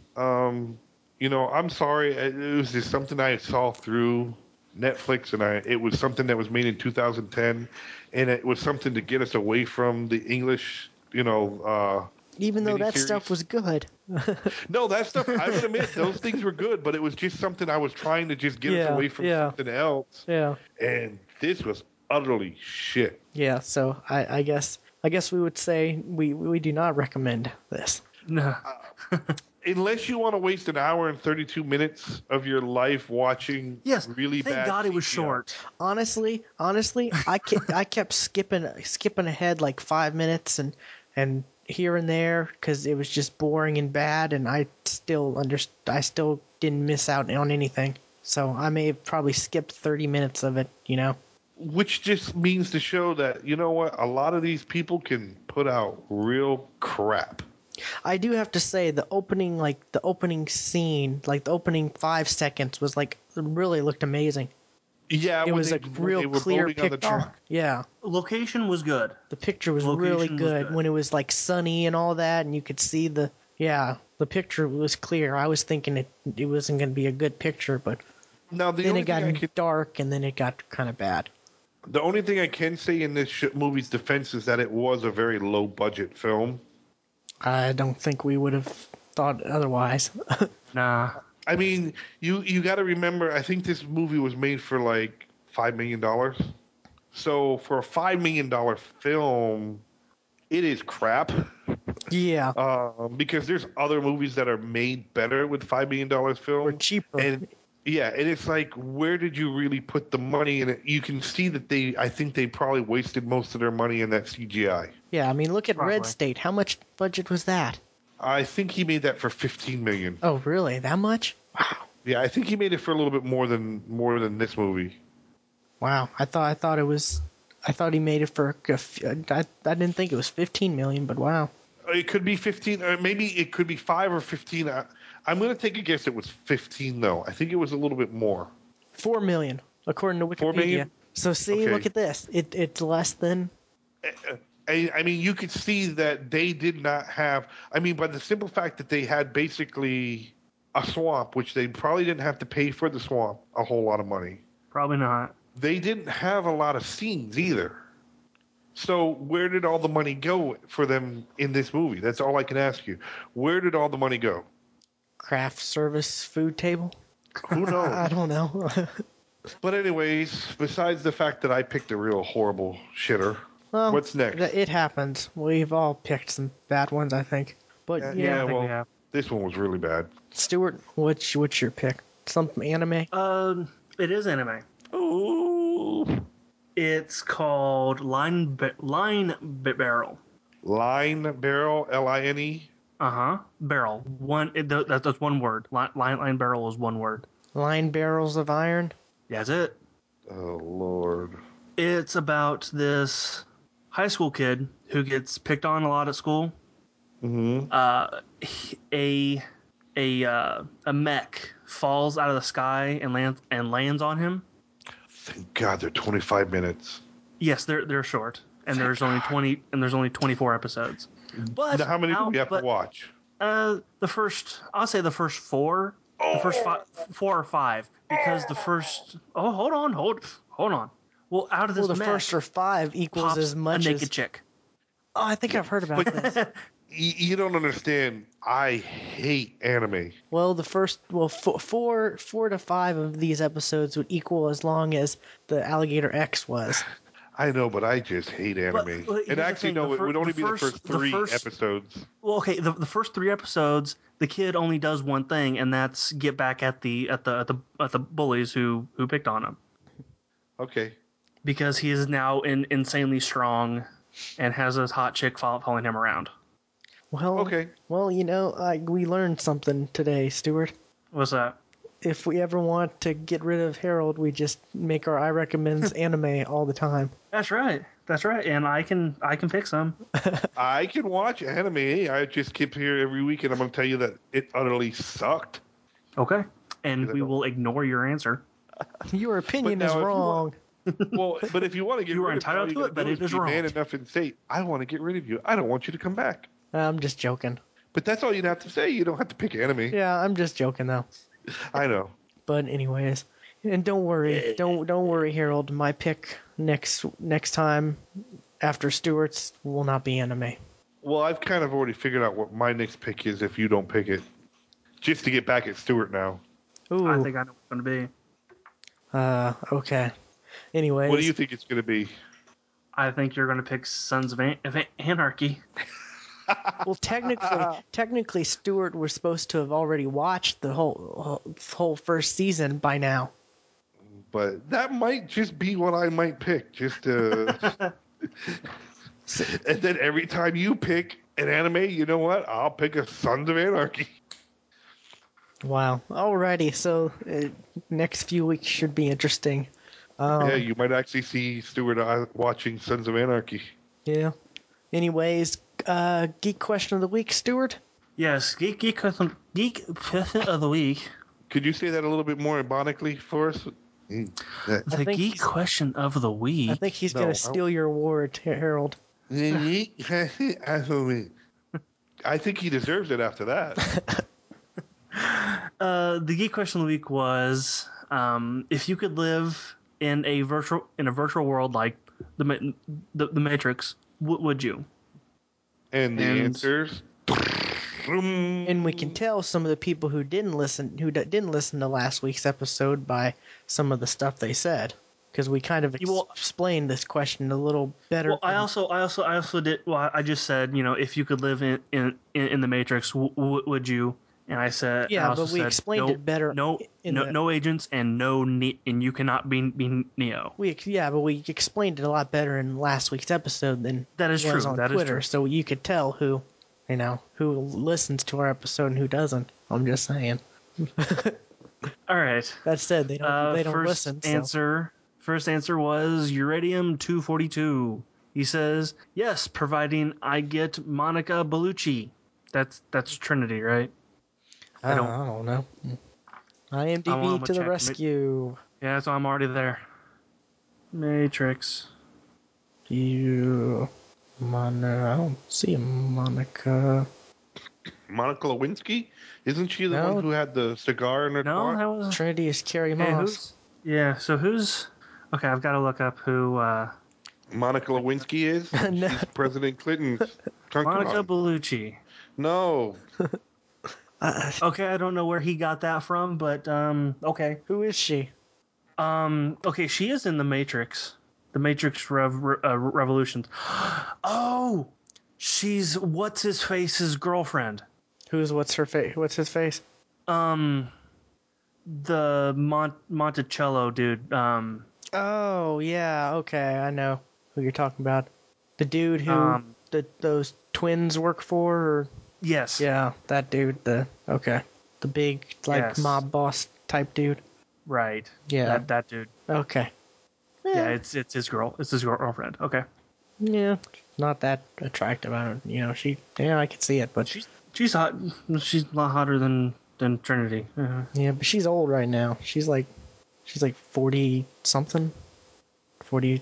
um, you know, I'm sorry. It was just something I saw through Netflix, and I it was something that was made in two thousand ten, and it was something to get us away from the English, you know. Uh, Even though that miniseries. stuff was good. No, that stuff I would admit those things were good, but it was just something I was trying to just get us Yeah, away from yeah. something else, Yeah. and this was utterly shit. Yeah. So I, I guess I guess we would say we we do not recommend this. Nah. Unless you want to waste an hour and thirty-two minutes of your life watching Yes. really thank bad God it was C G I. short. Honestly, honestly, I kept, I kept skipping skipping ahead like five minutes and and here and there because it was just boring and bad, and I still under I still didn't miss out on anything. So I may have probably skipped thirty minutes of it. You know. Which just means to show that, you know what, a lot of these people can put out real crap. I do have to say the opening, like the opening scene, like the opening five seconds was like really looked amazing. Yeah, It when was they, a when real they were clear boating on the picture. dock. Yeah, Location was good. the picture was really Location was good good. when it was like sunny and all that, and you could see the yeah, the picture was clear. I was thinking it it wasn't going to be a good picture, but Now, the then only it got thing I can, dark, and then it got kind of bad. the only thing I can say in this sh- movie's defense is that it was a very low budget film. I don't think we would have thought otherwise. Nah. I mean, you you got to remember, I think this movie was made for like five million dollars. So for a five million dollar film, it is crap. Yeah, Um, because there's other movies that are made better with five million dollars film or cheaper. and yeah, and it's like, where did you really put the money in it? You can see that they, I think they probably wasted most of their money in that C G I. Yeah, I mean, look at Red Probably. State. How much budget was that? I think he made that for fifteen million. Oh, really? That much? Wow. Yeah, I think he made it for a little bit more than more than this movie. Wow. I thought I thought it was. I thought he made it for. a f- I, I didn't think it was fifteen million, but wow. It could be fifteen, or maybe it could be five or fifteen. I, I'm going to take a guess it was fifteen, though. I think it was a little bit more. Four million, according to Wikipedia. Four million? So see, Okay. look at this. It it's less than. I, I mean, you could see that they did not have. I mean, by the simple fact that they had basically a swamp, which they probably didn't have to pay for the swamp a whole lot of money. Probably not. They didn't have a lot of scenes either. So where did all the money go for them in this movie? That's all I can ask you. Where did all the money go? Craft service food table? Who knows? I don't know. But anyways, besides the fact that I picked a real horrible shitter, Well, what's next? th- it happens. We've all picked some bad ones, I think. But Uh, yeah, Yeah, I yeah, think we well, have. this one was really bad. Stuart, what's what's your pick? Some anime? Um, it is anime. Ooh. It's called Line Ba- Line Ba- Barrel. Line Barrel, L I N E. Uh huh. Barrel. One. It, that, that's one word. Line, line Line Barrel is one word. Line barrels of iron? That's it. Oh, Lord. It's about this high school kid who gets picked on a lot at school. Mm-hmm. Uh, a a uh, a mech falls out of the sky and lands and lands on him. Thank God they're twenty-five minutes. Yes, they're they're short, and there's only twenty and there's only twenty-four episodes. But Now, how many do how- we have but, to watch? Uh, the first, I'll say the first four, the first five, four or five, because the first. Oh, hold on, hold, hold on. Well, out of this Well, the mech first or five equals pops as much a naked as. chick. Oh, I think I've heard about But- this. Y- You don't understand. I hate anime. Well, the first, well, f- four, four to five of these episodes would equal as long as the Alligator X was. I know, but I just hate anime. But- but here's and the actually, thing, no, the it fir- would only the be first- the first the three first- episodes. Well, okay, the the first three episodes, the kid only does one thing, and that's get back at the at the at the at the bullies who who picked on him, Okay. because he is now in, insanely strong, and has a hot chick follow, following him around. Well, Okay. Well, you know, I, we learned something today, Stuart. What's that? If we ever want to get rid of Harold, we just make our I recommends anime all the time. That's right. That's right. And I can I can pick some. I can watch anime. I just keep here every week, and I'm going to tell you that it utterly sucked. Okay. And Because I we don't- will ignore your answer. Your opinion But is now if you wrong. Well, but if you want to get You are rid entitled of to me, all it, but you it gotta is do be man wrong. enough and say, I want to get rid of you. I don't want you to come back. I'm just joking. But that's all you'd have to say. You don't have to pick anime. Yeah, I'm just joking though. I know. But anyways, and don't worry, don't don't worry, Harold. My pick next next time after Stuart's will not be anime. Well, I've kind of already figured out what my next pick is if you don't pick it. Just to get back at Stuart now. Ooh. I think I know what it's going to be. Uh. Okay. Anyways. What do you think it's going to be? I think you're going to pick Sons of, An- of An- Anarchy. Well, technically, technically, Stuart was supposed to have already watched the whole whole first season by now. But that might just be what I might pick. Just to... And then every time you pick an anime, you know what? I'll pick a Sons of Anarchy. Wow. Alrighty. So uh, next few weeks should be interesting. Um, Yeah, you might actually see Stuart uh, watching Sons of Anarchy. yeah. Anyways, uh, geek question of the week, Stuart. Yes, Geek Geek, geek of the Week. Could you say that a little bit more ironically for us? Mm, that- The think Geek he's- Question of the Week. I think he's No, gonna I- steal your award, Harold. I think he deserves it after that. Uh, the Geek Question of the Week was, um, if you could live in a virtual in a virtual world like the Ma- the, the Matrix, w- would you? And the And- answers. And we can tell some of the people who didn't listen, who d- didn't listen to last week's episode by some of the stuff they said, because we kind of ex- You will- explained this question a little better. Well, I than- also, I also, I also did. Well, I just said, you know, if you could live in in, in the Matrix, w- w- would you? And I said, Yeah, I also but we said, explained no, it better No, in no, the- no agents and no ne- and you cannot be be Neo. we ex- yeah, but we explained it a lot better in last week's episode than That is it was true, on that is Twitter, true. so you could tell who, you know, who listens to our episode and who doesn't. I'm just saying. All right. That said, they don't Uh, they don't first listen. So. answer. First answer was Uridium two forty-two. He says yes, providing I get Monica Bellucci. That's that's Trinity, right? I I don't, don't- I don't know. I want IMDb him to the check. rescue. Yeah, so I'm already there. Matrix. You, Monica. I don't see Monica. Monica Lewinsky? Isn't she the No. one who had the cigar in her No, twat? that was. Trinity is Carrie Hey, Moss. who's? Yeah. So who's? Okay, I've got to look up who. uh Monica Lewinsky is? No. She's President Clinton's Monica concubine. Bellucci. No. Uh, Okay, I don't know where he got that from, but um, okay. who is she? Um, okay, she is in the Matrix, the Matrix Rev, uh, Revolutions. Oh, she's what's his face's girlfriend. Who's what's her face? What's his face? Um, the Mont- Monticello dude. Um, Oh yeah, okay, I know who you're talking about. The dude who Um, the those twins work for. Or, yes. yeah, that dude. The okay, the big like Yes. mob boss type dude. Right. Yeah. That that dude. Okay. Yeah, it's it's his girl. It's his girlfriend. Okay. Yeah, not that attractive. I don't, you know, she. Yeah, I could see it, but She's she's hot. She's a lot hotter than than Trinity. Uh, yeah, but she's old right now. She's like, she's like forty something, forty.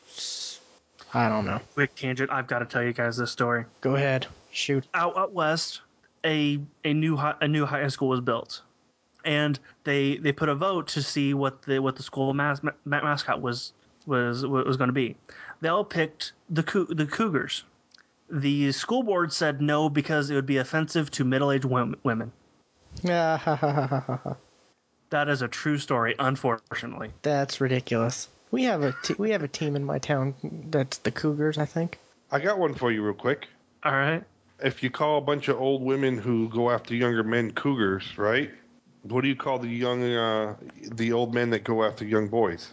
I don't know. quick tangent. I've got to tell you guys this story. Go ahead, shoot. Out out west, a a new high, a new high school was built, and they they put a vote to see what the what the school mas- ma- mascot was was was going to be. They all picked the Cou- the Cougars. The school board said no because it would be offensive to middle aged women. Ah, ha, ha, ha, ha, ha. That is a true story, unfortunately. That's ridiculous. We have a t- we have a team in my town that's the Cougars, I think. I got one for you, real quick. All right. If you call a bunch of old women who go after younger men cougars, right? What do you call the young, uh, the old men that go after young boys?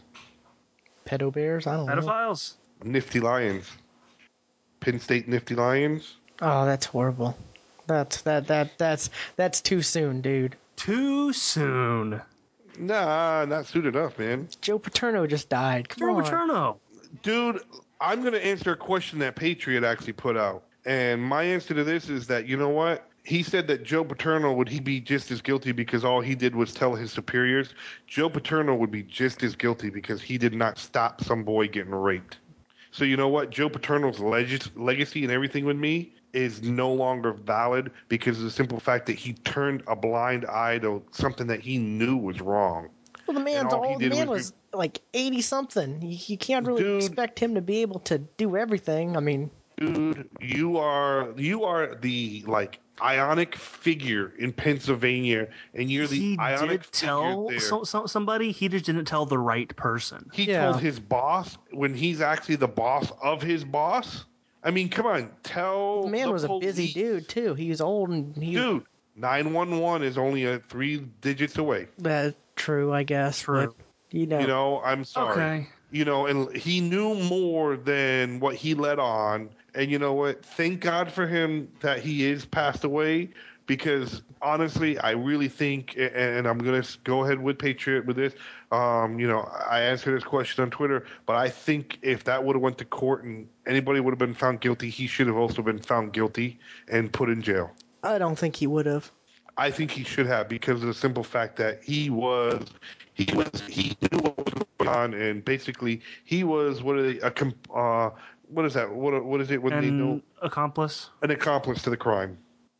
Pedo bears? I don't know. Pedophiles. Nifty Lions. Penn State Nifty Lions. Oh, that's horrible. That's that that that's that's too soon, dude. Too soon. Nah, not soon enough, man. Joe Paterno just died. Come Joe on. Paterno. Dude, I'm going to answer a question that Patriot actually put out. And my answer to this is that, you know what? He said that Joe Paterno, would he be just as guilty because all he did was tell his superiors? Joe Paterno would be just as guilty because he did not stop some boy getting raped. So you know what? Joe Paterno's leg- legacy and everything with me is no longer valid because of the simple fact that he turned a blind eye to something that he knew was wrong. Well, the man's all he old. The did man was was like eighty something. You, you can't really Dude. expect him to be able to do everything. I mean, Dude, you are you are the like ionic figure in Pennsylvania, and you're the He ionic did figure tell there. so, so, somebody. He just didn't tell the right person. He Yeah. told his boss when he's actually the boss of his boss. I mean, come on, tell the man the was a busy police- dude too. He was old and he. Dude, nine one one is only a three digits away. That's true, I guess. True. But you know, You know, I'm sorry. Okay. You know, and he knew more than what he let on. And you know what? Thank God for him that he is passed away. Because honestly, I really think, and, and I'm gonna go ahead with Patriot with this. Um, you know, I answered this question on Twitter, but I think if that would have went to court and anybody would have been found guilty, he should have also been found guilty and put in jail. I don't think he would have. I think he should have because of the simple fact that he was he was he knew what was going on, and basically he was what are they a comp- uh what is that what what is it when they know An accomplice. an accomplice to the crime.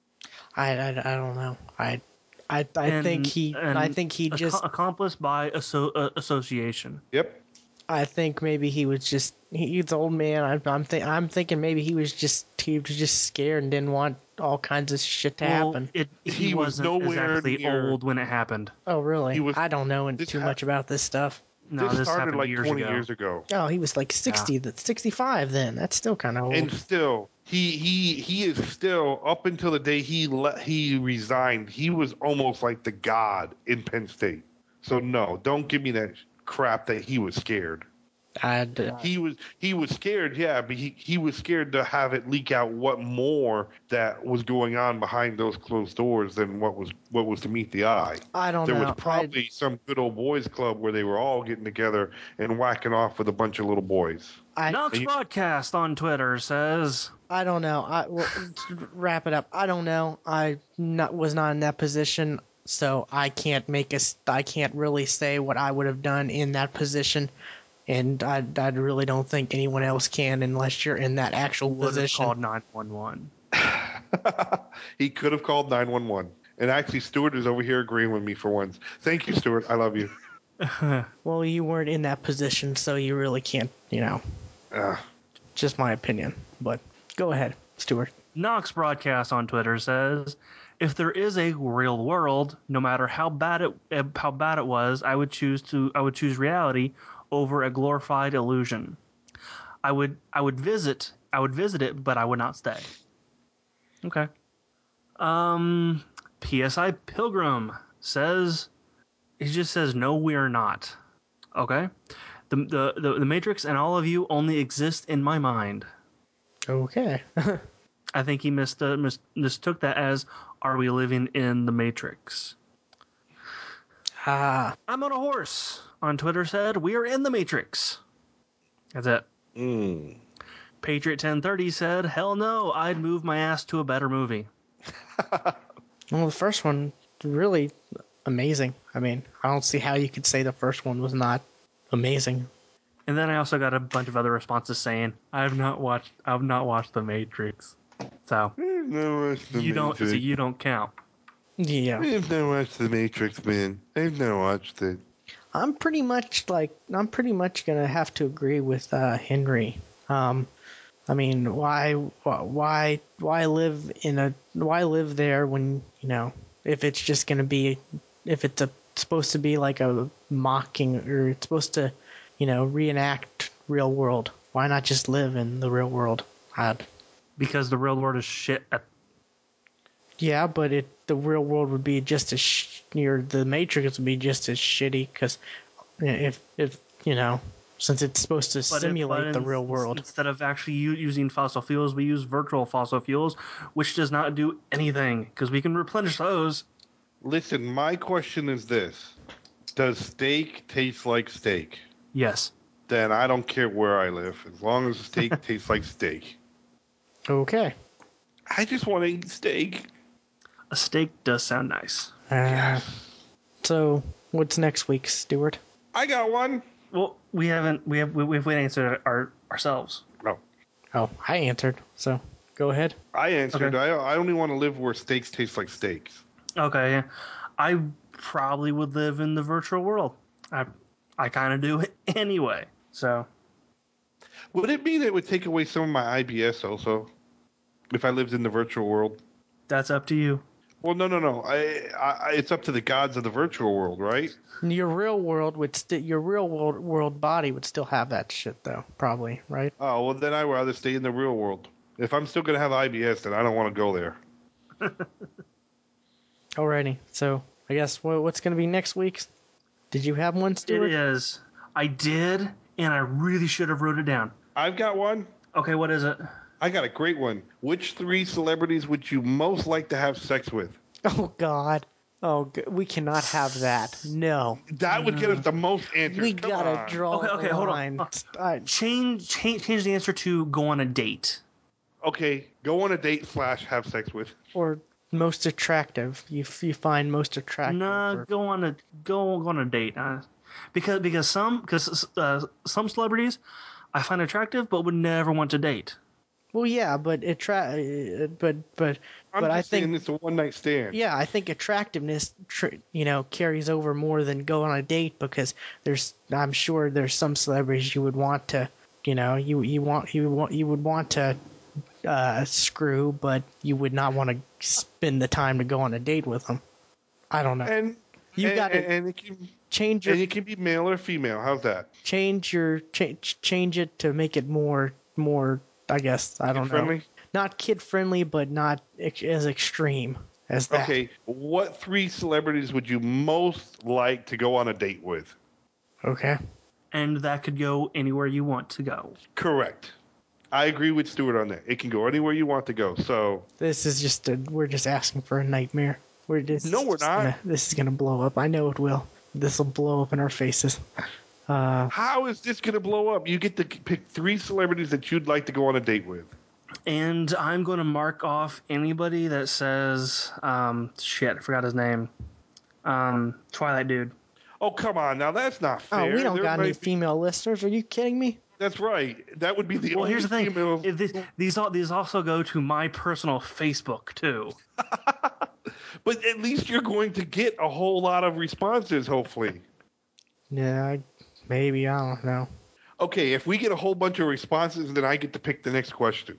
I, I, I don't know. I I I And, think he and I think he ac- just accomplice by asso- uh, association. Yep. I think maybe he was just he, he's an old man. I, I'm th- I'm thinking maybe he was just he was just scared and didn't want all kinds of shit to Well, happen. it, he, He was wasn't nowhere exactly near- old when it happened. Oh really? he was- I don't know this too ha- much about this stuff. No, this, this, started happened like years twenty ago. years ago. Oh, he was like sixty, the sixty-five then. That's still kind of old. And still, he he he is still up until the day he let he resigned. He was almost like the god in Penn State. So no, don't give me that crap that he was scared. I, He was he was scared, yeah, but he, he was scared to have it leak out what more that was going on behind those closed doors than what was what was to meet the eye. I don't There know. was probably some good old boys club where they were all getting together and whacking off with a bunch of little boys. I, I, Knox you- Podcast on Twitter says, I don't know. I well, to wrap it up. I don't know. I not was not in that position, so I can't make a. s- I can't really say what I would have done in that position, and I I really don't think anyone else can unless you're in that actual would have position. called nine one one. He could have called nine one one. And actually, Stuart is over here agreeing with me for once. Thank you, Stuart. I love you. Well, you weren't in that position, so you really can't. You know, Uh, just my opinion. But go ahead, Stuart. Knox Broadcast on Twitter says, if there is a real world, no matter how bad it eh, how bad it was, I would choose to I would choose reality over a glorified illusion. I would I would visit I would visit it, but I would not stay. Okay. Um P S I Pilgrim says he just says no we are not. Okay? The the the, the Matrix and all of you only exist in my mind. Okay. I think he missed, uh, mis- mistook that as, are we living in the Matrix? Ah. I'm on a horse on Twitter said, we are in the Matrix. That's it. mm. Patriot ten thirty said, "Hell no, I'd move my ass to a better movie." Well, the first one really amazing. I mean, I don't see how you could say the first one was not amazing. And then I also got a bunch of other responses saying, "I have not watched. I've not watched The Matrix." So No, watched the you don't. So Matrix. you don't count. Yeah, I've never watched The Matrix, man. I've never watched it. I'm pretty much like I'm pretty much gonna have to agree with uh, Henry. Um, I mean, why, why, why live in a, why live there when you know if it's just gonna be, if it's a, supposed to be like a mocking or it's supposed to, you know, reenact real world. Why not just live in the real world? I'd, Because the real world is shit. At, yeah, but it the real world would be just as sh- near the Matrix would be just as shitty because if if you know since it's supposed to but simulate it, but the in, real world. Instead of actually u- using fossil fuels, we use virtual fossil fuels, which does not do anything because we can replenish those. Listen, my question is this. Does steak taste like steak? Yes. Then I don't care where I live, as long as the steak tastes like steak. Okay. I just want to eat steak. A steak does sound nice. Uh, Yes. So what's next week, Stuart? I got one. Well, we haven't. We have. We, we've answered our ourselves. No. Oh, I answered. So go ahead. I answered. Okay. I, I only want to live where steaks taste like steaks. Okay. Yeah. I probably would live in the virtual world. I I kind of do it anyway. So Would it mean it would take away some of my I B S also? If I lived in the virtual world? that's up to you. Well, no, no, no. I, I, it's up to the gods of the virtual world, right? Your real world would st- your real world world body would still have that shit though, probably, right? Oh, well, then I'd rather stay in the real world. If I'm still going to have I B S, then I don't want to go there. Alrighty. So I guess what, what's going to be next week? Did you have one, Stuart? It is. I did, and I really should have wrote it down. I've got one. Okay, what is it? I got a great one. Which three celebrities would you most like to have sex with? Oh God. Oh, g- we cannot have that. No. That would get us the most answers. We Come gotta on. draw Okay, okay, the hold on. line. Uh, I- Change, change, change the answer to go on a date. Okay, go on a date slash have sex with. or most attractive. You you find most attractive. Nah, or- go on a go, go on a date. Uh, because because some because uh, some celebrities I find attractive, but would never want to date. Well, yeah, but attra- uh, but but I'm but just I saying think it's a one night stand. yeah, I think attractiveness tr- you know carries over more than go on a date because there's I'm sure there's some celebrities you would want to you know you you want you want you would want to uh, screw, but you would not want to spend the time to go on a date with them. I don't know. And You and, gotta and, and it can change your and it can be male or female. How's that? change your change change it to make it more more I guess I don't know Friendly? not kid friendly but not ex- as extreme as that. Okay, what three celebrities would you most like to go on a date with? Okay. And that could go anywhere you want to go. Correct. I agree with Stuart on that. It can go anywhere you want to go. So This is just a we're just asking for a nightmare. We're just No, we're just not. Gonna, this is gonna blow up. I know it will. This will blow up in our faces. Uh, how is this going to blow up? You get to pick three celebrities that you'd like to go on a date with. And I'm going to mark off anybody that says, um, shit, I forgot his name. Um, Twilight Dude. Oh, come on. Now, that's not oh, fair. we don't There got any might be- female listeners. Are you kidding me? That's right. That would be the Well, only here's the thing. female. If this, these all these also go to my personal Facebook too. But at least you're going to get a whole lot of responses, hopefully. Yeah, I- maybe I don't know. Okay, if we get a whole bunch of responses, then I get to pick the next question.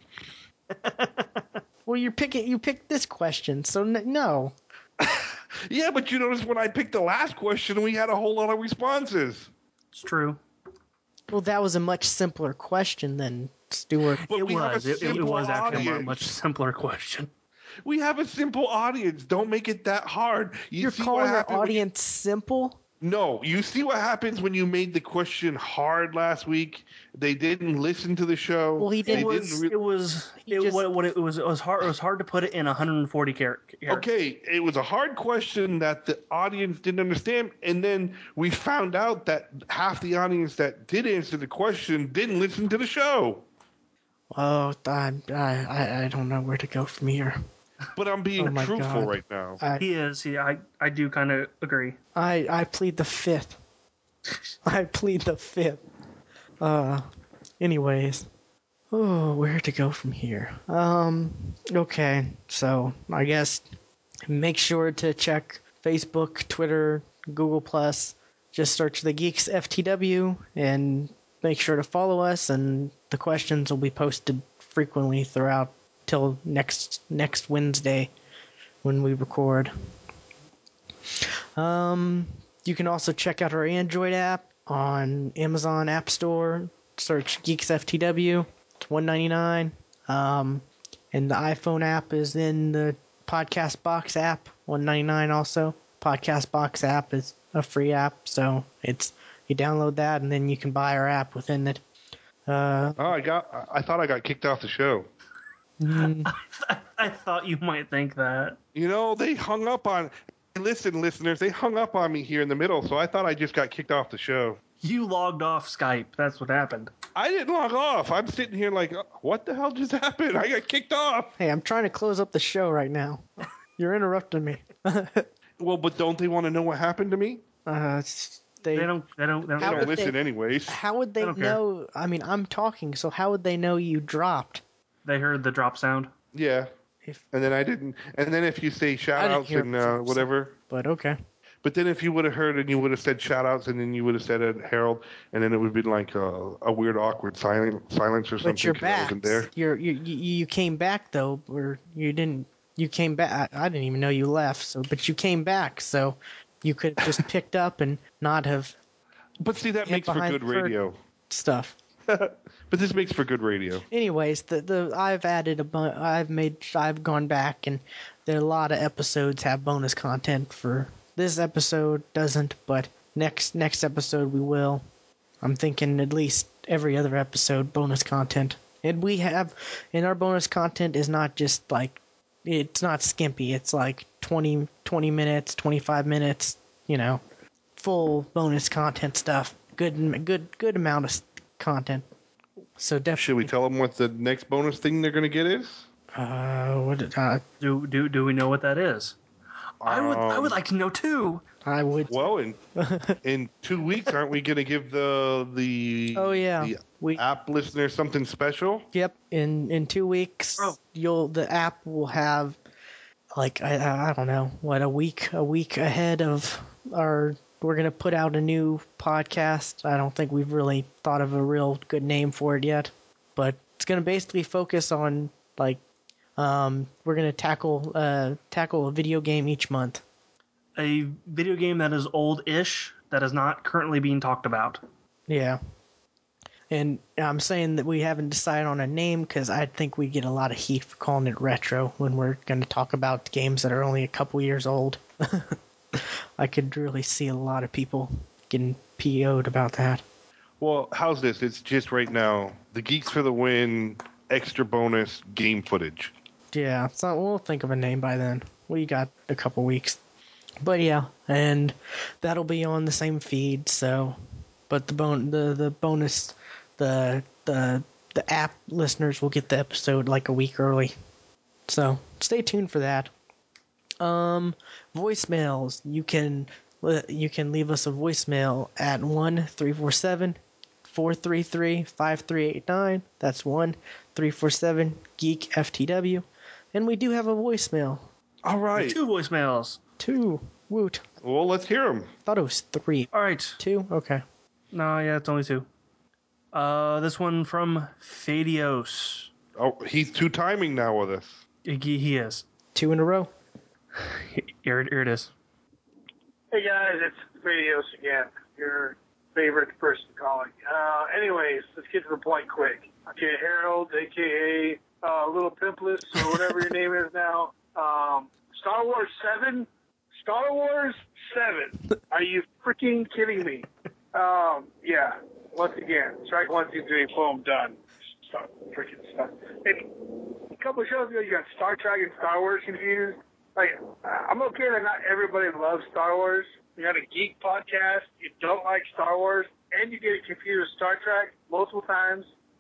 Well, you're picking you picked this question, so n- no. Yeah, but you notice when I picked the last question, we had a whole lot of responses. It's true. Well, that was a much simpler question than Stuart. But It we have a was. It, it simple was actually a mu- audience. much simpler question. We have a simple audience. Don't make it that hard. You You're see calling what our happened when you- audience simple? No, you see what happens when you made the question hard last week? They didn't listen to the show. Well, he They didn't- It was. didn't re- It was. He It, just- what, what it was. It was hard. It was hard to put it in one hundred forty characters. Okay, it was a hard question that the audience didn't understand, and then we found out that half the audience that did answer the question didn't listen to the show. Oh, I, I, I don't know where to go from here. But I'm being Oh my truthful God. right now. I, He is. He, I, I do kind of agree. I, I plead the fifth. I plead the fifth. Uh, anyways. Oh, where to go from here? Um, okay, so I guess make sure to check Facebook, Twitter, Google Plus. Just search the Geeks F T W and make sure to follow us. And the questions will be posted frequently throughout till next next Wednesday when we record. Um, you can also check out our Android app on Amazon App Store. Search Geeks F T W. It's one ninety-nine. Um, and the iPhone app is in the Podcast Box app, one ninety-nine also. Podcast Box app is a free app, so it's you download that and then you can buy our app within it. Uh, Oh, I got. I thought I got kicked off the show. mm, I, I thought you might think that. You know, they hung up on. Listen, listeners, they hung up on me here in the middle, so I thought I just got kicked off the show. You logged off Skype. That's what happened. I didn't log off. I'm sitting here like, uh, what the hell just happened? I got kicked off. hey, I'm trying to close up the show right now. You're interrupting me. Well, but don't they want to know what happened to me? Uh, it's- they, They don't. They don't. They don't. They How don't would care. listen they- anyways. how would they I don't care. know? I mean, I'm talking, so how would they know you dropped? They heard the drop sound. Yeah. If And then I didn't. And then if you say shout I didn't outs hear and it uh, from whatever. But okay. But then if you would have heard and you would have said shout outs and then you would have said it, Harold, and then it would have been like a, a weird, awkward silent, silence or something But you're 'cause I back. wasn't there. You're you you you came back though, or you didn't. You came back. I, I didn't even know you left. So, but you came back, so you could have just picked up and not have But see, that hid makes for behind good the curtain radio. stuff. But this makes for good radio. Anyways, the the I've added a bu- I've made I've gone back and there are a lot of episodes have bonus content for this episode doesn't, but next next episode we will. I'm thinking at least every other episode bonus content. And we have and our bonus content is not just like it's not skimpy. It's like twenty, twenty minutes, twenty-five minutes, you know, full bonus content stuff. Good good good amount of content. So definitely Should we tell them what the next bonus thing they're going to get is? Uh, what did I? Do do do we know what that is? I would. I would Um, like to know too. I would. Well, in in two weeks, aren't we going to give the the Oh yeah, the we. app listener something special? Yep. In in two weeks, Oh. you'll the app will have like I I I don't know what a week a week ahead of our. We're gonna put out a new podcast. I don't think we've really thought of a real good name for it yet, but it's gonna basically focus on like um we're gonna tackle uh tackle a video game each month. A video game that is old-ish that is not currently being talked about. Yeah. And I'm saying that we haven't decided on a name because I think we get a lot of heat for calling it retro when we're going to talk about games that are only a couple years old. I could really see a lot of people getting P O'd about that. Well, how's this? It's just right now. The Geeks for the Win extra bonus game footage. Yeah, so we'll think of a name by then. We got a couple weeks. But yeah, and that'll be on the same feed, so but the bon- the the bonus the the the app listeners will get the episode like a week early. So stay tuned for that. Um, voicemails. You can you can leave us a voicemail at one three four seven four three three five three eight nine. That's one three four seven geek F T W. And we do have a voicemail. All right. Two voicemails. Two. Woot. Well, let's hear them. Thought it was three. All right. Two? Okay. No, yeah, it's only two. Uh, this one from Fadios. Oh, he's two timing now with us. He, he is. Two in a row. Here, here it is. Hey guys, it's Radios again, your favorite person calling. Uh, anyways, let's get to the point quick. Okay, Harold, aka uh, Little Pimpless, or whatever your name is now. Um, Star Wars seven? Star Wars seven? Are you freaking kidding me? Um, yeah, once again, strike one, two, three, boom, done. Stop freaking stuff. Hey, a couple of shows ago, you got Star Trek and Star Wars confused. Like, I'm okay that not everybody loves Star Wars. You got a geek podcast, you don't like Star Wars, and you get it confused with Star Trek multiple times.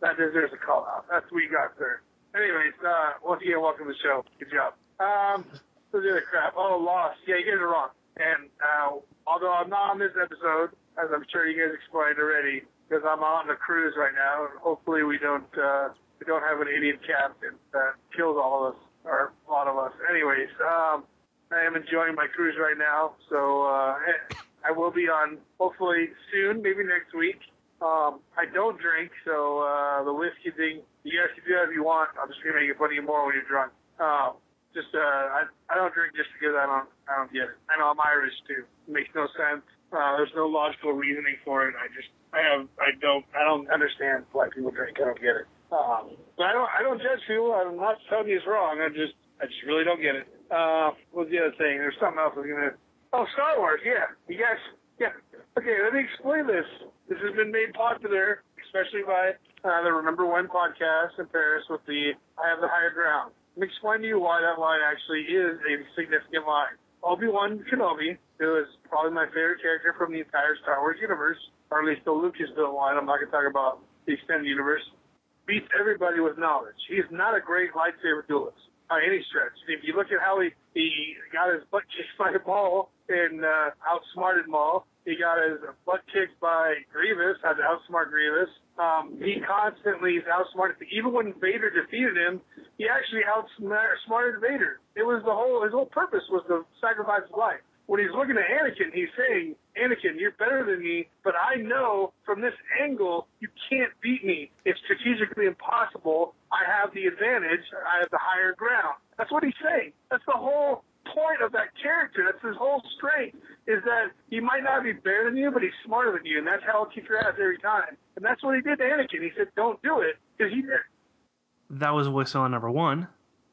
that deserves a call out. That's what you got there. Anyways, uh, once again, welcome to the show. Good job. Um, what's the other crap? Oh, Lost. Yeah, you guys are wrong. And uh, although I'm not on this episode, as I'm sure you guys explained already, because I'm on a cruise right now, and hopefully we don't uh, we don't have an idiot captain that kills all of us or a lot of us. Anyways, um, I am enjoying my cruise right now, so uh, I will be on hopefully soon, maybe next week. Um, I don't drink, so uh, the whiskey thing, you guys can do that if you want. I'm just gonna make fun of you more when you're drunk. Um, just uh, I I don't drink just because I don't I don't get it. I know I'm Irish too. It makes no sense. Uh, there's no logical reasoning for it. I just I have I don't I don't understand why people drink. I don't get it. Um, but I don't I don't judge people. I'm not telling you it's wrong. I just I just really don't get it. Uh, what's the other thing? There's something else I was gonna. Oh, Star Wars. Yeah, you guys. Yeah. Okay, let me explain this. This has been made popular, especially by uh, the number one podcast in Paris with the I Have the Higher Ground. Let me explain to you why that line actually is a significant line. Obi-Wan Kenobi, who is probably my favorite character from the entire Star Wars universe, or at least the Lucasfilm line, I'm not going to talk about the extended universe, beats everybody with knowledge. He's not a great lightsaber duelist by any stretch. If you look at how he, he got his butt kicked by Maul and uh, outsmarted Maul, he got his butt kicked by Grievous, had to outsmart Grievous. Um, he constantly is outsmarted. Even when Vader defeated him, he actually outsmarted Vader. It was the whole, his whole purpose was to sacrifice his life. When he's looking at Anakin, he's saying, Anakin, you're better than me, but I know from this angle you can't beat me. It's strategically impossible. I have the advantage. I have the higher ground. That's what he's saying. That's the whole point of that character. That's his whole strength, is that he might not be better than you, but he's smarter than you, and that's how he'll kick your ass every time. And that's what he did to Anakin. He said, don't do it, because he did. That was voicemail number one.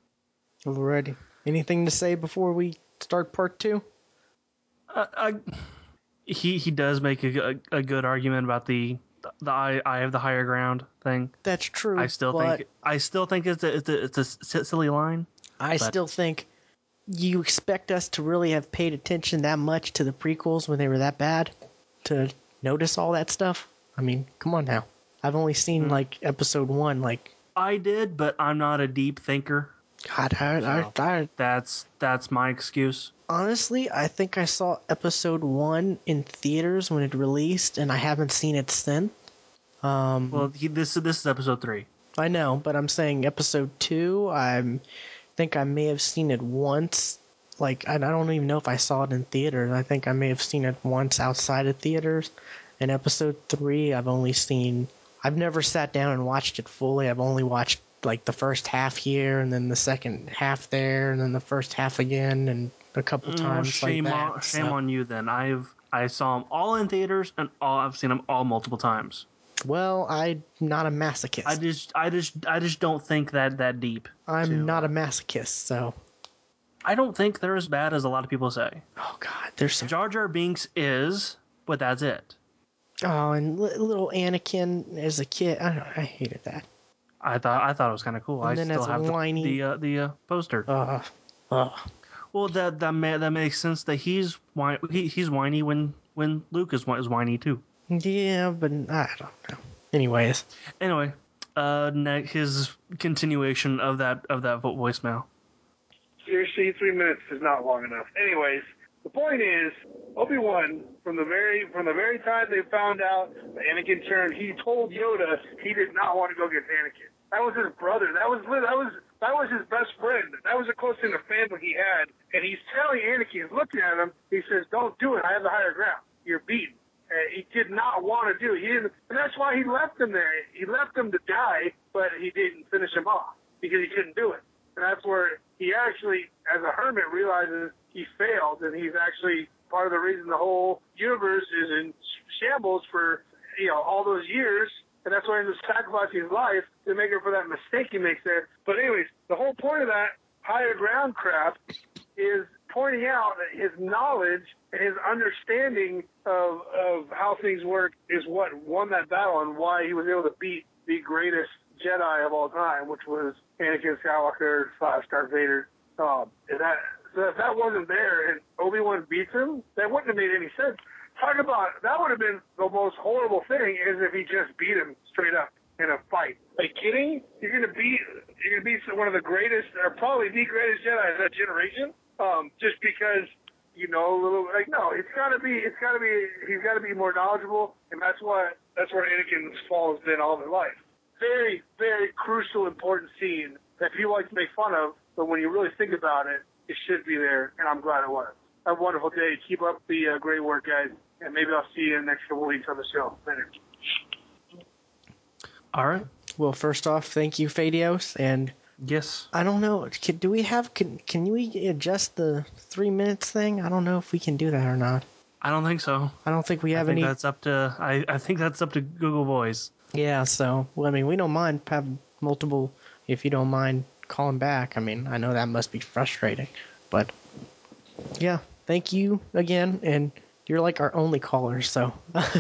Alrighty. Anything to say before we start part two? Uh, I, he he does make a, a, a good argument about the the I, I have the higher ground thing. That's true. I still but think I still think it's a it's a, it's a s- silly line. I but- still think you expect us to really have paid attention that much to the prequels when they were that bad to notice all that stuff. I mean, come on now. I've only seen Mm. like episode one. Like I did, but I'm not a deep thinker. God, I, So, I, I, That's that's my excuse. honestly, I think I saw episode one in theaters when it released, and I haven't seen it since. Um, Well, he, this this is episode three. I know, but I'm saying episode two. I think I may have seen it once. Like I, I don't even know if I saw it in theaters. I think I may have seen it once outside of theaters. And episode three, I've only seen. I've never sat down and watched it fully. I've only watched like the first half here, and then the second half there, and then the first half again, and a couple Mm, times shame like that. on shame so. on you then. I've I saw them all in theaters and all I've seen them all multiple times. Well, I'm not a masochist. I just I just I just don't think that that deep. I'm to, not uh, a masochist, so. I don't think they're as bad as a lot of people say. Oh God, there's some. Jar Jar Binks is, but that's it. Oh, and li- little Anakin as a kid, I don't know, I hated that. I thought I thought it was kind of cool. And I then still as a have the whiny- the, uh, the uh, poster. Uh, uh. Well, that that ma- that makes sense. That he's whi- he, he's whiny when when Luke is, whi- is whiny too. Yeah, but I don't know. Anyways, Anyway, uh, ne- his continuation of that of that vo- voicemail. Seriously, three minutes is not long enough. Anyways, the point is, Obi-Wan, from the very from the very time they found out that Anakin turned, he told Yoda he did not want to go get Anakin. That was his brother. That was that was that was his best friend. That was the closest thing to family he had. And he's telling Anakin, he's looking at him. He says, "Don't do it. I have the higher ground. You're beaten." Uh, he did not want to do it. He didn't, and that's why he left him there. He left him to die, but he didn't finish him off because he couldn't do it. And that's where he actually, as a hermit, realizes he failed, and he's actually part of the reason the whole universe is in shambles for, you know, all those years. And that's why he's sacrificing his life to make up for that mistake he makes there. But anyways, the whole point of that higher ground crap is pointing out that his knowledge and his understanding of of how things work is what won that battle and why he was able to beat the greatest Jedi of all time, which was Anakin Skywalker slash Darth Vader. Um, and that so if that wasn't there and Obi-Wan beats him, that wouldn't have made any sense. Talk about that would have been the most horrible thing is if he just beat him straight up in a fight. Are you kidding? You're gonna be you're gonna be one of the greatest, or probably the greatest Jedi of that generation. Um, just because you know a little like no, it's gotta be it's gotta be he's gotta be more knowledgeable, and that's what that's where Anakin's fall has been all their life. Very, very crucial, important scene that people like to make fun of, but when you really think about it, it should be there, and I'm glad it was. Have a wonderful day. Keep up the uh, great work, guys, and maybe I'll see you in the next couple weeks on the show. Later. All right. Well, first off, thank you, Fadios, and Yes. I don't know. Can, do we have? Can can we adjust the three minutes thing? I don't know if we can do that or not. I don't think so. I don't think we I have think any. that's up to I, I think that's up to Google Voice. Yeah. So, well, I mean, we don't mind having multiple. If you don't mind calling back, I mean, I know that must be frustrating, but yeah. Thank you again, and you're like our only caller, so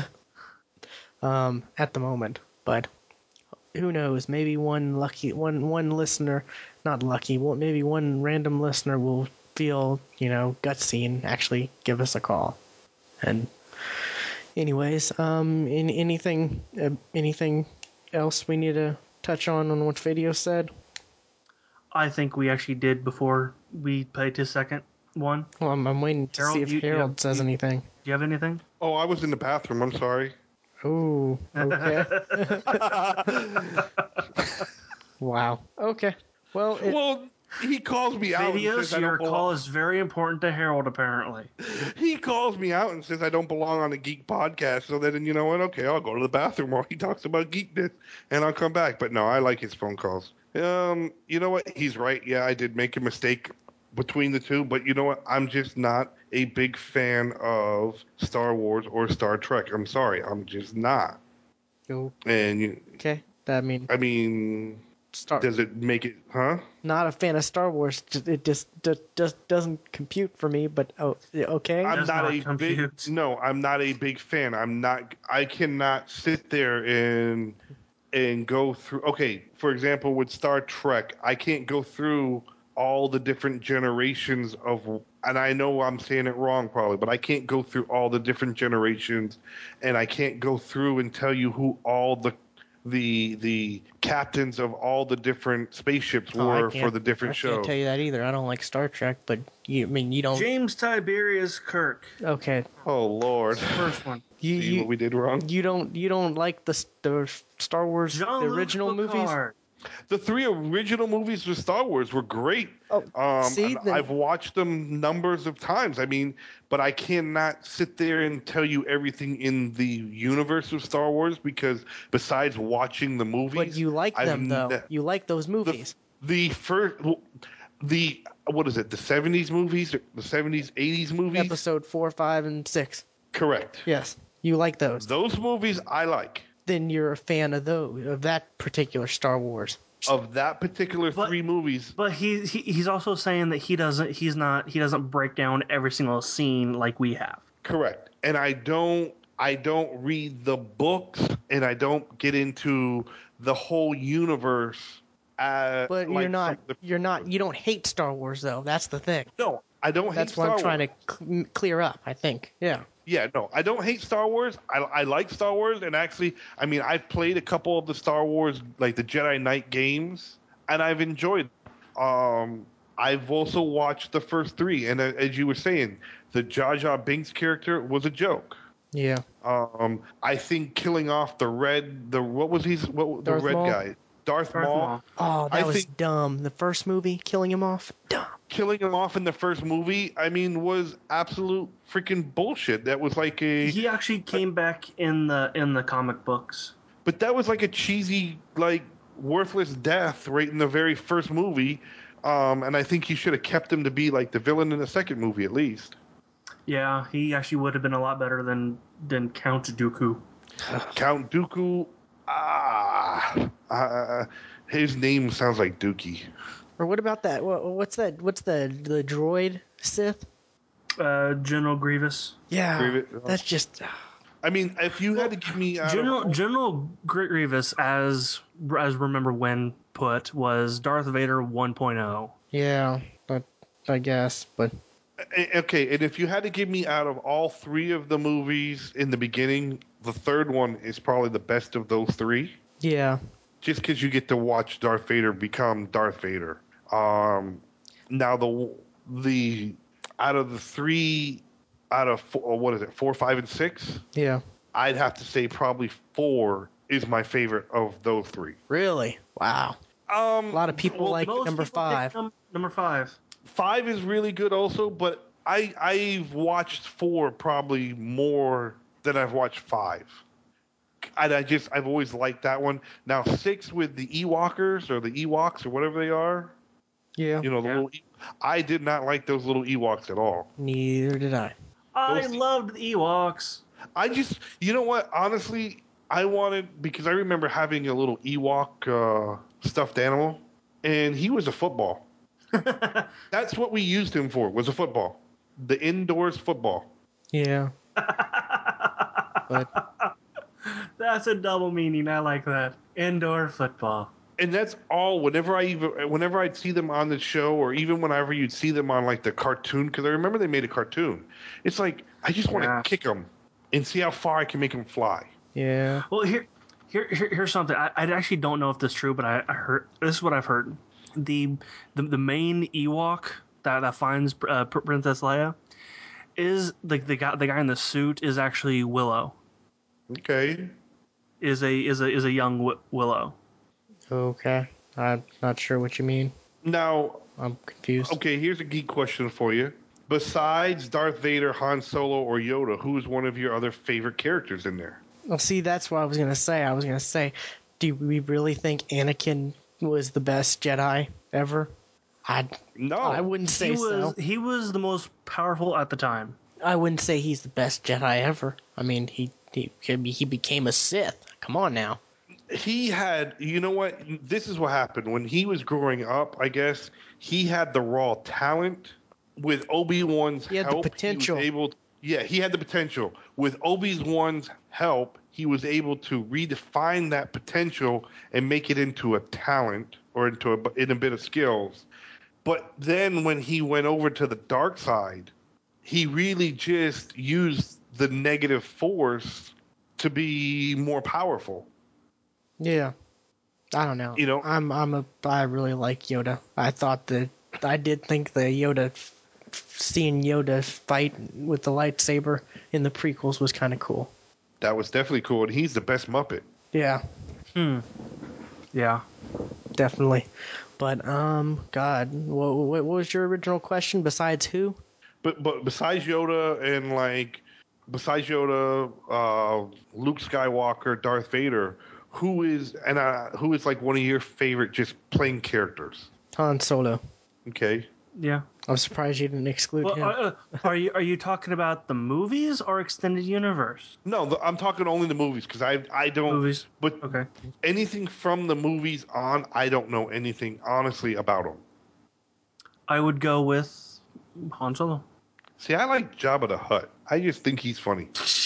um, at the moment. But who knows? Maybe one lucky one one listener, not lucky. Well, maybe one random listener will feel you know gutsy and actually give us a call. And anyways, um, in, anything uh, anything else we need to touch on on what Fadio said? I think we actually did before we played his second one. Well, I'm, I'm waiting to Harold, see if you- you Harold have- says you- anything. Do you have anything? Oh, I was in the bathroom. I'm sorry. Oh, okay. Wow. Okay. Well, it, Well, he calls me out and says Videos, I your don't belong. call is very important to Harold, apparently. He calls me out and says I don't belong on a geek podcast. So then, you know what? Okay, I'll go to the bathroom while he talks about geekness, and I'll come back. But no, I like his phone calls. Um, you know what? He's right. Yeah, I did make a mistake between the two, but you know what? I'm just not a big fan of Star Wars or Star Trek. I'm sorry, I'm just not. oh, And you, okay. I mean, I mean, Star. does it make it? Huh? Not a fan of Star Wars. Just, it just, just just doesn't compute for me. But oh, yeah, okay. I'm Does not, not a compute. big no. I'm not a big fan. I'm not. I cannot sit there and and go through. Okay, for example, with Star Trek, I can't go through all the different generations of. And I know I'm saying it wrong probably, but I can't go through all the different generations, and I can't go through and tell you who all the the the captains of all the different spaceships Oh, I were can't- for the different I shows. can't tell you that either. I don't like Star Trek, but you, I mean, you don't. James Tiberius Kirk. Okay, Oh Lord! First one. you See you what we did wrong? you don't you don't like the the Star Wars the Jean-Luc original movies. Picard. The three original movies with Star Wars were great. Oh, Um, see, and then- I've watched them numbers of times. I mean, but I cannot sit there and tell you everything in the universe of Star Wars because besides watching the movies, But you like I've them though. ne- You like those the, movies. the first, the what is it? The seventies movies, the seventies, eighties movies. Episode four, five, and six. Correct. Yes, you like those. Those movies I like. Then you're a fan of those of that particular Star Wars. Of that particular But- three movies, But he, he he's also saying that he doesn't he's not he doesn't break down every single scene like we have. correct. And I don't I don't read the books and I don't get into the whole universe. Uh, But like you're not some of the- you're not you don't hate Star Wars though. That's the thing. No, I don't That's hate what Star I'm trying Wars. to cl- clear up. I think. Yeah. Yeah, no, I don't hate Star Wars. I, I like Star Wars, and actually, I mean, I've played a couple of the Star Wars, like the Jedi Knight games, and I've enjoyed them. Um, I've also watched the first three, and uh, as you were saying, the Jar Jar Binks character was a joke. Yeah. Um, I think killing off the red, the what was his, what the Darth red Maul? guy, Darth, Darth Maul. Maul. Oh, that I was think- dumb. The first movie, killing him off, dumb. Killing him off in the first movie, I mean, was absolute freaking bullshit. That was like a. He actually came back in the in the comic books. But that was like a cheesy, like worthless death right in the very first movie, um, and I think he should have kept him to be like the villain in the second movie at least. Yeah, he actually would have been a lot better than than Count Dooku. Count Dooku, ah, uh, his name sounds like Dookie. Or what about that? What, what's that? What's the the droid Sith? Uh, General Grievous. Yeah, Grievous. that's just. I mean, if you had to give me out General of, General Grievous, as as Remember When put, was Darth Vader 1.0. Yeah, but I guess, but eh, okay, and if you had to give me out of all three of the movies in the beginning, the third one is probably the best of those three. Yeah. Just because you get to watch Darth Vader become Darth Vader. Um, now the the out of the three, out of four, what is it, four, five, and six? Yeah. I'd have to say probably four is my favorite of those three. Really? Wow. Um, A lot of people well, like Most number people pick five. num- number five. five is really good also, but I I've watched four probably more than I've watched five. And I just I've always liked that one. Now six with the Ewokers or the Ewoks or whatever they are, Yeah. you know, the Yeah. little. E- I did not like those little Ewoks at all. Neither did I. I Those- loved the Ewoks. I just, you know what? Honestly, I wanted because I remember having a little Ewok uh, stuffed animal, and he was a football. That's what we used him for. Was a football, the indoors football. Yeah. But That's a double meaning. I like that. Indoor football. And that's all. Whenever I even, whenever I'd see them on the show, or even whenever you'd see them on like the cartoon, because I remember they made a cartoon. It's like I just want to Yeah. kick them and see how far I can make them fly. yeah. Well, here, here, here here's something. I, I actually don't know if this is true, but I, I heard this is what I've heard. The the, the main Ewok that, that finds uh, Princess Leia is the the guy the guy in the suit is actually Willow. Okay. Is a is a is a young Wi- Willow. Okay. I'm not sure what you mean. Now, I'm confused. okay, here's a geek question for you. Besides Darth Vader, Han Solo, or Yoda, who is one of your other favorite characters in there? Well, see, that's what I was gonna say. I was gonna say, do we really think Anakin was the best Jedi ever? I No. I wouldn't say He was so. he was the most powerful at the time. I wouldn't say he's the best Jedi ever. I mean, he he he became a Sith. Come on now. He had, you know what? This is what happened when he was growing up. I guess he had the raw talent. With Obi-Wan's He had the help, potential. he was able. Yeah, he had the potential. With Obi-Wan's help, he was able to redefine that potential and make it into a talent or into a in a bit of skills. But then when he went over to the dark side, he really just used the negative force to be more powerful. Yeah. I don't know. You know? I'm I'm a I really like Yoda. I thought that I did think the Yoda seeing Yoda fight with the lightsaber in the prequels was kind of cool. That was definitely cool, and he's the best Muppet. Yeah, Yeah. definitely. But um, God, what, what was your original question? Besides who? But but besides Yoda and like besides Yoda, uh, Luke Skywalker, Darth Vader, who is and uh, who is like one of your favorite just plain characters? Han Solo. Okay. Yeah. I'm surprised you didn't exclude Well, him. uh, are you are you talking about the movies or extended universe? No, the, I'm talking only the movies because I I don't. Movies. But Okay. anything from the movies on, I don't know anything honestly about them. I would go with Han Solo. See, I like Jabba the Hutt. I just think he's funny.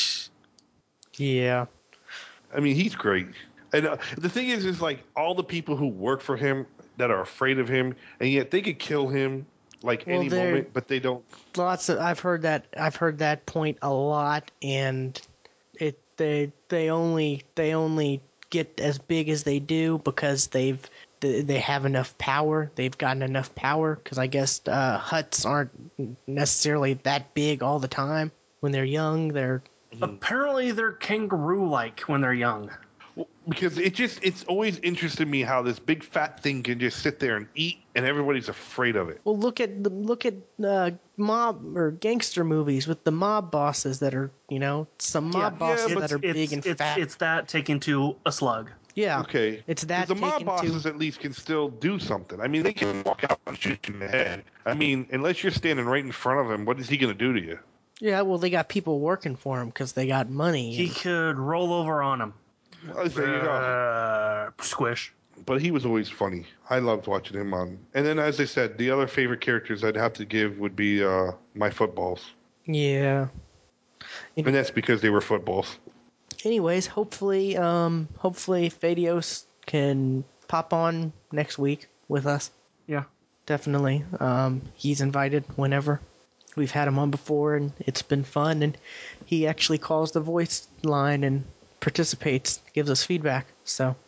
Yeah. I mean, he's great. And uh, the thing is, is like all the people who work for him that are afraid of him, and yet they could kill him like Well, any they're- moment, but they don't. Lots of I've heard that I've heard that point a lot, and it they they only they only get as big as they do because they've they they have enough power. They've gotten enough power because I guess uh, Hutts aren't necessarily that big all the time. When they're young, they're Apparently, they're kangaroo-like when they're young. Well, because it just it's always interested me how this big fat thing can just sit there and eat, and everybody's afraid of it. well. Look at the look at uh, mob or gangster movies with the mob bosses that are you know some mob Yeah, bosses but that are it's, big and it's, fat. It's that taken to a slug. yeah, Okay, it's 'Cause that the mob taken bosses to at least can still do something. I mean, they can walk out and shoot you in the head. I mean, unless you're standing right in front of him, what is he going to do to you? yeah. Well, they got people working for them because they got money. He and- could roll over on him. Well, there you go. Uh, squish. But he was always funny. I loved watching him on. And then, as I said, the other favorite characters I'd have to give would be uh, my footballs, yeah. and that's because they were footballs. Anyways, hopefully, um, hopefully Fadios can pop on next week with us. Yeah. Definitely. Um, he's invited whenever. We've had him on before, and it's been fun. And he actually calls the voice line and participates, gives us feedback. So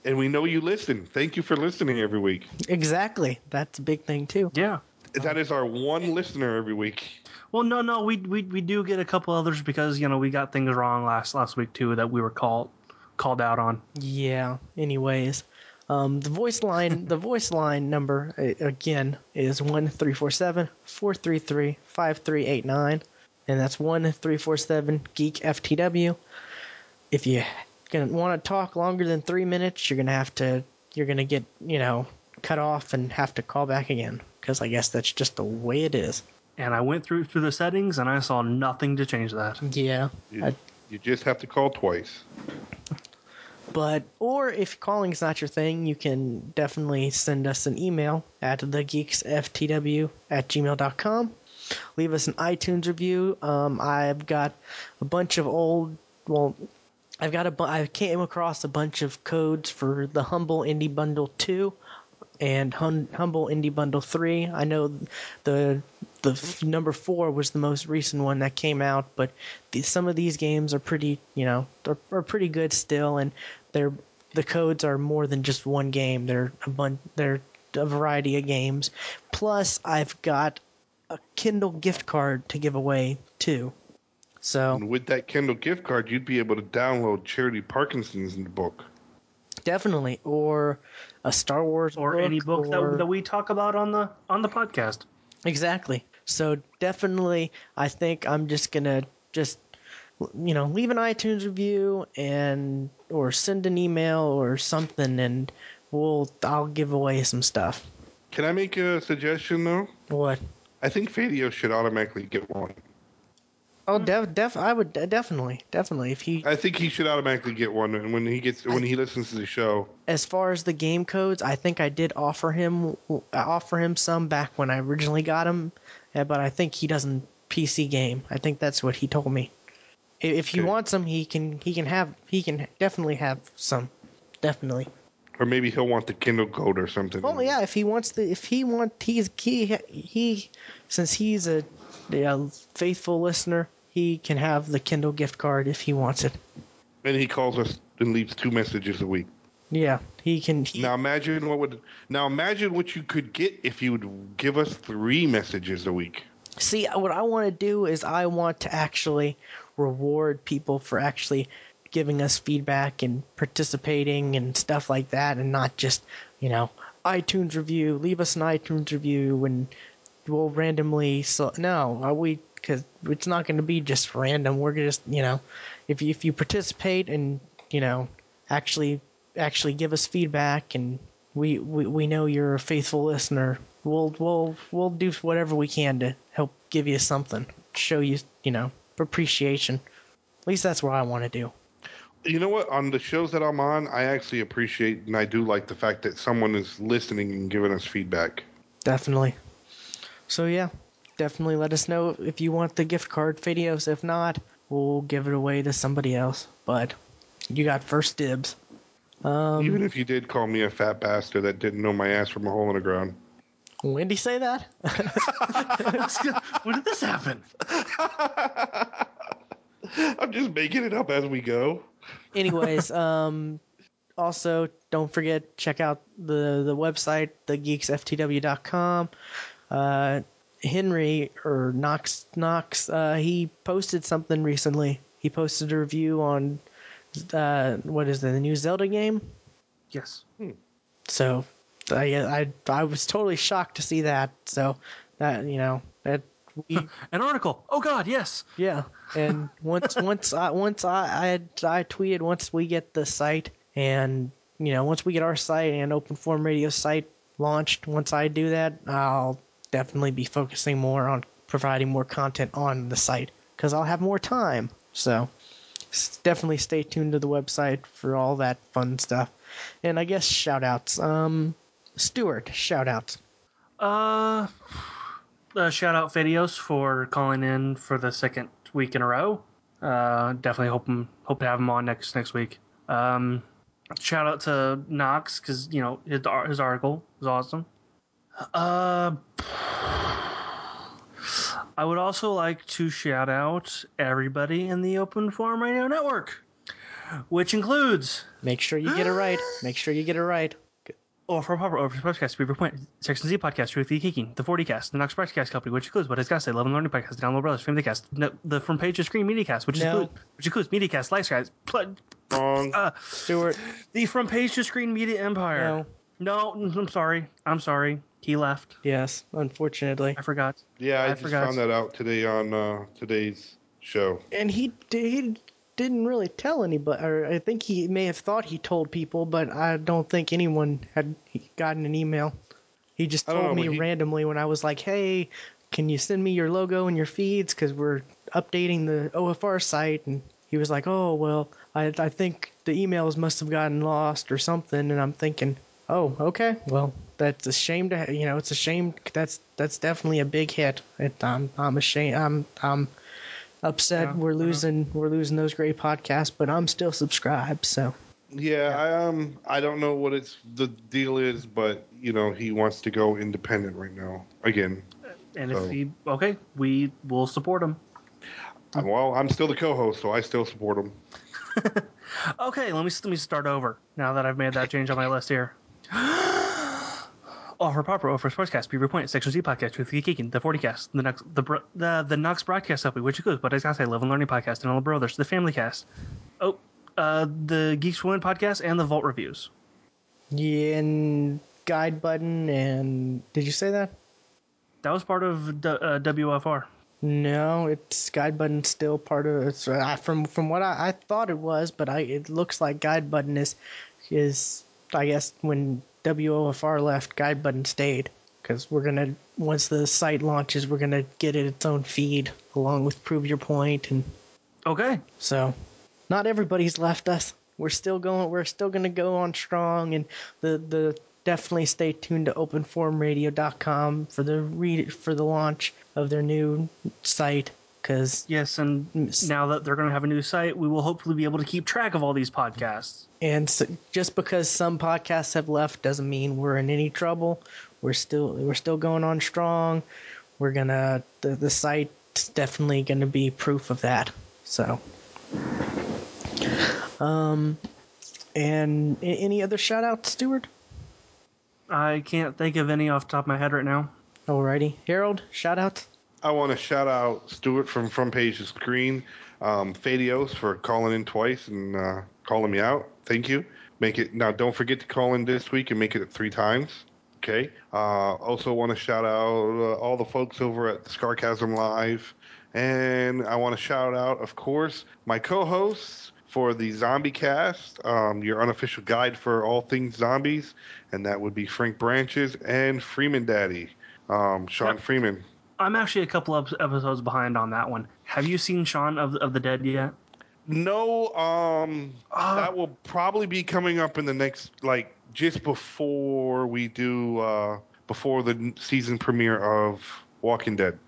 And we know you listen. Thank you for listening every week. Exactly. That's a big thing too. Yeah. That is our one listener every week. Well, no, no, we we we do get a couple others because you know we got things wrong last last week too that we were called called out on. Yeah. Anyways, um, the voice line, the voice line number uh, again is one three four seven four three three five three eight nine, and that's one three four seven geek F T W. If you gonna want to talk longer than three minutes, you're gonna have to you're gonna get you know cut off and have to call back again because I guess that's just the way it is. And I went through through the settings and I saw nothing to change that. Yeah. You, I, you just have to call twice. But, or if calling's not your thing, you can definitely send us an email at thegeeksftw at gmail dot com. Leave us an iTunes review. Um, I've got a bunch of old, well, I've got a, bu- I came across a bunch of codes for the Humble Indie Bundle two and hum, Humble Indie Bundle three. I know the the f- number four was the most recent one that came out, but the, some of these games are pretty, you know, are, are pretty good still, and they're the codes are more than just one game. They're a bunch, they're a variety of games. Plus, I've got a Kindle gift card to give away too. So And with that Kindle gift card, you'd be able to download Charity Parkinson's book. definitely, or a Star Wars Or book, any book or... that that we talk about on the on the podcast. Exactly. So definitely, I think I'm just gonna just you know leave an iTunes review and or send an email or something, and we'll I'll give away some stuff. Can I make a suggestion, though? What? I think Fadio should automatically get one. Oh, def, def I would de- definitely, definitely. If he, I think he should automatically get one, and when he gets when I- he listens to the show. as far as the game codes, I think I did offer him offer him some back when I originally got him, uh, but I think he doesn't P C game. I think that's what he told me. I- If he Okay. wants some, he can he can have he can definitely have some, definitely. Or maybe he'll want the Kindle code or something. Oh yeah, if he wants the if he want he's he he since he's a, a faithful listener, he can have the Kindle gift card if he wants it. And he calls us and leaves two messages a week. Yeah, he can. He, Now imagine what would now imagine what you could get if you would give us three messages a week. See, what I want to do is I want to actually reward people for actually giving us feedback and participating and stuff like that, and not just, you know, iTunes review, leave us an iTunes review, and we'll randomly. So no, are we? Because it's not going to be just random. We're just, you know, if you, if you participate and you know actually actually give us feedback and we, we, we know you're a faithful listener. We'll we'll we'll do whatever we can to help give you something, show you you know appreciation. At least that's what I want to do. You know what? On the shows that I'm on, I actually appreciate and I do like the fact that someone is listening and giving us feedback. Definitely. So yeah, definitely let us know if you want the gift card, Fadios. If not, we'll give it away to somebody else. But you got first dibs. Um, Even if you did call me a fat bastard that didn't know my ass from a hole in the ground. when did he say that? When did this happen? I'm just making it up as we go. Anyways, um, also don't forget check out the the website the geeks f t w dot com. Uh, Henry or Knox Knox uh, he posted something recently. He posted a review on uh, what is it, the new Zelda game? Yes. So I I I was totally shocked to see that. So that you know that we An article. Oh God, yes. yeah. And once once I once I I, had, I tweeted once we get the site and you know once we get our site and Open Forum Radio site launched, once I do that, I'll definitely be focusing more on providing more content on the site because I'll have more time. So s- definitely stay tuned to the website for all that fun stuff. And I guess shout outs. Um, Stuart, shout outs. Uh, uh shout out Fadios for calling in for the second week in a row. Uh, definitely hope him, hope to have him on next next week. Um, shout out to Knox because you know his his article was awesome. Uh, I would also like to shout out everybody in the Open Forum Radio Network. which includes Make sure you get it right. Make sure you get it right. Oh, for Papa, Over Podcast, Beaver Point, Section Z Podcast, Truthfully Geeking, The forty Cast, The Nox Broadcast Company, which includes What Is Gotta Say, Love and Learning Podcast, The Download Brothers, Family Cast, no, the From Page to Screen Media Cast, which No. includes which includes Media Cast, Lifestyles, Wrong. uh, Stuart. the From Page to Screen Media Empire. No. No, I'm sorry. I'm sorry. He left. Yes, unfortunately. I forgot. Yeah, I, I just forgot. found that out today on uh, today's show. And he he didn't really tell anybody, or I think he may have thought he told people, but I don't think anyone had gotten an email. He just I don't told know, me but he- randomly when I was like, hey, can you send me your logo and your feeds, because we're updating the O F R site, and he was like, oh, well, I, I think the emails must have gotten lost or something, and I'm thinking, oh, okay, well, that's a shame to, you know, it's a shame, that's that's definitely a big hit. It, I'm, I'm ashamed, I'm, I'm upset Yeah, we're I know. losing we're losing those great podcasts, but I'm still subscribed. So Yeah, I um, I don't know what it's the deal is, but you know, he wants to go independent right now again. And So- if he, okay, we will support him. Uh, Well, I'm still the co-host, so I still support him. Okay, let me let me start over now that I've made that change on my list here. Oh, for Papa, oh, for Sportscast, Beaver Point, Section Z Podcast, Truthfully Geeking, The forty Cast, the Nox, the Bro- the the Nox Broadcast Company, which includes But I Gotta Say, Love and Learning Podcast, and All the Brothers, the Family Cast. Oh, uh, the Geeks for Win podcast and the Vault Reviews. yeah, and guide button, and did you say that? That was part of D- uh, W F R. No, it's guide button still part of it's uh, from from what I, I thought it was, but I it looks like guide button is is I guess when W O F R left, guide button stayed, because we're gonna once the site launches, we're gonna get it its own feed along with Prove Your Point, and Okay. so not everybody's left us. We're still going. We're still going to go on strong, and the the definitely stay tuned to open forum radio dot com for the read for the launch of their new site. Because Yes, and now that they're going to have a new site, we will hopefully be able to keep track of all these podcasts. and so just because some podcasts have left doesn't mean we're in any trouble. We're still we're still going on strong. We're gonna the the site's definitely going to be proof of that. So. Um, and a- any other shout outs, Stuart? I can't think of any off the top of my head right now. Alrighty. Harold, shout outs? I want to shout out Stuart from Front Page to Screen, um, Fadios for calling in twice and uh, calling me out. Thank you. Make it now. Don't forget to call in this week and make it three times. Okay. Uh, also want to shout out uh, all the folks over at Scarcasm Live, and I want to shout out, of course, my co-hosts for the Zombie Cast, um, your unofficial guide for all things zombies, and that would be Frank Branches and Freeman Daddy, um, Sean Yep. Freeman. I'm actually a couple of episodes behind on that one. Have you seen Shaun of of the Dead yet? No, um, Ah. that will probably be coming up in the next, like, just before we do, uh, before the n- season premiere of Walking Dead.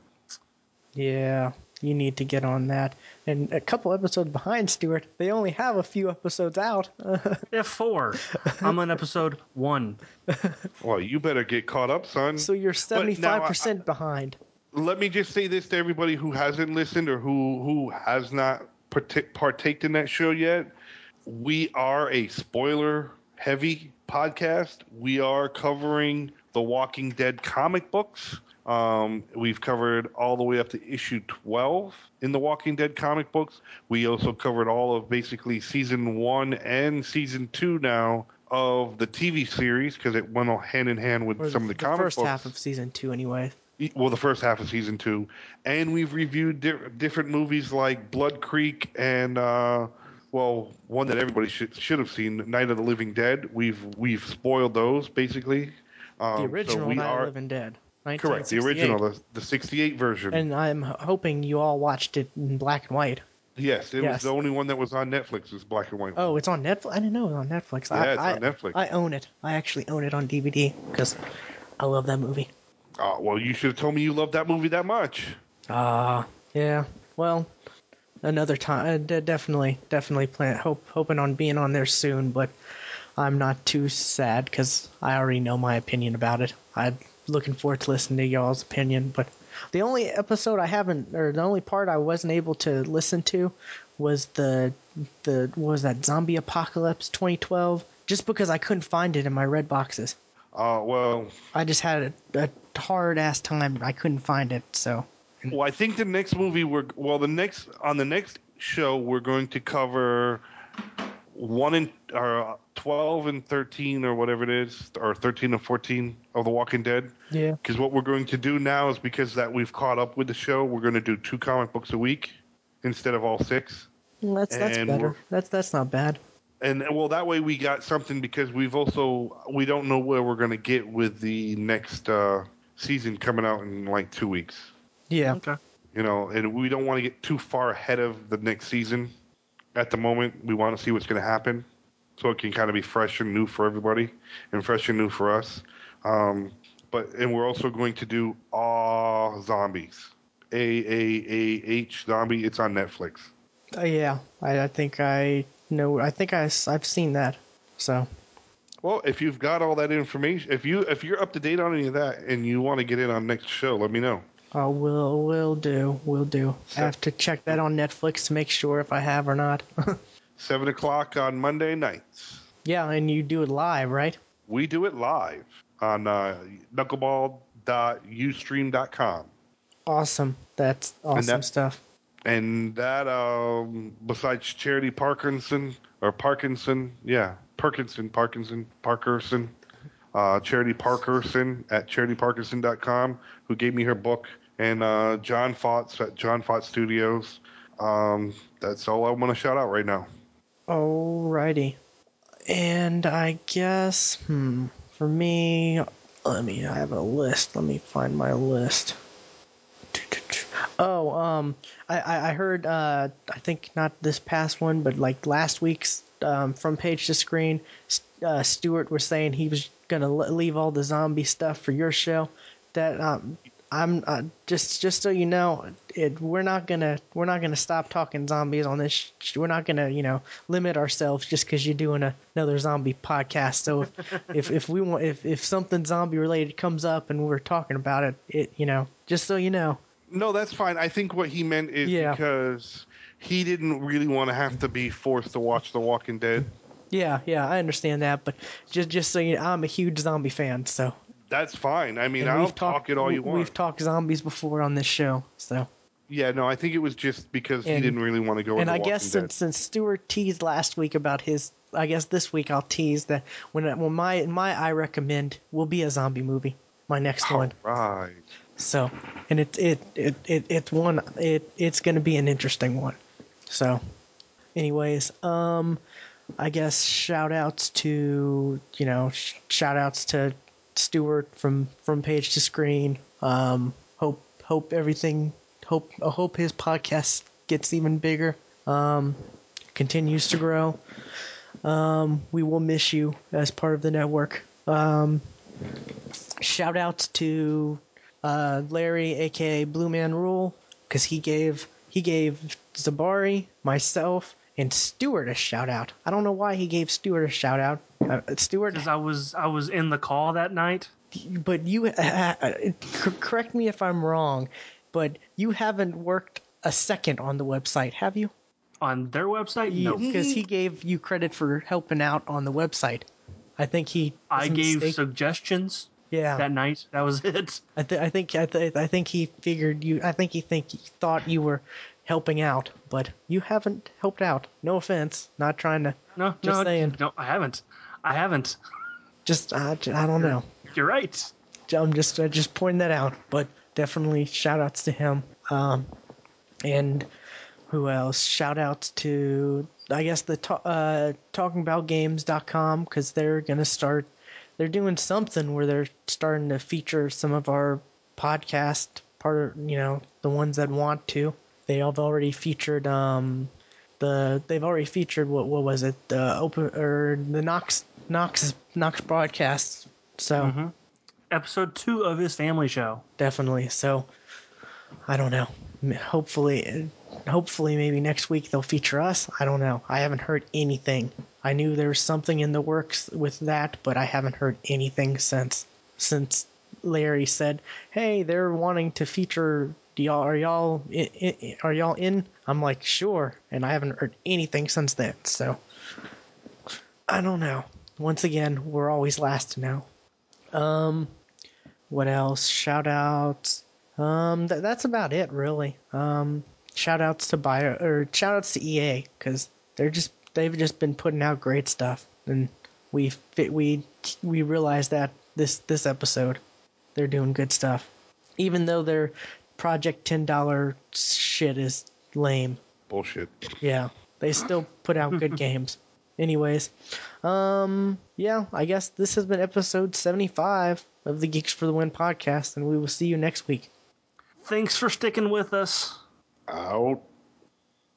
Yeah, you need to get on that. And a couple episodes behind, Stuart. They only have a few episodes out. If four, I'm on episode one. Well, you better get caught up, son. So you're But now, seventy-five percent behind. Let me just say this to everybody who hasn't listened or who, who has not partic- partaked in that show yet. We are a spoiler-heavy podcast. We are covering the Walking Dead comic books. Um, we've covered all the way up to issue twelve in the Walking Dead comic books. We also covered all of basically season one and season two now of the T V series because it went all hand in hand with Or some the, of the the comic first books. half of season two, anyway. Well, the first half of season two, and we've reviewed di- different movies like Blood Creek and uh, well, one that everybody should should have seen, Night of the Living Dead. We've we've spoiled those basically. Um, The original so we Night of are the Living Dead. correct. The original, the, the sixty-eight version. And I'm h- hoping you all watched it in black and white. yes, it yes. was the only one that was on Netflix. Is black and white. Oh, it's on Netflix? I didn't know it was on Netflix. Yeah, I, it's I, on Netflix. I own it. I actually own it on D V D because I love that movie. Oh, well, you should have told me you loved that movie that much. Ah, yeah. Well, another time. Uh, de- definitely, definitely plan. Hope, hoping on being on there soon, but I'm not too sad because I already know my opinion about it. I'm looking forward to listening to y'all's opinion, but The only episode I haven't, or the only part I wasn't able to listen to, was the the what was that Zombie Apocalypse twenty twelve? Just because I couldn't find it in my red boxes. Uh, well, I just had a, a hard ass time. I couldn't find it. So. well, I think the next movie we're well, the next on the next show we're going to cover one and or twelve and thirteen or whatever it is, or thirteen and fourteen of The Walking Dead. Yeah. Because what we're going to do now is because that we've caught up with the show, we're going to do two comic books a week instead of all six. Well, that's that's And better. we're- That's that's not bad. And well, that way we got something because we've also we don't know where we're going to get with the next uh, season coming out in like two weeks. Yeah. Okay. You know, and we don't want to get too far ahead of the next season. At the moment, we want to see what's going to happen, so it can kind of be fresh and new for everybody, and fresh and new for us. Um, but and we're also going to do all zombies, A A A H zombie. It's on Netflix. Uh, yeah. I, I think I know. I think I have seen that. So. Well, if you've got all that information, if you if you're up to date on any of that, and you want to get in on next show, let me know. Uh, will will do. Will do. I have to check that on Netflix to make sure if I have or not. Seven o'clock on Monday nights. Yeah, and you do it live, right? We do it live on uh, knuckleball dot ustream dot com. Awesome. That's awesome that- stuff. And that, um, besides Charity Parkinson, or Parkinson, yeah, Parkinson, Parkinson, Parkerson, uh, Charity Parkerson at charity parkinson dot com, who gave me her book, and uh, John Fotts at John Fotts Studios. Um, that's all I want to shout out right now. Alrighty. And I guess, hmm, for me, let me, I have a list. Let me find my list. Oh, um, I, I I heard, uh, I think not this past one, but like last week's, um, From Page to Screen, uh, Stuart was saying he was gonna leave all the zombie stuff for your show. That, um, I'm uh, just just so you know, it we're not gonna we're not gonna stop talking zombies on this. Sh- we're not gonna you know limit ourselves just because you're doing a, another zombie podcast. So if, if if we want if if something zombie related comes up and we're talking about it, it you know just so you know. No, that's fine. I think what he meant is Yeah. because he didn't really want to have to be forced to watch The Walking Dead. Yeah, yeah, I understand that, but just just so you know, I'm a huge zombie fan. So That's fine. I mean, and I'll we've talk talked it all you w- We've want. talked zombies before on this show. So. Yeah, no, I think it was just because he And- didn't really want to go And into I Walking guess Dead. since since Stuart teased last week about his, I guess this week I'll tease that when when my my I recommend will be a zombie movie, my next one. Right. So, and it it it, it it's one it it's going to be an interesting one. So, anyways, um, I guess shout outs to you know sh- shout outs to Stuart from from Page to Screen. Um, hope hope everything hope I hope his podcast gets even bigger. Um, continues to grow. Um, we will miss you as part of the network. Um, shout outs to uh, Larry, aka Blue Man Rule, because he gave he gave Zabari, myself, and Stuart a shout out. I don't know why he gave Stuart a shout out. Uh, Stuart, Because I was I was in the call that night. but you uh, uh, c- correct me if I'm wrong, but you haven't worked a second on the website, have you? On their website? No. Because he gave you credit for helping out on the website. I think he. I his gave mistake- suggestions Yeah. that night. That was it. I, th- I think I, th- I think he figured you. I think he think he thought you were helping out, but you haven't helped out. No offense, not trying to. No, Just no, saying. no, I haven't. I haven't. Just uh, j- I don't know. You're right. I'm just uh, just pointing that out, but definitely shout outs to him. Um, and who else? Shout outs to I guess the to- uh, talking about games dot com because they're gonna start. They're doing something where they're starting to feature some of our podcast part of you know the ones that want to. They have already featured um the they've already featured what what was it the open or the Knox Knox Knox broadcasts. So. Mm-hmm. Episode two of his family show. Definitely. So, I don't know. M- Hopefully, hopefully, maybe next week they'll feature us. I don't know. I haven't heard anything. I knew there was something in the works with that, but I haven't heard anything since since Larry said, "Hey, they're wanting to feature. Do y'all are y'all in, in, are y'all in?" I'm like, "Sure," and I haven't heard anything since then. So I don't know. Once again, we're always last to know. Um, what else? Shout outs. Um, th- that's about it, really. Um, shout outs to Bio or shout outs to E A because they're just they've just been putting out great stuff, and we fit we we realized that this this episode they're doing good stuff, even though their Project ten dollar shit is lame. Bullshit. Yeah, they still put out good games. Anyways, um, yeah, I guess this has been episode seventy-five of the Geeks for the Win podcast, and we will see you next week. Thanks for sticking with us. Out.